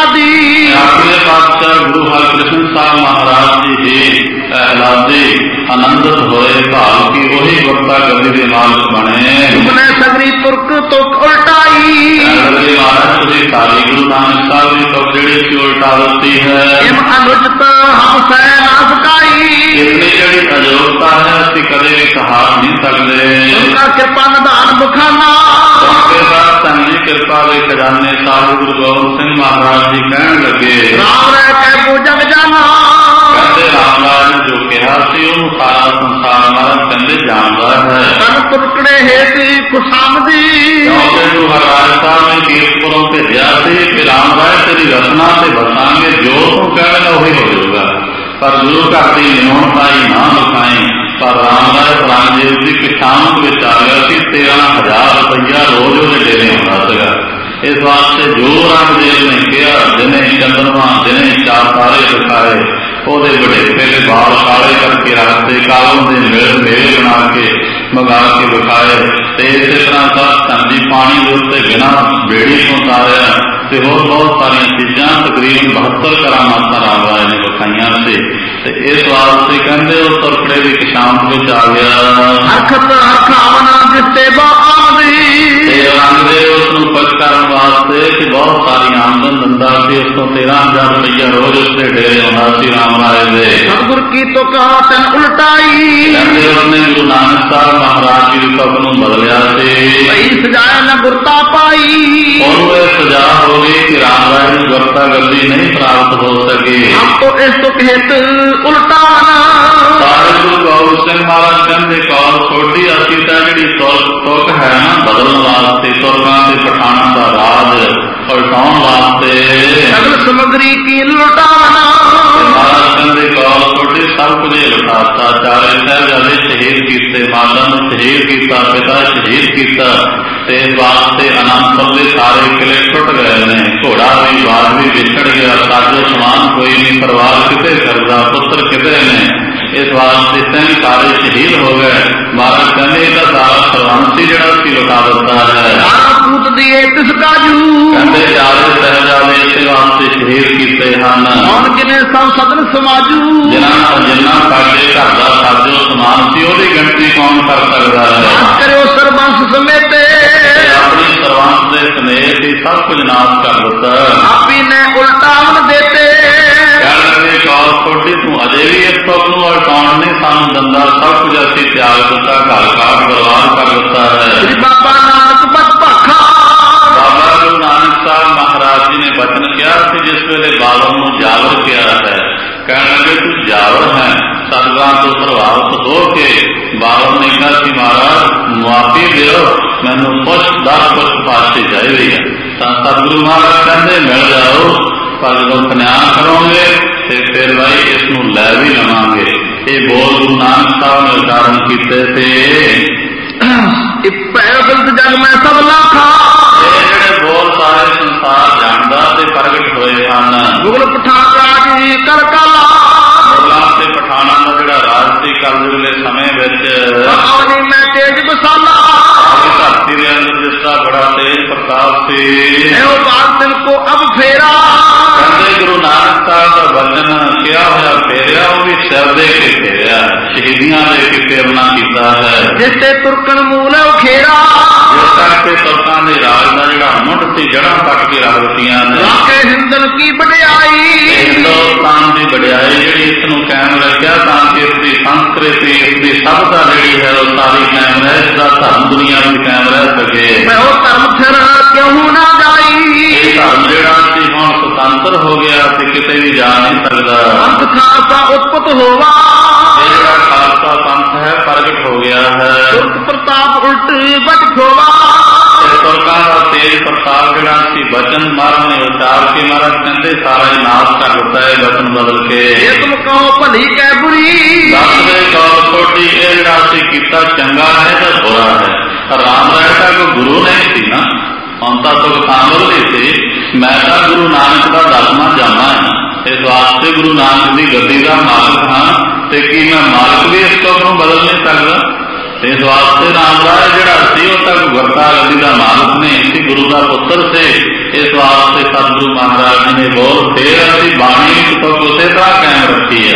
ਐਲਾਦੀ, ਆਪਣੇ ਪਾਤਸ਼ਾਹ ਗੁਰੂ ਹਰਿਕ੍ਰਿਸ਼ਨ ਸਾਹਿਬ ਮਹਾਰਾਜ ਜੀ ਹੀ ਐਲਾਦੀ ਆਨੰਦਿਤ ਹੋਏ ਭਾਵ ਕਿ ਉਹੀ ਗੁਰਤਾ ਗੱਦੀ ਦੇ ਮਾਲਕ ਬਣੇ। ਤੁਮਨੇ ਸਗਰੀ ਤੁਰਕ ਤੁਕ ਉਲਟਾਈ ਅਗਲੇ ਮਹਾਰਾਜ ਤੁਸੀਂ ਸਾਰੀ ਗੁਰੂ ਨਾਨਕ ਸਾਹਿਬ ਦੀ ਤੁਕ ਜਿਹੜੀ ਸੀ ਉਲਟਾ ਦਿੱਤੀ ਹੈ। ਇਮ ਅਨੁਚਿਤ ਹਮ ਸਹਿ ਨਾ ਸਕਾਈ ਇਤਨੀ ਜਿਹੜੀ ਅਯੋਗਤਾ ਹੈ ਅਸੀਂ ਕਦੇ ਵੀ ਕਹਾ ਨਹੀਂ ਸਕਦੇ। ਉਨਕਾ ਕਿਰਪਾ ਨਿਧਾਨ ਬਖਾਨਾ ਉਨਕੇ ਬਾਅਦ ਸੰਜੀ ਕਿਰਪਾ ਦੇ ਖਜ਼ਾਨੇ ਸਾਹਿਬ ਗੁਰੂ ਗੋਬਿੰਦ ਸਿੰਘ ਮਹਾਰਾਜ ਜੀ ਕਹਿਣ ਲੱਗੇ ਰਾਮ ਰਹਿ ਕੈ ਕੋ ਜਗ ਜਾਨਾ। ਕਹਿੰਦੇ ਰਾਮ ਰਾਜ ਨੇ ਜੋ ਕਿਹਾ ਸੀ ਉਹਨੂੰ ਸਾਰਾ ਸੰਸਾਰ ਮਹਾਰਾਜ ਕਹਿੰਦੇ ਜਾਣਦਾ ਹੈ। ਤਨ ਤੁਰਕੜੇ ਹੇਤੀ ਖੁਸ਼ਾਮਦੀ ਕਿਉਂਕਿ ਗੁਰੂ ਹਰਿਰਾਜ ਸਾਹਿਬ ਨੇ ਕੀਰਤਪੁਰੋਂ ਭੇਜਿਆ ਸੀ ਕਿ ਰਾਮ ਰਾਜ ਤੇਰੀ ਰਚਨਾ ਤੇ ਵਸਾਂਗੇ, ਜੋ ਤੂੰ ਕਹਿਣਾ ਉਹੀ ਹੋ ਜਾਊਗਾ, ਪਰ ਗੁਰੂ ਘਰ ਦੀ ਨਿਮਣਤਾਈ ਨਾ ਦਿਖਾਈ। ਪਰ ਰਾਮ ਰਾਜ ਔਰੰਗਜ਼ੇਬ ਦੀ ਕਿਸਾਨਤ ਵਿੱਚ ਆ ਗਿਆ ਸੀ। 13,000 ਰੁਪਈਆ ਰੋਜ਼ ਉਹਦੇ ਡੇਰੇ ਆਉਂਦਾ ਸੀਗਾ। ਇਸ ਵਾਸਤੇ ਜੋ ਔਰੰਗਜ਼ੇਬ ਨੇ ਕਿਹਾ, ਦਿਨੇ ਚੰਦਰਮਾ ਦਿਨੇ ਚਾਰ ਤਾਰੇ ਦਿਖਾਏ, ਉਹਦੇ ਵਡੇਪੇ ਦੇ ਬਾਲ ਕਾਲੇ ਕਰਕੇ ਰੱਖਦੇ, ਕਾਲਮ ਦੇ ਮੇਲ ਬਣਾ ਕੇ ਮੰਗਾ ਕੇ ਵਿਖਾਏ। ਤੇ ਇਸੇ ਤਰ੍ਹਾਂ ਸਭ ਧੰਦੀ ਪਾਣੀ ਦੇ ਉੱਤੇ ਬਿਨਾਂ ਬੇੜੀ ਤੋਂ ਤਾਰਿਆ ਤੇ ਹੋਰ ਬਹੁਤ ਸਾਰੀਆਂ ਚੀਜ਼ਾਂ ਤਕਰੀਬਨ 72 ਕਰਾਮਾਤਾਂ ਰਾਮ ਰਾਜ ਨੇ ਵਿਖਾਈਆਂ ਸੀ। ਤੇ ਇਸ ਵਾਸਤੇ ਕਹਿੰਦੇ ਉਹ ਤੁਰਕੜੇ ਦੀ ਕਿਸਾਨਤ ਵਿੱਚ ਆ ਗਿਆ। ਹਰਖਤ ਹਰਖਾਵਨਾ ਦਿੱਤੇ ਬਾਮਦੀ ਤੇ ਔਰੰਗਜ਼ੇਬ ਉਸ ਨੂੰ ਖੁਸ਼ ਕਰਨ ਵਾਸਤੇ ਕਿ ਬਹੁਤ ਸਾਰੀ ਆਮਦਨ ਦਿੰਦਾ ਸੀ। ਉਸ ਤੋਂ 13,000 ਰੁਪਈਆ ਰੋਜ਼ ਉਸਦੇ ਡੇਰੇ ਆਉਂਦਾ ਸੀ ਰਾਮ ਰਾਜ ਦੇ। ਸਤਿਗੁਰ ਕੀ ਤੁਕ ਤਨ ਉਲਟਾਈ ਕਹਿੰਦੇ ਉਹਨੇ ਗੁਰੂ ਨਾਨਕ ਸਾਹਿਬ ਮਹਾਰਾਜ ਜੀ ਦੀ ਤੁਕ ਨੂੰ ਬਦਲਿਆ ਸੀ। ਭਈ ਸਜਾਏ ਨ ਗੁਰਤਾ ਪਾਈ ਉਹਨੂੰ ਇਹ ਸਜ਼ਾ ਹੋ ਗਈ ਕਿ ਰਾਮ ਰਾਜ ਨੂੰ ਗੁਰਤਾ ਗੱਦੀ ਨਹੀਂ ਪ੍ਰਾਪਤ ਹੋ ਸਕੀ। ਹਮ ਤੋਂ ਇਸ ਤੁਕ ਹਿਤ ਉਲਟਾਨਾ ਸਾਰੇ ਗੁਰੂ ਗੋਬਿੰਦ ਸਿੰਘ ਮਹਾਰਾਜ ਕਹਿੰਦੇ ਕੌਲ ਛੋਟੀ ਅਸੀਂ ਤਾਂ ਜਿਹੜੀ ਤੁਕ ਹੈ ਨਾ ਬਦਲਣ ਵਾਸਤੇ, ਤੁਰਕਾਂ ਤੇ ਪਠਾਨਾਂ ਦਾ ਰਾਜ ਉਲਟਾਉਣ ਵਾਸਤੇ ਸਗਲ ਸਮਗਰੀ ਕੀ ਲੁਟਾਵਨਾ ਮਹਾਰਾਜ ਕਹਿੰਦੇ ਕੌਲ ਛੋਟੀ ਸਭ ਕੁਝ ਲੁਟਾਤਾ। ਚਾਰੇ ਸਾਹਿਬਜ਼ਾਦੇ ਸ਼ਹੀਦ ਕੀਤੇ, ਮਾਤਾ ਨੂੰ ਸ਼ਹੀਦ ਕੀਤਾ, ਪਿਤਾ ਸ਼ਹੀਦ ਕੀਤਾ। ਤੇ ਇਸ ਵਾਸਤੇ ਅਨੰਦਪੁਰ ਦੇ ਸਾਰੇ ਕਿਲੇ ਟੁੱਟ ਗਏ ਨੇ। ਘੋੜਾ ਵੀ ਬਾਗ ਵੀ ਵਿਛੜ ਗਿਆ, ਸਾਜੋ ਸਮਾਨ ਕੋਈ ਨਹੀਂ, ਪਰਿਵਾਰ ਕਿਤੇ ਕਰਦਾ, ਪੁੱਤਰ ਕਿਤੇ ਨੇ। ਇਸ ਵਾਸਤੇ ਸਿੰਘ ਸਾਰੇ ਸ਼ਹੀਦ ਹੋ ਗਏ। ਮਹਾਰਾਜ ਕਹਿੰਦੇ ਇਹਦਾ ਸਾਰਾ ਸਰਵੰਸ ਸੀ ਜਿਹੜਾ ਸੀ ਲੁਟਾ ਦਿੱਤਾ ਹੈ। ਪੂਤ ਦੀਏ ਤਿਸ ਕਾਜੂ ਕਹਿੰਦੇ ਚਾਰੇ ਸਾਹਿਬਜ਼ਾਦੇ ਇਸੇ ਵਾਸਤੇ ਸ਼ਹੀਦ ਕੀਤੇ ਹਨ। ਕੌਣ ਕਿਨੇ ਸਭ ਸਦਨ ਸਮਾਜੂ ਜਿੰਨਾ ਸਾਡੇ ਘਰ ਦਾ ਸਾਜੋ ਸਮਾਨ ਸੀ ਉਹਦੀ ਗਿਣਤੀ ਕੌਣ ਕਰ ਸਕਦਾ ਹੈ। ਕਰਿਓ ਸਰਬੰਸ ਸਮੇਤੇ ਆਪਣੀ ਸਰਵੰਸ ਦੇ ਸਮੇਤ ਹੀ ਸਭ ਕੁਝ ਨਾਸ਼ ਕਰ ਦਿੱਤਾ। ਆਪੀ ਨੇ ਉਲਟਾਵਨ ਦੇਤੇ ਕਹਿਣ ਲੱਗੇ ਕੌਲ ਛੋਟੀ ਤੂੰ ਅਜੇ ਵੀ ਇਸ ਤੁਕ ਨੂੰ ਉਲਟਾਉਣ ਨਹੀਂ ਸਾਨੂੰ ਦਿੰਦਾ। ਸਭ ਕੁਝ ਅਸੀਂ ਤਿਆਗ ਦਿੱਤਾ, ਘਰ ਘਾਟ ਬਰਬਾਦ ਕਰ ਦਿੱਤਾ ਹੈ। ਸ੍ਰੀ ਬਾਬਾ ਨਾਨਕ ਬਚ ਭਾਖਾ ਬਾਬਾ ਗੁਰੂ ਨਾਨਕ ਸਾਹਿਬ ਮਹਾਰਾਜ ਜੀ ਨੇ ਬਚਨ ਕਿਹਾ ਸੀ ਜਿਸ ਵੇਲੇ ਬਾਲਮ ਨੂੰ ਜਾਵਰ ਕਿਹਾ ਹੈ। ਕਹਿਣ ਲੱਗੇ ਤੂੰ ਜਾਵਰ ਹੈ। ਸਤਿਗੁਰਾਂ ਤੋਂ ਪ੍ਰਭਾਵਿਤ ਹੋ ਕੇ ਬਾਲਮ ਨੇ ਕਿਹਾ ਸੀ ਮਹਾਰਾਜ ਮੁਆਫੀ ਦਿਓ, ਮੈਨੂੰ ਪੁੱਛ 10 ਪੁੱਛ ਪਾਸੇ ਚਾਹੀਦੀ ਹੈ। ਤਾਂ ਸਤਿਗੁਰੂ ਮਹਾਰਾਜ ਕਹਿੰਦੇ ਮਿਲ ਜਾਓ, ਪਰ ਜਦੋਂ ਕਨਿਆਨ ਕਰੋਗੇ ਤੇ ਫਿਰ ਭਾਈ ਇਸ ਨੂੰ ਲੈ ਵੀ ਲਵਾਂਗੇ। ਇਹ ਬੋਲ ਗੁਰੂ ਨਾਨਕ ਸਾਹਿਬ ਨੇ ਉਚਾਰਨ ਕੀਤੇ ਸੀ। ਗਲਤ ਜਗ ਮੈਂ ਸਭ ਲਾਖਾ ਇਹ ਜਿਹੜੇ ਬੋਲ ਸਾਰੇ ਸੰਸਾਰ ਜਾਣਦਾ ਤੇ ਪ੍ਰਗਟ ਹੋਏ ਹਨ। ਮੁਗਲ ਪਠਾਨ ਰਾਜ ਕਰ ਕਾਲਾ ਮੁਗਲਾਂ ਤੇ ਪਠਾਨਾਂ ਦਾ ਜਿਹੜਾ ਰਾਜ ਸੀ ਕਲਯੁਗ ਦੇ ਸਮੇਂ ਵਿੱਚ ਆਵਨੀ ਮੈਂ ਤੇਜ ਬਸਾਲਾ ਧਰਤੀ ਦੇ ਅੰਦਰ ਜਿਸ ਦਾ ਬੜਾ ਤੇਜ ਪ੍ਰਤਾਪ ਸੀ। ਇਹੋ ਬਾਤ ਦਿਲ ਕੋ ਅਬ ਫੇਰਾ ਕਹਿੰਦੇ ਗੁਰੂ ਨਾਨਕ ਸਾਹਿਬ ਦਾ ਵਚਨ ਕਿਹਾ ਹੋਇਆ ਫੇਰਿਆ, ਉਹ ਵੀ ਸਿਰ ਦੇ ਕੇ ਫੇਰਿਆ, ਸ਼ਹੀਦੀਆਂ ਦੇ ਕੇ ਫੇਰਨਾ ਕੀਤਾ ਹੈ। ਜਿਸ ਤੇ ਤੁਰਕਣ ਮੂਲ ਉਖੇਰਾ ਜਿਸ ਕਰਕੇ ਤੁਰਕਾਂ ਦੇ ਰਾਜ ਦਾ ਜਿਹੜਾ ਮੁੱਢ ਸੀ ਜੜ੍ਹਾਂ ਕੱਟ ਕੇ ਰੱਖ ਦਿੱਤੀਆਂ ਨੇ। ਵਾਕੇ ਹਿੰਦਨ ਕੀ ਵਡਿਆਈ ਹਿੰਦੁਸਤਾਨ ਦੀ ਵਡਿਆਈ ਜਿਹੜੀ ਇਸ ਨੂੰ ਕਾਇਮ ਰੱਖਿਆ ਤਾਂ ਕਿ ਇਸ ਦੀ ਸੰਸਕ੍ਰਿਤੀ, ਇਸ ਦੀ ਸਭਤਾ ਜਿਹੜੀ ਹੈ ਉਹ ਸਾਰੀ ਕਾਇਮ ਰਹੇ, ਇਸ ਦਾ ਧਰਮ ਦੁਨੀਆ ਵਿੱਚ ਕਾਇਮ ਰਹਿ ਸਕੇ। ਮੈਂ ਉਹ ਧਰਮ ਫਿਰ ਕਿਉਂ ਨਾ ਜਾਈ ਇਹ ਧਰਮ ਜਿਹੜਾ ਸੀ ਹੁਣ ਸੁਤੰਤਰ ਹੋ ਗਿਆ ਤੇ ਕਿਤੇ ਵੀ ਜਾ ਨਹੀਂ ਸਕਦਾ। ਅੰਤ ਖਾਲਸਾ ਉਤਪਤ ਹੋਵਾ ਇਹ ਜਿਹੜਾ ਖਾਲਸਾ ਪੰਥ ਹੈ ਪ੍ਰਗਟ ਹੋ ਗਿਆ ਹੈ। ਤੁਰਕ ਪ੍ਰਤਾਪ ਉਲਟ ਬਚ ਖੋਵਾ ਤੁਰਕਾਂ ਦਾ ਤੇਜ ਪ੍ਰਤਾਪ ਜਿਹੜਾ ਸੀ ਬਚਨ ਮਹਾਰਾਜ ਨੇ ਉਚਾਰ ਕੇ ਮਹਾਰਾਜ ਕਹਿੰਦੇ ਸਾਰਾ ਹੀ ਨਾਸ਼ ਕਰ ਦਿੱਤਾ ਹੈ ਬਚਨ ਬਦਲ ਕੇ। ਇਹ ਤੁਮ ਕਹੋ ਭਲੀ ਕਹਿ ਬੁਰੀ ਦੱਸਦੇ ਕੌਲ ਛੋਟੀ ਇਹ ਜਿਹੜਾ ਅਸੀਂ ਕੀਤਾ ਚੰਗਾ ਹੈ ਜਾਂ ਬੁਰਾ ਹੈ। ਰਾਮ ਰਾਏ ਦਾ ਕੋਈ ਗੁਰੂ ਨਹੀਂ ਸੀ ਨਾ, ਹੁਣ ਤਾਂ ਤੁਕ ਕਾਮਲ ਨਹੀਂ ਸੀ। ਮੈਂ ਤਾਂ ਗੁਰੂ ਨਾਨਕ ਦਾ 10ਵਾਂ ਜਾਮਾ ਹੈ। ਇਸ ਵਾਸਤੇ ਗੁਰੂ ਨਾਨਕ ਦੀ ਗੱਦੀ ਦਾ ਮਾਲਕ ਹਾਂ ਤੇ ਕੀ ਮੈਂ ਮਾਲਕ ਵੀ ਇਸ ਤੁਕ ਨੂੰ ਬਦਲ ਨਹੀਂ ਸਕਦਾ। ਇਸ ਵਾਸਤੇ ਰਾਮ ਰਾਏ ਜਿਹੜਾ ਸੀ ਉਹ ਤਾਂ ਗੁਰਤਾ ਗੱਦੀ ਦਾ ਮਾਲਕ ਨਹੀਂ ਸੀ, ਗੁਰੂ ਦਾ ਪੁੱਤਰ ਸੀ। ਇਸ ਵਾਸਤੇ ਸਤਿਗੁਰੂ ਮਹਾਰਾਜ ਜੀ ਨੇ ਬੋਲ ਫੇਰ ਅਸੀਂ ਬਾਣੀ ਤੋਂ ਉਸੇ ਤਰ੍ਹਾਂ ਕਾਇਮ ਰੱਖੀ ਹੈ।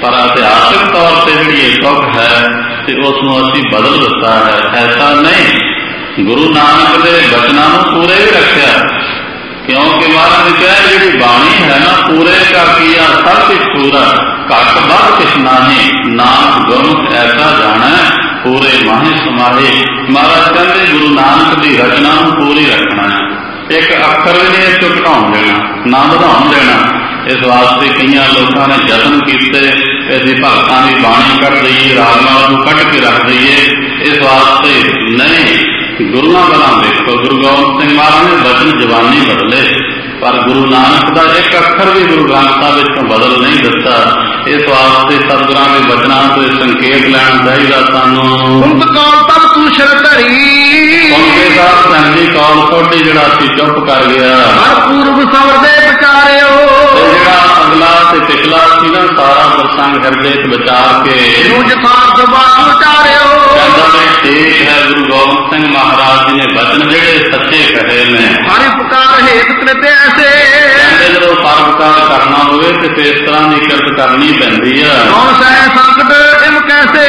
ਪਰ ਇਤਿਹਾਸਿਕ ਤੌਰ ਤੇ ਜਿਹੜੀ ਇਹ ਤੁਕ ਹੈ ਤੇ ਉਸ ਨੂੰ ਅਸੀਂ ਬਦਲ ਦਿੱਤਾ ਹੈ। ਐਸਾ ਨਹੀਂ, ਗੁਰੂ ਨਾਨਕ ਦੇ ਬਚਨਾਂ ਨੂੰ ਪੂਰੇ ਵੀ ਰੱਖਿਆ, ਕਿਉਂਕਿ ਮਹਾਰਾਜ ਨੇ ਕਿਹਾ ਜਿਹੜੀ ਬਾਣੀ ਹੈ ਨਾ, ਪੂਰੇ ਕਾ ਕੀਆ ਸਭ ਕੁਛ ਪੂਰਾ, ਘੱਟ ਵੱਧ ਕਿਛ ਨਾਹੀਂ, ਨਾਨਕ ਗੁਰਮੁਖ ਐਸਾ ਜਾਣੈ ਪੂਰੇ ਮਾਹੇ ਸਮਾਹੇ। ਮਹਾਰਾਜ ਕਹਿੰਦੇ ਗੁਰੂ ਨਾਨਕ ਦੀ ਰਚਨਾ ਨੂੰ ਪੂਰੀ ਰੱਖਣਾ ਹੈ, ਇੱਕ ਅੱਖਰ ਵੀ ਨਹੀਂ ਇਸ ਤੋਂ ਘਟਾਉਣ ਦੇਣਾ, ਨਾ ਵਧਾਉਣ ਦੇਣਾ। ਇਸ ਵਾਸਤੇ ਕਈਆਂ ਲੋਕਾਂ ਨੇ ਯਤਨ ਕੀਤੇ ਅਸੀਂ ਭਗਤਾਂ ਦੀ ਬਾਣੀ ਕੱਢ ਦਈਏ, ਰਾਗਮਾਲਾ ਨੂੰ ਕੱਢ ਕੇ ਰੱਖ ਦਈਏ। ਇਸ ਵਾਸਤੇ ਨਹੀਂ, ਗੁਰੂਆਂ ਵੱਲਾਂ ਦੇਖੋ, ਗੁਰੂ ਗੋਬਿੰਦ ਸਿੰਘ ਮਹਾਰਾਜ ਨੇ ਬਚਨ ਜਵਾਨੀ ਬਦਲੇ, ਪਰ ਗੁਰੂ ਨਾਨਕ ਦਾ ਇੱਕ ਅੱਖਰ ਵੀ ਗੁਰੂ ਗ੍ਰੰਥ ਸਾਹਿਬ ਵਿੱਚੋਂ ਬਦਲ ਨਹੀਂ ਦਿੱਤਾ। ਇਸ ਵਾਸਤੇ ਸਤਿਗੁਰਾਂ ਦੇ ਬਚਨਾਂ ਤੋਂ ਸੰਕੇਤ ਲੈਣਾ ਚਾਹੀਦਾ ਸਾਨੂੰ। ਤਬ ਤੂੰ ਸ਼ਰ ਧਰੀ ਸੰਜੀ ਕੌਲ ਥੋੜੀ ਜਿਹੜਾ ਸੀ ਚੁੱਪ ਕਰ ਗਿਆ, ਹਰ ਪੂਰਬ ਸਵਰ ਦੇ ਵਿਚਾਰਿਓ। ਜਿਹੜਾ ਅਗਲਾ ਤੇ ਪਿਛਲਾ ਸੀ ਨਾ, ਸਾਰਾ ਪ੍ਰਸੰਗ ਹਿਰਦੇ ਚ ਵਿਚਾਰ ਕੇ ਯਥਾਰਥ ਬਾਤ ਵਿਚਾਰਿਓ। ਕਹਿੰਦਾ ਮੈਂ ਠੀਕ ਹੈ, ਗੁਰੂ ਗੋਬਿੰਦ ਸਿੰਘ ਮਹਾਰਾਜ ਜੀ ਨੇ ਬਚਨ ਜਿਹੜੇ ਸੱਚੇ ਕਹੇ ਨੇ। ਹਰਿ ਪੁਕਾਰ ਹੇਤ ਕ੍ਰਿਤ ਐਸੇ, ਜਦੋਂ ਪਰਉਪਕਾਰ ਕਰਨਾ ਹੋਵੇ ਤੇ ਇਸ ਤਰ੍ਹਾਂ ਦੀ ਕਿਰਤ ਕਰਨੀ ਪੈਂਦੀ ਆ। ਕੌਣ ਸਹਿ ਸੰਕਟ ਇਮ ਕੈਸੇ,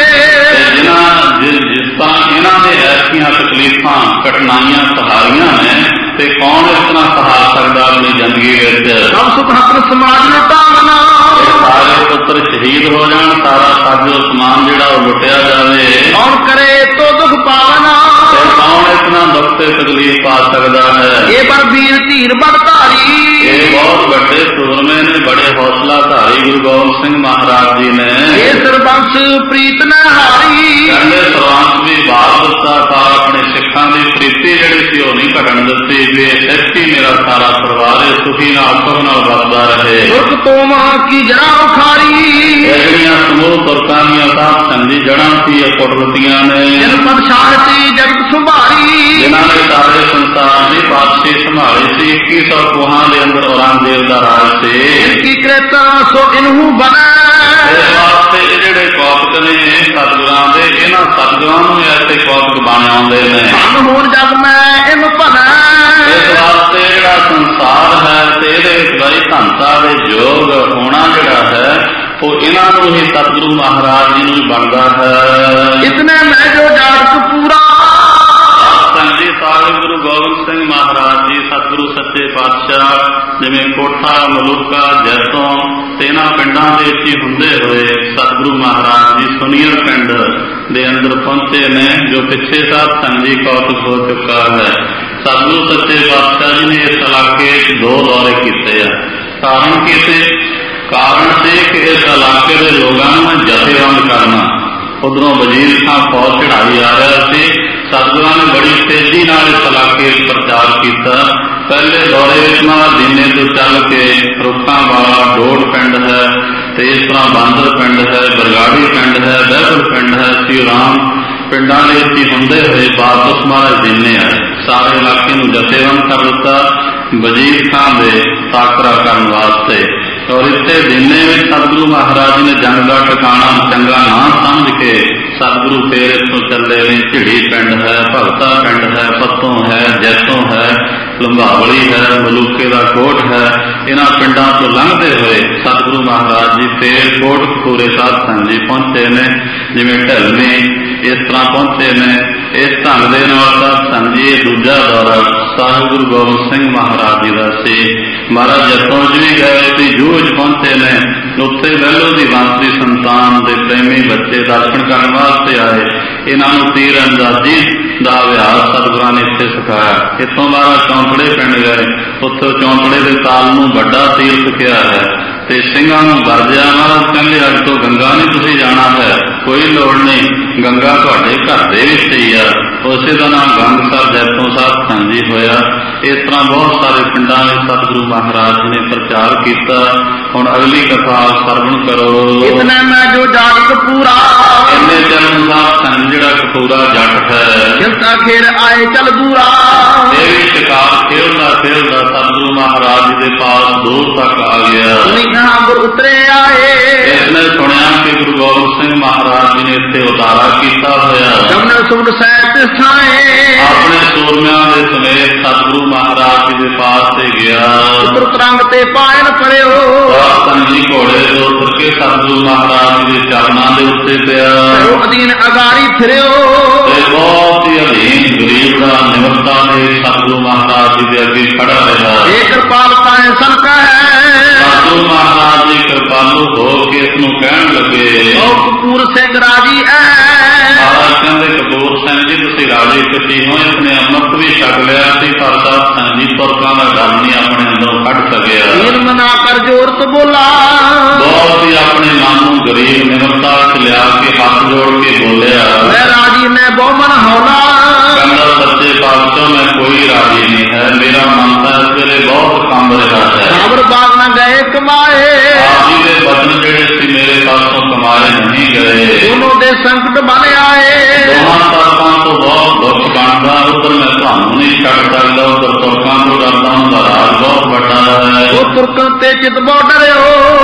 ਜਿਸ ਤਰ੍ਹਾਂ ਇਹਨਾਂ ਦੇ ਐਸੀਆਂ ਤਕਲੀਫਾਂ ਕਠਿਨਾਈਆਂ ਸਹਾਰੀਆਂ ਨੇ, ਤੇ ਕੌਣ ਇਸ ਤਰ੍ਹਾਂ ਸਹਾਰ ਸਕਦਾ ਆਪਣੀ ਜ਼ਿੰਦਗੀ ਵਿੱਚ। ਸਭ ਸੁਖ ਹੱਥ ਸਮਾਜ ਲੁਟਾਵਨਾ, ਸਾਰੇ ਪੁੱਤਰ ਸ਼ਹੀਦ ਹੋ ਜਾਣ, ਸਾਰਾ ਸਾਜੋ ਸਮਾਨ ਜਿਹੜਾ ਉਹ ਲੁੱਟਿਆ ਜਾਵੇ। ਕੌਣ ਕਰੇ ਤੋ ਦੁਖ ਪਾਵਨਾ, ਕੌਣ ਇਤਨਾ ਦੁੱਖ ਤੇ ਤਕਲੀਫ ਪਾ ਸਕਦਾ ਹੈ। ਇਹ ਪਰ ਵੀਰ ਧੀਰ ਬੜ ਧਾਰੀ, ਇਹ ਬਹੁਤ ਵੱਡੇ ਸੂਰਮੇ ਨੇ, ਬੜੇ ਹੌਸਲਾ ਧਾਰੀ ਗੁਰੂ ਗੋਬਿੰਦ ਸਿੰਘ ਮਹਾਰਾਜ ਜੀ ਨੇ। ਇਹ ਸਰਬੰਸ ਪ੍ਰੀਤ ਨ ਹਾਰੀ, ਕਹਿੰਦੇ ਸਰਬੰਸ ਵੀ ਬਾਤ ਦਿੱਤਾ, ਪਰ ਆਪਣੇ ਸਿੱਖਾਂ ਦੀ ਪ੍ਰੀਤੀ ਜਿਹੜੀ ਸੀ ਉਹ ਨਹੀਂ ਘਟਣ ਦਿੱਤੀ ਵੀ ਸੱਚੀ ਮੇਰਾ ਸਾਰਾ ਪਰਿਵਾਰ ਇਹ ਸੁਖੀ ਨਾਲ ਸੁਖ ਨਾਲ ਵਸਦਾ ਰਹੇ। ਦੁੱਖ ਤੋਂ ਮਾਂ ਕੀ ਜੜਾ ਉਖਾਰੀ, ਜਿਹੜੀਆਂ ਸਮੂਹ ਤੁਰਕਾਂ ਦੀਆਂ ਸਾਧ ਸੰਗੀ ਜੜਾਂ ਸੀ ਇਹ ਕੁਦਰਤੀਆਂ ਨੇ। ਜਨ ਪਦ ਸ਼ਾਂਤੀ ਜਗਤ ਸੰਭਾਰੀ, ਜਿਨ੍ਹਾਂ ਨੇ ਸਾਰੇ ਸੰਸਾਰ ਦੀ ਬਾਦਸ਼ਾਹੀ ਸੰਭਾਲੀ ਸੀ। 2100 ਕੋਹਾਂ ਦੇ ਅੰਦਰ ਔਰੰਗਜ਼ੇਬ ਦਾ ਰਾਜ ਸੀ। ਇਸਕੀ ਕ੍ਰਿਤ ਸੋ ਇਨਹੂ ਬਨੈ, ਇਸ ਵਾਸਤੇ ਇਹ ਜਿਹੜੇ ਕੌਤਕ ਨੇ ਸਤਿਗੁਰਾਂ ਦੇ, ਇਹਨਾਂ ਸਤਿਗੁਰਾਂ ਨੂੰ ਐਸੇ ਕੌਤਕ ਬਣ ਆਉਂਦੇ ਨੇ। ਧਨ ਹੋਣ ਜਗ ਮੈਂ ਇਮ ਭਨੈ, ਇਸ ਵਾਸਤੇ ਜਿਹੜਾ ਸੰਸਾਰ ਹੈ ਤੇ ਇਹਦੇ ਵਿੱਚ ਬੜੀ ਧਨਤਾ ਦੇ ਯੋਗ ਹੋਣਾ ਜਿਹੜਾ ਹੈ ਉਹ ਇਹਨਾਂ ਨੂੰ ਹੀ ਸਤਿਗੁਰੂ ਮਹਾਰਾਜ ਜੀ ਨੂੰ ਬਣਦਾ ਹੈ। ਇਤਨੇ ਮੈਂ ਜੋ ਜਾਣਕ ਪੂਰਾ, ਸੰਜੀ ਸਾਹਿਬ ਗੁਰੂ ਗੋਬਿੰਦ ਸਿੰਘ ਮਹਾਰਾਜ ਜੀ ਸਤਿਗੁਰੂ ਸੱਚੇ ਪਾਤਸ਼ਾਹ ਜਿਵੇਂ ਕੋਠਾ, ਮਲੂਕਾ, ਜੈਤੋਂ ਤੇ ਇਹਨਾਂ ਪਿੰਡਾਂ ਦੇ ਵਿੱਚ ਹੀ ਹੁੰਦੇ ਹੋਏ ਸਤਿਗੁਰੂ ਮਹਾਰਾਜ ਜੀ ਸੁਨੀਰ ਪਿੰਡ ਦੇ ਅੰਦਰ ਪਹੁੰਚੇ ਨੇ, ਜੋ ਪਿੱਛੇ ਸਾਧ ਸੰਜੀ ਕੌਤਕ ਹੋ ਚੁੱਕਾ ਹੈ। ਸਤਿਗੁਰੂ ਸੱਚੇ ਪਾਤਸ਼ਾਹ ਜੀ ਨੇ ਇਸ ਇਲਾਕੇ 'ਚ 2 ਦੌਰੇ ਕੀਤੇ ਆ। ਕਾਰਨ ਕੀਤੇ, ਕਾਰਨ ਸੀ ਕਿ ਇਸ ਇਲਾਕੇ ਦੇ ਲੋਕਾਂ ਨੂੰ ਜਥੇਬੰਦ ਕਰਨਾ। ਉਧਰੋਂ ਵਜ਼ੀਰ ਖਾਂ ਫੌਜ ਚੜਾਈ ਆ ਰਿਹਾ ਸੀ। ਸਤਿਗੁਰਾਂ ਨੇ ਬੜੀ ਤੇਜ਼ੀ ਨਾਲ ਇਸ ਇਲਾਕੇ ਪ੍ਰਚਾਰ ਕੀਤਾ। ਪਹਿਲੇ ਦੌਰੇ ਵਿੱਚ ਦੀਨੇ ਤੋਂ ਚੱਲ ਕੇ ਰੁੱਖਾਂ ਵਾਲਾ ਡੋੜ ਪਿੰਡ ਹੈ, ਤੇ ਇਸ ਤਰ੍ਹਾਂ ਬਾਂਦਰ ਪਿੰਡ ਹੈ, ਬਰਗਾੜੀ ਪਿੰਡ ਹੈ, ਬਹਿਬਲ ਪਿੰਡ ਹੈ, ਸਿਉਰਾਮ ਪਿੰਡਾਂ ਦੇ ਵਿੱਚ ਹੀ ਹੁੰਦੇ ਹੋਏ ਵਾਪਸ ਮਹਾਰਾਜ ਦੀਨੇ ਆਏ। ਸਾਰੇ ਇਲਾਕੇ ਨੂੰ ਜਥੇਬੰਦ ਕਰ ਦਿੱਤਾ ਵਜ਼ੀਰ ਖਾਂ ਦੇ ਟਾਕਰਾ ਕਰਨ ਵਾਸਤੇ। ਔਰ ਇੱਥੇ ਦੀਨੇ ਵਿੱਚ ਸਤਿਗੁਰੂ ਮਹਾਰਾਜ ਜੀ ਨੇ ਜੰਗ ਦਾ ਟਿਕਾਣਾ ਚੰਗਾ ਨਾ ਸਮਝ ਕੇ ਸਤਿਗੁਰੂ ਫੇਰ ਇੱਥੋਂ ਚੱਲੇ ਨੇ। ਝਿੜੀ ਪਿੰਡ ਹੈ, ਭਗਤਾ ਪਿੰਡ ਹੈ, ਪੱਤੋਂ ਹੈ, ਜੈਤੋਂ ਹੈ, ਲੰਭਾਵਲੀ ਹੈ, ਮਲੂਕੇ ਦਾ ਕੋਟ ਹੈ। ਇਹਨਾਂ ਪਿੰਡਾਂ ਤੋਂ ਲੰਘਦੇ ਹੋਏ ਸਤਿਗੁਰੂ ਮਹਾਰਾਜ ਜੀ ਫੇਰ ਕੋਟਕਪੂਰੇ ਸਾਧ ਸੰਗਤ ਜੀ ਪਹੁੰਚੇ ਨੇ, ਜਿਵੇਂ ਢਲਵੇਂ ਇਸ ਤਰ੍ਹਾਂ ਪਹੁੰਚੇ ਨੇ। ਇਸ ਢੰਗ ਦੇ ਨਾਲ ਸਾਧ ਸੰਗਤ ਜੀ ਦੂਜਾ ਦੌਰਾ ਸਾਹਿਬ ਗੁਰੂ ਗੋਬਿੰਦ ਸਿੰਘ ਮਹਾਰਾਜ ਜੀ ਦਾ ਸੀ। ਮਹਾਰਾਜ ਜੱਤੋਂ 'ਚ ਵੀ ਗਏ ਸੀ, ਜੂਹ 'ਚ ਪਹੁੰਚੇ ਨੇ। ਉੱਥੇ ਵਹਿਲੋ ਦੀ ਵੰਸ਼ ਦੀ ਸੰਤਾਨ ਦੇ ਪ੍ਰੇਮੀ ਬੱਚੇ ਦਰਸ਼ਨ ਕਰਨ ਵਾਸਤੇ ਆਏ। ਇਹਨਾਂ ਨੂੰ ਤੀਰ ਅੰਦਾਜ਼ੀ ਦਾ ਅਭਿਆਸ ਸਤਿਗੁਰਾਂ ਨੇ ਇੱਥੇ ਸਿਖਾਇਆ। ਇੱਥੋਂ ਮਹਾਰਾਜ ਚੌਂਤੜੇ ਪਿੰਡ ਗਏ, ਉੱਥੋਂ ਚੌਂਤੜੇ ਦੇ ਤਾਲ ਨੂੰ ਵੱਡਾ ਤੀਰਥ ਕਿਹਾ ਹੈ ਤੇ ਸਿੰਘਾਂ ਨੂੰ ਵਰਜਿਆ। ਮਹਾਰਾਜ ਕਹਿੰਦੇ ਅੱਜ ਤੋਂ ਗੰਗਾ ਨਹੀਂ ਤੁਸੀਂ ਜਾਣਾ ਹੈ, ਕੋਈ ਲੋੜ ਨਹੀਂ, ਗੰਗਾ ਤੁਹਾਡੇ ਘਰ ਦੇ ਵਿੱਚ ਹੀ ਆ। ਉਸੇ ਦਾ ਨਾਮ ਗੰਗਸਰ ਜੈਤੋਂ ਸਾਧ ਸੰਗਤ ਜੀ ਹੋਇਆ। ਇਸ ਤਰ੍ਹਾਂ ਬਹੁਤ ਸਾਰੇ ਪਿੰਡਾਂ ਵਿੱਚ ਸਤਿਗੁਰੂ ਮਹਾਰਾਜ ਜੀ ਨੇ ਪ੍ਰਚਾਰ ਕੀਤਾ। ਹੁਣ ਅਗਲੀ ਕਥਾ ਸਰਵਣ ਕਰੋ। ਇਤਨੇ ਮੈਂ ਜੋ ਜਾਣਕ ਪੂਰਾ, ਇੰਨੇ ਚਰਨ ਸਾਧ ਸੰਗਤ ਜਿਹੜਾ ਕਪੂਰਾ ਜੱਟ ਹੈ, ਜਿਸਦਾ ਖੇੜ ਆਏ ਚੱਲ ਦੂਰਾ। ਇਹ ਵੀ ਸ਼ਿਕਾਰ ਖੇਡਦਾ ਖੇਡਦਾ ਸਤਿਗੁਰੂ ਮਹਾਰਾਜ ਜੀ ਦੇ ਪਾਸ ਦੂਰ ਤੱਕ ਆ ਗਿਆ। ਗੁਰ ਉਤਰੇ ਆਏ, ਇਸਨੇ ਸੁਣਿਆ ਕਿ ਗੁਰੂ ਗੋਬਿੰਦ ਸਿੰਘ ਮਹਾਰਾਜ ਜੀ ਨੇ ਇੱਥੇ ਉਤਾਰਾ ਕੀਤਾ ਹੋਇਆ। ਜਮਨ ਸੁਣ ਸਹਿਤ ਸਥਾਏ, ਆਪਣੇ ਸੂਰਮਿਆਂ ਦੇ ਸਮੇਤ ਸਤਿਗੁਰੂ ਮਹਾਰਾਜ ਜੀ ਦੇ ਪਾਸ ਤੇ ਗਿਆ। ਪੁੱਤਰ ਤਰੰਗ ਤੇ ਪਾਇਨ ਪਰਿਓ, ਸੰਗੀ ਘੋੜੇ ਤੋਂ ਉਤਰ ਕੇ ਸਤਿਗੁਰੂ ਮਹਾਰਾਜ ਦੇ ਚਰਨਾਂ ਦੇ ਉੱਤੇ ਪਿਆ। ਉਹ ਅਧੀਨ ਅਗਾਰੀ ਫਿਰਿਓ ਤੇ ਬਹੁਤ ਹੀ ਅਧੀਨ ਗਰੀਬ ਦਾ ਨਿਮਰਤਾ ਦੇ ਸਤਿਗੁਰੂ ਮਹਾਰਾਜ ਜੀ ਦੇ ਅੱਗੇ ਖੜਾ ਰਿਹਾ। ਇਹ ਕਿਰਪਾਲਤਾ ਸੰਕਾ ਹੈ। ਸਤਿਗੁਰੂ ਮਹਾਰਾਜ ਜੀ ਕਿਰਪਾਲੂ ਹੋ ਕੇ ਇਸ ਨੂੰ ਕਹਿਣ ਲੱਗੇ, ਉਹ ਕਪੂਰ ਸਿੰਘ ਰਾਜੀ ਹੈ। ਮਹਾਰਾਜ ਕਹਿੰਦੇ ਕਪੂਰ ਸਿੰਘ ਜੀ ਤੁਸੀਂ ਰਾਜੀ ਖੁਸ਼ੀ ਹੋ, ਇਸਨੇ ਅੰਮ੍ਰਿਤ ਵੀ ਛਕ ਲਿਆ ਸੀ ਪਰ ਸਾਧ ਸਿੰਘ ਜੀ ਤੁਰਕਾਂ ਦਾ ਗੱਲ ਨਹੀਂ ਆਪਣੇ ਅੰਦਰੋਂ ਕੱਢ ਸਕਿਆ। ਹੀਰ ਮਨਾ ਕਰ ਜੋਰਤ ਬੋਲਾ, ਬਹੁਤ ਹੀ ਆਪਣੇ ਮਨ ਨੂੰ ਗਰੀਬ ਨਿਮਰਤਾ ਚ ਲਿਆ ਕੇ ਹੱਥ ਜੋੜ ਕੇ ਬੋਲਿਆ, ਮੈਂ ਰਾਜੀ ਮੈਂ ਬਹੁਮਨ ਹੌਲਾ। ਕਹਿੰਦਾ ਸੱਚੇ ਪਾਤਸ਼ਾਹ ਮੈਂ ਕੋਈ ਰਾਜੀ ਨਹੀਂ ਹੈ, ਮੇਰਾ ਮਨ ਤਾਂ ਇਸ ਵੇਲੇ ਬਹੁਤ ਕੰਬ ਰਿਹਾ ਹੈ। ਸਾਬਰ ਬਾਗ ਨਾ ਗਏ ਕਮਾਏ, ਆਪ ਜੀ ਦੇ ਬਚਨ ਜਿਹੜੇ ਸੀ ਮੇਰੇ ਪਾਸੋਂ ਕਮਾਏ ਨਹੀਂ ਗਏ। ਦੋਨੋਂ ਦੇ ਸੰਕਟ ਬਣ ਆਏ, ਦੋਹਾਂ ਤਰਫਾਂ ਤੋਂ ਬਹੁਤ ਦੁੱਖ ਬਣਦਾ। ਉੱਧਰ ਮੈਂ ਤੁਹਾਨੂੰ ਨਹੀਂ ਛੱਡ ਸਕਦਾ, ਉੱਧਰ ਤੁਰਕਾਂ ਤੋਂ ਡਰਦਾ, ਹੁੰਦਾ ਰਾਜ ਬਹੁਤ ਵੱਡਾ ਹੈ। ਉਹ ਤੁਰਕਾਂ ਤੇ ਚਿਤ ਬਹੁਤ ਡਰਿਓ,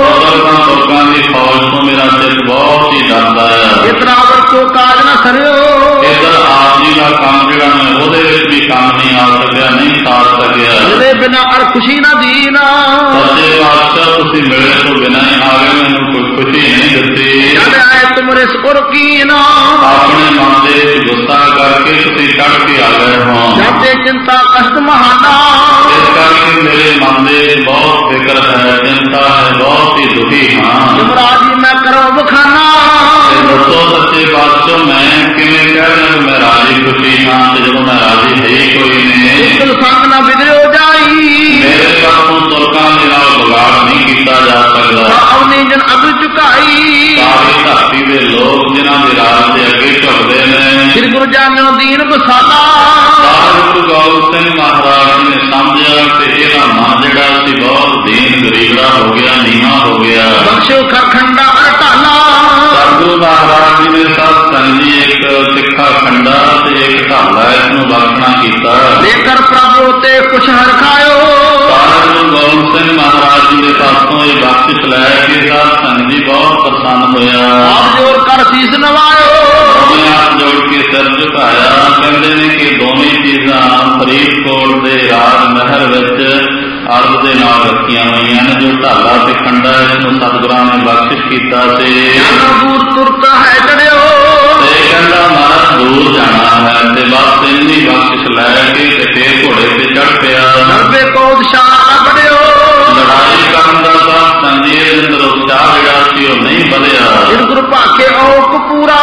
ਤੁਰਕਾਂ ਦੀ ਫੌਜ ਤੋਂ ਮੇਰਾ ਚਿੱਤ ਬਹੁਤ ਹੀ ਡਰਦਾ ਹੈ। ਇਤਰਾਵਰ ਕੋ ਕਾਜ ਨਾ ਸਰਿਓ, ਇੱਧਰ ਆਪ ਜੀ ਦਾ ਕੰਮ ਜਿਹੜਾ ਮੈਂ ਉਹਦੇ ਵਿੱਚ ਵੀ ਕੰਮ ਨਹੀਂ ਆ ਸਕਿਆ, ਨਹੀਂ ਸਾਰ ਸਕਿਆ। ਜਿਹਦੇ ਬਿਨਾ ਅਰ ਖੁਸ਼ੀ ਨਾ ਦੀਨਾ, ਸੱਚੇ ਪਾਤਸ਼ਾਹ ਤੁਸੀਂ ਮਿਲੇ ਤੋਂ ਬਿਨਾਂ ਹੀ ਆ ਗਏ, ਮੈਨੂੰ ਕੋਈ ਖੁਸ਼ੀ ਨਹੀਂ ਦਿੱਤੀ। ਜਦ ਆਏ ਤੁਮਰੇ ਸੁਰ ਕੀਨਾ, ਆਪਣੇ ਮਨ ਦੇ ਵਿੱਚ ਗੁੱਸਾ ਕਰਕੇ ਤੁਸੀਂ ਚੜ੍ਹ ਕੇ ਆ ਗਏ ਹੋ। ਜਦ ਚਿੰਤਾ ਕਸ਼ਟ ਮਹਾਨਾ, ਇਸ ਕਰਕੇ ਮੇਰੇ ਮਨ ਦੇ ਵਿੱਚ ਬਹੁਤ ਫਿਕਰ ਹੈ, ਚਿੰਤਾ ਹੈ, ਬਹੁਤ ਹੀ ਦੁਖੀ ਹਾਂ। ਜਮਰਾਜੀ ਮੈਂ ਕਰੋ ਬਖਾਨਾ, ਦੱਸੋ ਸੱਚੇ ਪਾਤਸ਼ਾਹ ਮੈਂ ਕਿਵੇਂ ਕਹਿ ਮੈਂ ਰਾਜੀ ਖੁਸ਼ੀ ਹਾਂ ਤੇ ਜਦੋਂ ਮੈਂ ਰਾਜੀ ਹੈ ਹੀ ਕੋਈ ਨਹੀਂ। ਇਕਲ ਸੰਗ ਨਾ ਵਿਦਰਿਓ ਜਾਈ, ਮੇਰੇ ਪਾਸੋਂ ਤੁਰਕਾਂ ਦੇ ਨਾਲ ਬਗਾੜ ਨਹੀਂ ਕੀਤਾ ਜਾ ਸਕਦਾ। ਅਵਨੀ ਜਨ ਅਗ ਝੁਕਾਈ, ਸਾਰੀ ਧਰਤੀ ਦੇ ਲੋਕ ਜਿਨ੍ਹਾਂ ਦੇ ਰਾਜ ਦੇ ਅੱਗੇ ਝੁਕਦੇ ਨੇ। ਸ੍ਰੀ ਗੁਰੂ ਜਾਨਿਓ ਦੀਨ ਬਸਾਲਾ, ਗੁਰੂ ਗੋਬਿੰਦ ਸਿੰਘ ਮਹਾਰਾਜ ਨੇ ਸਮਝਿਆ ਕਿ ਇਹਦਾ ਮਨ ਜਿਹੜਾ ਸੀ ਬਹੁਤ ਦੀਨ ਗਰੀਬੜਾ ਹੋ ਗਿਆ, ਨੀਵਾਂ ਹੋ ਗਿਆ। ਬਖਸ਼ੋ ਖਰਖੰਡਾ ਅਟਾਲਾ, ਸਤਿਗੁਰੂ ਮਹਾਰਾਜ ਜੀ ਨੇ ਸਤ ਸੰਗੀ ਇੱਕ ਸਿੱਖਾ ਖੰਡਾ ਤੇ ਇੱਕ ਢਾਲਾ ਇਸ ਨੂੰ ਬਖਸ਼ਣਾ ਕੀਤਾ। ਲੇਕਰ ਪ੍ਰਭੂ ਤੇ ਕੁਛ ਹਰਖਾਇਓ, ਗੁਰੂ ਗੋਬਿੰਦ ਸਿੰਘ ਮਹਾਰਾਜ ਜੀ ਦੇ ਪਾਸੋਂ ਇਹ ਬਖਸ਼ਿਸ਼ ਲੈ ਕੇ ਸਤ ਸੰਗ ਜੀ ਬਹੁਤ ਪ੍ਰਸੰਨ ਹੋਇਆ। ਆਪ ਜੋਰ ਕਰ ਸੀਸ ਨਵਾਇਓ, ਉਹਨੇ ਹੱਥ ਜੋੜ ਕੇ ਸਿਰ ਝੁਕਾਇਆ। ਕਹਿੰਦੇ ਨੇ ਕਿ ਦੋਵੇਂ ਚੀਜ਼ਾਂ ਫਰੀਦਕੋਟ ਦੇ ਰਾਜ ਮਹਿਲ ਵਿੱਚ ਅਰਬ ਦੇ ਨਾਲ ਰੱਖੀਆਂ ਹੋਈਆਂ ਨੇ। ਜੋ ਢਾਲਾ ਤੇ ਖੰਡਾ ਇਸ ਨੂੰ ਸਤਿਗੁਰਾਂ ਨੇ ਬਖਸ਼ਿਸ਼ ਕੀਤਾ ਸੀ। ਦੂਰ ਤੁਰਕ ਹੈ ਚੜਿਓ, ਤੇ ਕਹਿੰਦਾ ਮਹਾਰਾਜ ਦੂਰ ਜਾਣਾ ਹੈ ਤੇ ਬਸ ਇੰਨੀ ਬਖਸ਼ਿਸ਼ ਲੈ ਕੇ ਤੇ ਫੇਰ ਘੋੜੇ ਤੇ ਚੜ ਪਿਆ। ਨਰਬੇ ਕੋ ਉਤਸ਼ਾਹ ਨਾ ਬੜਿਓ, ਲੜਾਈ ਕਰਨ ਦਾ ਤਾਂ ਸੰਜੀ ਦੇ ਅੰਦਰ ਉਤਸ਼ਾਹ ਜਿਹੜਾ ਸੀ ਉਹ ਨਹੀਂ ਵਧਿਆ। ਜਿਨ ਗੁਰੂ ਭਾਕੇ ਔਕ ਪੂਰਾ,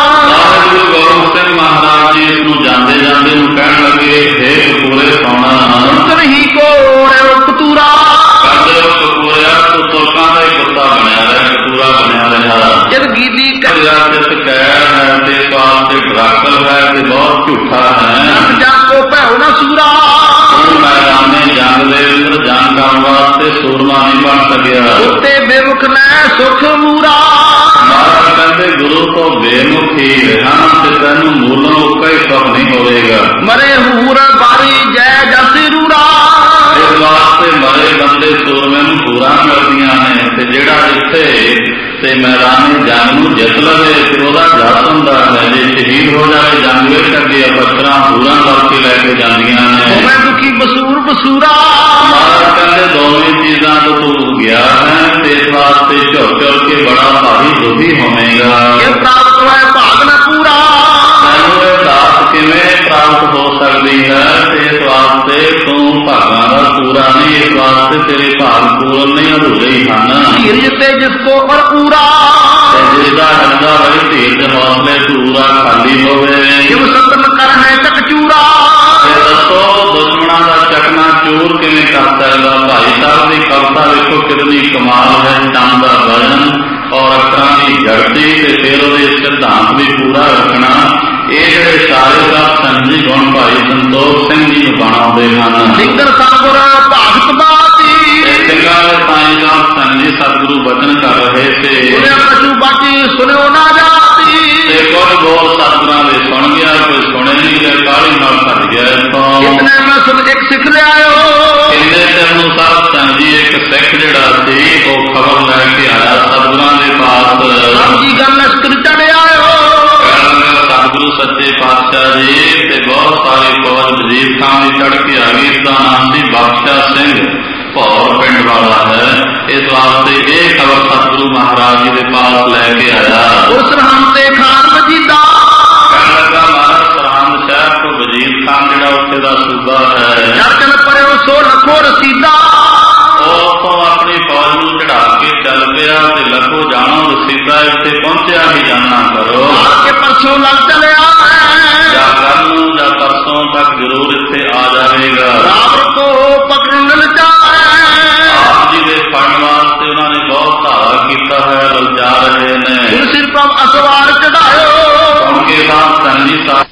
ਗੁਰੂ ਗੋਬਿੰਦ ਸਿੰਘ ਮਹਾਰਾਜ ਜੀ ਇਸ ਨੂੰ ਜਾਂਦੇ ਜਾਂਦੇ ਨੂੰ ਕਹਿਣ ਲੱਗੇ, ਹੇ ਕਪੂਰੇ ਸੋਣਾ ਨਹੀਂ ਕੋੜੇ ਕਤੂਰਾ, ਕਹਿੰਦੇ ਉਹ ਕਪੂਰਿਆ ਤੂੰ ਤੁਰਕਾਂ ਦਾ ਹੀ ਕੁੱਤਾ ਬਣਿਆ ਰਿਹਾ, ਕਤੂਰਾ ਬਣਿਆ ਰਿਹਾ। ਜਦ ਗੀਦੀ ਜਿਸ ਕਹਿਰ ਹੈ ਤੇ ਸਵਾਲ ਤੇ ਡਰਾਕਲ ਹੈ ਤੇ ਬਹੁਤ ਝੂਠਾ ਹੈ। ਜਗ ਕੋ ਭੈਉ ਨਾ ਸੂਰਾ, ਤੂੰ ਮੈਦਾਨੇ ਜੰਗ ਦੇ ਅੰਦਰ ਜੰਗ ਕਰਨ ਵਾਸਤੇ ਸੂਰਮਾ ਨਹੀਂ ਬਣ ਸਕਿਆ। ਉੱਤੇ ਬੇਮੁਖ ਲੈ ਸੁਖ ਮੂਰਾ, ਮਹਾਰਾਜ ਕਹਿੰਦੇ ਗੁਰੂ ਤੋਂ ਬੇਮੁਖ ਹੀ ਰਿਹਾ ਤੇ ਤੈਨੂੰ ਮੂਲੋਂ ਉੱਕਾ ਹੀ ਸੁਖ ਨਹੀਂ ਹੋਵੇਗਾ। ਮਰੇ ਹੂਰ ਬਾਰੀ ਜੈ ਜਸ ਰੂਰਾ, ਇਸ ਵਾਸਤੇ ਮਰੇ ਬੰਦੇ ਸੂਰਮੇ ਨੂੰ ਪੂਰਾ ਕਰਦੀਆਂ ਨੇ ਤੇ ਜਿਹੜਾ ਇੱਥੇ ਤੇ ਮੈਦਾਨੇ ਜੰਗ ਨੂੰ ਜਿੱਤ ਲਵੇ ਤੇ ਉਹਦਾ ਜਸ ਹੁੰਦਾ ਹੈ। ਜੇ ਸ਼ਹੀਦ ਹੋ ਜਾਵੇ ਜੰਗ ਵਿੱਚ ਅੱਗੇ ਅਫਸਰਾਂ ਪੂਰਾ ਕਰਕੇ ਲੈ ਕੇ ਜਾਂਦੀਆਂ ਨੇ। ਮੈਂ ਦੁਖੀ ਬਸੂਰ ਬਸੂਰਾ, ਮਹਾਰਾਜ ਕਹਿੰਦੇ ਦੋਵੇਂ ਚੀਜ਼ਾਂ ਤੋਂ ਤੂੰ ਗਿਆ ਹੈ ਤੇ ਇਸ ਵਾਸਤੇ ਝੁਰ ਝੁਰ ਕੇ ਬੜਾ ਭਾਰੀ ਦੁਖੀ ਹੋਵੇਗਾ। ਇਹ ਪ੍ਰਾਪਤ ਹੋਇਆ ਭਾਗ ਨਾ ਪੂਰਾ, ਤੈਨੂੰ ਇਹ ਦਾਤ ਕਿਵੇਂ ਪ੍ਰਾਪਤ ਹੋ ਸਕਦੀ ਹੈ ਤੇ ਇਸ ਵਾਸਤੇ ਤੂੰ ਭਾਗਾਂ ਦਾ ਪੂਰਾ ਨਹੀਂ, ਇਸ ਵਾਸਤੇ ਤੇਰੇ ਭਾਗ ਪੂਰਨ ਨਹੀਂ ਅਧੂਰੇ ਹੀ ਹਨ। ਧੀਰਜ ਤੇ ਜਿਸ ਕੋ ਪਰ ਪੂਰਾ, ਤੇ ਜਿਹਦਾ ਹਿਰਦਾ ਹੋਵੇ ਧੀਰਜ ਹੌਸਲੇ ਪੂਰਾ ਖਾਲੀ ਹੋਵੇ। ਜਿਵ ਸਤਨ ਕਰ ਹੈ ਚਕਚੂਰਾ, ਤੇ ਦੱਸੋ ਦੁਸ਼ਮਣਾਂ ਦਾ ਚਕਨਾ ਚੂਰ ਕਿਵੇਂ ਕਰ ਸਕਦਾ। ਭਾਈ ਸਾਹਿਬ ਦੀ ਕਵਿਤਾ ਵੇਖੋ ਕਿੰਨੀ ਕਮਾਲ ਹੈ। ਚੰਦ ਦਾ ਵਰਣਨ ਔਰ ਅੱਖਰਾਂ ਦੀ ਜੜਤੀ ਤੇ ਫਿਰ ਉਹਦੇ ਸਿਧਾਂਤ ਵੀ ਪੂਰਾ ਰੱਖਣਾ। ਇਹ ਜਿਹੜੇ ਸਾਰੇ ਦਾ ਸੰਜੀ ਗੁਣ ਭਾਈ ਸੰਤੋਖ ਸਿੰਘ ਜੀ ਨੂੰ ਬਣਾਉਂਦੇ ਹਨ। ਸਿੰਗਰ ਸਾਗੁਰ ਭਾਗਤ ਬਾਤੀ, ਸਿੰਘਾਂ ਦੇ ਸਾਈਂ ਦਾ ਸੰਜੀ ਸਤਿਗੁਰੂ ਬਚਨ ਕਰ ਰਹੇ ਸੀ। ਸੁਣਿਆ ਪਸ਼ੂ ਬਾਟੀ ਸੁਣਿਓ ਨਾ ਜਾਤੀ, ਤੇ ਕੋਈ ਬੋਲ ਸਤਿਗੁਰਾਂ ਦੇ ਸੁਣ ਗਿਆ, ਕੋਈ ਸੁਣੇ ਨਹੀਂ ਗਿਆ, ਕਾਹਲੀ ਨਾਲ ਭੱਜ ਗਿਆ ਇੱਥੋਂ। ਇਤਨੇ ਮੈਂ ਸੁਣ ਇੱਕ ਸਿੱਖ ਲਿਆਇਓ, ਕਿੰਨੇ ਚਿਰ ਨੂੰ ਸਾਧ ਸੰਜੀ ਇੱਕ ਸਿੱਖ ਜਿਹੜਾ ਸੀ ਉਹ ਖਬਰ ਲੈ ਕੇ ਆਇਆ ਸਤਿਗੁਰਾਂ ਦੇ ਪਾਸ। ਜੀ ਗੱਲ ਲਸ਼ਕਰ ਚੜ ਆਇਓ, ਸਤਿਗੁਰੂ ਸੱਚੇ ਪਾਤਸ਼ਾਹ ਜੀ ਤੇ ਬਹੁਤ ਸਾਰੇ ਫੌਜ ਵਜ਼ੀਰ ਖਾਂ ਵੀ ਚੜ ਕੇ ਆ ਗਈ। ਇਸਦਾ ਨਾਮ ਸੀ ਬਖਸ਼ਾ ਸਿੰਘ, ਭੌਰ ਪਿੰਡ ਵਾਲਾ ਹੈ। ਇਸ ਵਾਸਤੇ ਇਹ ਇਹ ਖਬਰ ਸਤਿਗੁਰੂ ਮਹਾਰਾਜ ਜੀ ਦੇ ਪਾਸ ਲੈ ਕੇ ਆਇਆ। ਉਸ ਸਰਹੰਦ ਤੇ ਖਾਨ ਵਜੀਦਾ ਕਹਿਣ ਲੱਗਾ ਮਹਾਰਾਜ ਸਰਹੰਦ ਸ਼ਹਿਰ ਤੋਂ ਵਜੀਦ ਖਾਨ ਜਿਹੜਾ ਉੱਥੇ ਦਾ ਸੂਬਾ ਹੈ, ਜਰਕਨ ਪਰਿਓ ਸੋ ਲੱਖੋ ਰਸੀਦਾ। ਉਹ ਤੋਂ ਆਪਣੀ ਫੌਜ ਨੂੰ ਚੜਾ ਕੇ ਚੱਲ ਪਿਆ ਤੇ ਲੱਖੋ ਜਾਣੋ ਰਸੀਦਾ ਇੱਥੇ ਪਹੁੰਚਿਆ ਹੀ ਜਾਣਾ ਕਰੋ ਕਿ ਪਰਸੋਂ ਲੱਗ ਚਲਿਆ ਜਾਂ ਕੱਲ ਨੂੰ ਜਾਂ ਪਰਸੋਂ ਤੱਕ ਜ਼ਰੂਰ ਇੱਥੇ ਆ ਜਾਵੇਗਾ। ਰਾਮ ਕੋ ਪਕੜਨ ਲਜਾਏ ਆਪ ਜੀ ਦੇ ਫੜਨ ਵਾਸਤੇ ਉਹਨਾਂ ਨੇ ਬਹੁਤ ਧਾਵਾ ਕੀਤਾ ਹੈ, ਲਲਚਾ ਰਹੇ ਨੇ। ਗੁਰ ਸਿਰ ਪ੍ਰਭ ਅਸਵਾਰ ਚੜਾਇਓ ਸੁਣ ਕੇ ਤਾਂ ਸੰਜੀ ਸਾਹਿਬ